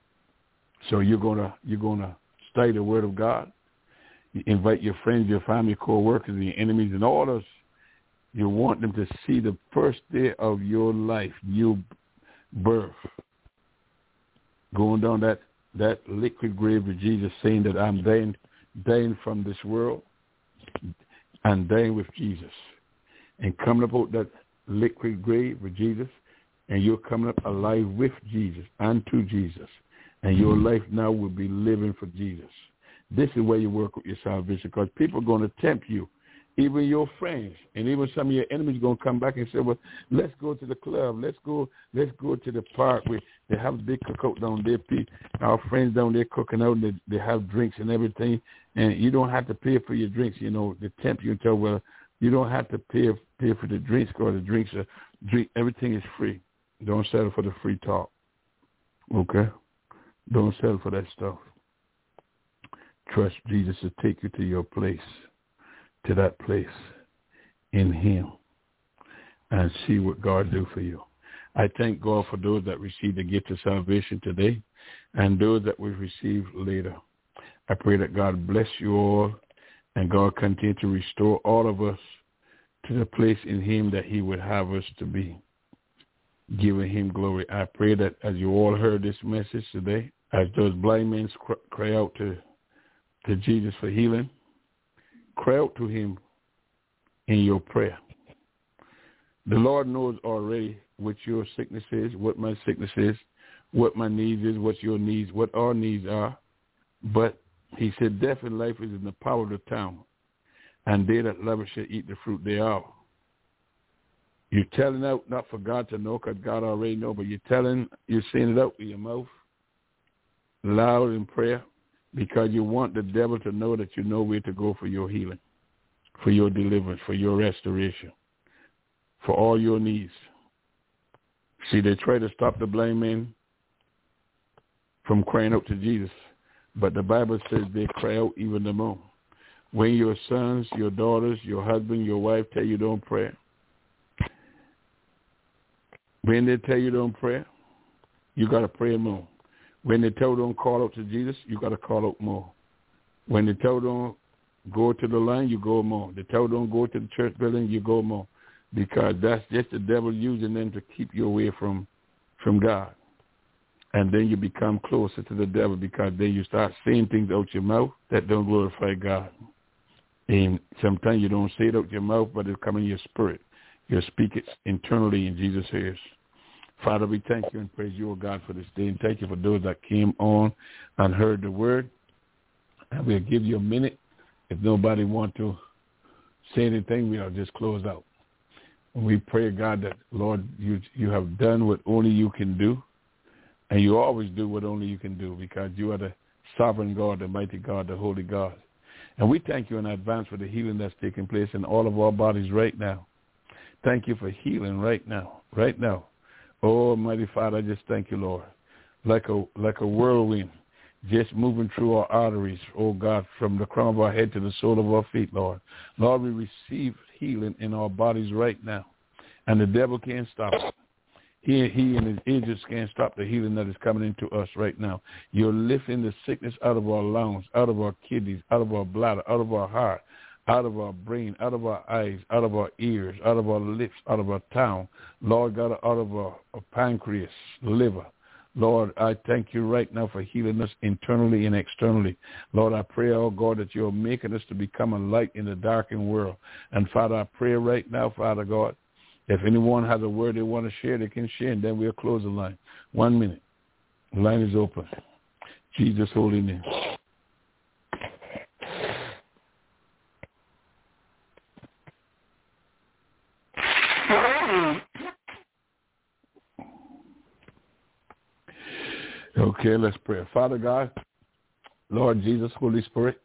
So you're gonna you're gonna study the Word of God. You invite your friends, your family, co-workers, and your enemies, and all those. You want them to see the first day of your life, your birth, going down that, that liquid grave with Jesus, saying that I'm dying, dying from this world and dying with Jesus. And coming up out that liquid grave with Jesus, and you're coming up alive with Jesus and to Jesus. And your life now will be living for Jesus. This is where you work with your salvation, because people are going to tempt you. Even your friends and even some of your enemies are going to come back and say, well, let's go to the club. Let's go Let's go to the park where they have a big cookout down there. Our friends down there cooking out, and they, they have drinks and everything. And you don't have to pay for your drinks. You know, they tempt you and tell, well, you don't have to pay pay for the drinks, because the drinks are, drink, everything is free. Don't settle for the free talk. Okay? Don't settle for that stuff. Trust Jesus to take you to your place. To that place in him, and see what God do for you. I thank God for those that received the gift of salvation today and those that will receive later. I pray that God bless you all, and God continue to restore all of us to the place in him that he would have us to be, giving him glory. I pray that as you all heard this message today, as those blind men cry out to, to Jesus for healing, cry out to him in your prayer. The Lord knows already what your sickness is, what my sickness is, what my needs is, what your needs, what our needs are. But he said, death and life is in the power of the tongue, and they that love it shall eat the fruit thereof. You're telling out not for God to know, because God already know, but you're telling, you're saying it out with your mouth, loud in prayer, because you want the devil to know that you know where to go for your healing, for your deliverance, for your restoration, for all your needs. See, they try to stop the blind men from crying out to Jesus, but the Bible says they cry out even the more. When your sons, your daughters, your husband, your wife tell you don't pray, when they tell you don't pray, you got to pray more. When they tell you don't call out to Jesus, you got to call out more. When they tell you don't go to the line, you go more. The tell don't go to the church building, you go more. Because that's just the devil using them to keep you away from, from God. And then you become closer to the devil because then you start saying things out your mouth that don't glorify God. And sometimes you don't say it out your mouth, but it comes in your spirit. You speak it internally in Jesus' ears. Father, we thank you and praise you, O God, for this day. And thank you for those that came on and heard the word. And we'll give you a minute. If nobody wants to say anything, we'll just close out. And we pray, God, that, Lord, you you have done what only you can do. And you always do what only you can do because you are the sovereign God, the mighty God, the holy God. And we thank you in advance for the healing that's taking place in all of our bodies right now. Thank you for healing right now, right now. Oh, mighty Father, I just thank you, Lord, like a like a whirlwind, just moving through our arteries, oh God, from the crown of our head to the sole of our feet, Lord. Lord, we receive healing in our bodies right now, and the devil can't stop it. He, he and his agents can't stop the healing that is coming into us right now. You're lifting the sickness out of our lungs, out of our kidneys, out of our bladder, out of our heart, out of our brain, out of our eyes, out of our ears, out of our lips, out of our tongue. Lord God, out of our, our pancreas, liver. Lord, I thank you right now for healing us internally and externally. Lord, I pray, oh God, that you're making us to become a light in the darkened world. And Father, I pray right now, Father God, if anyone has a word they want to share, they can share, and then we'll close the line. One minute. The line is open. Jesus' holy name. Okay, let's pray. Father God, Lord Jesus, Holy Spirit,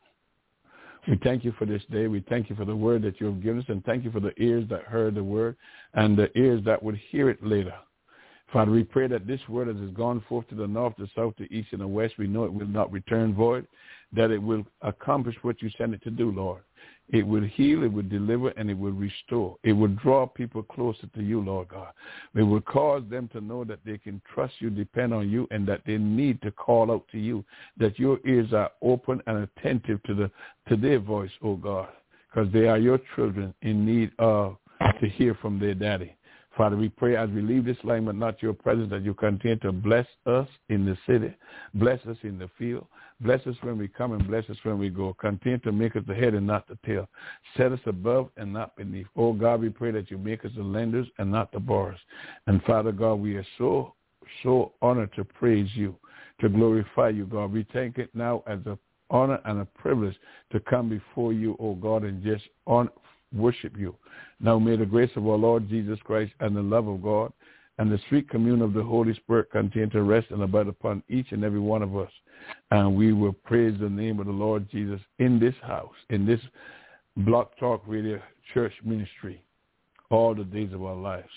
we thank you for this day. We thank you for the word that you have given us, and thank you for the ears that heard the word and the ears that would hear it later. Father, we pray that this word as has gone forth to the north, the south, the east, and the west, we know it will not return void, that it will accomplish what you sent it to do, Lord. It will heal, it will deliver, and it will restore. It will draw people closer to you, Lord God. It will cause them to know that they can trust you, depend on you, and that they need to call out to you, that your ears are open and attentive to the to their voice, oh God, because they are your children in need of to hear from their daddy. Father, we pray as we leave this line, but not your presence, that you continue to bless us in the city, bless us in the field, bless us when we come and bless us when we go. Continue to make us the head and not the tail. Set us above and not beneath. Oh, God, we pray that you make us the lenders and not the borrowers. And, Father God, we are so, so honored to praise you, to glorify you, God. We thank it now as an honor and a privilege to come before you, oh God, and just on, worship you. Now may the grace of our Lord Jesus Christ and the love of God and the sweet communion of the Holy Spirit continue to rest and abide upon each and every one of us. And we will praise the name of the Lord Jesus in this house, in this Block Talk Radio Church ministry, all the days of our lives.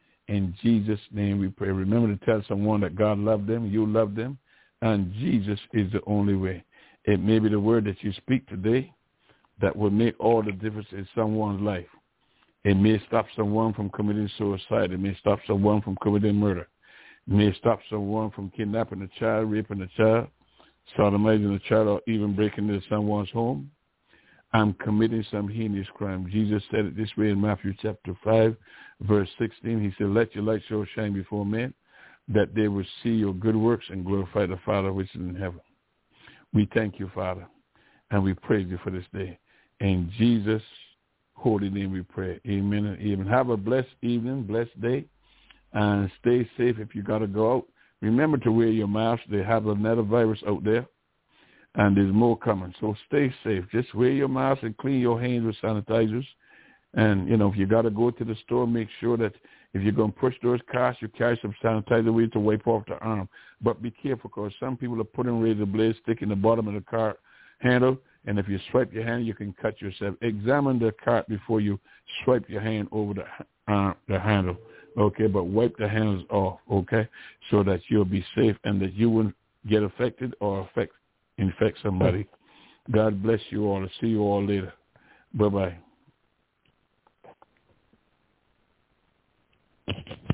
In Jesus' name we pray. Remember to tell someone that God loved them, you love them, and Jesus is the only way. It may be the word that you speak today that will make all the difference in someone's life. It may stop someone from committing suicide. It may stop someone from committing murder. It may stop someone from kidnapping a child, raping a child, sodomizing a child, or even breaking into someone's home. I'm committing some heinous crime. Jesus said it this way in Matthew chapter five, verse sixteen. He said, let your light so shine before men that they will see your good works and glorify the Father which is in heaven. We thank you, Father, and we praise you for this day. In Jesus' holy name we pray. Amen and amen. Have a blessed evening, blessed day, and stay safe if you got to go out. Remember to wear your mask. They have another virus out there, and there's more coming. So stay safe. Just wear your mask and clean your hands with sanitizers. And, you know, if you got to go to the store, make sure that if you're going to push those cars, you carry some sanitizer with you to wipe off the arm. But be careful, because some people are putting razor blades, stick in the bottom of the car handle, and if you swipe your hand, you can cut yourself. Examine the cart before you swipe your hand over the uh, the handle, okay? But wipe the handles off, okay, so that you'll be safe and that you won't get affected or affect infect somebody. God bless you all. I'll see you all later. Bye-bye.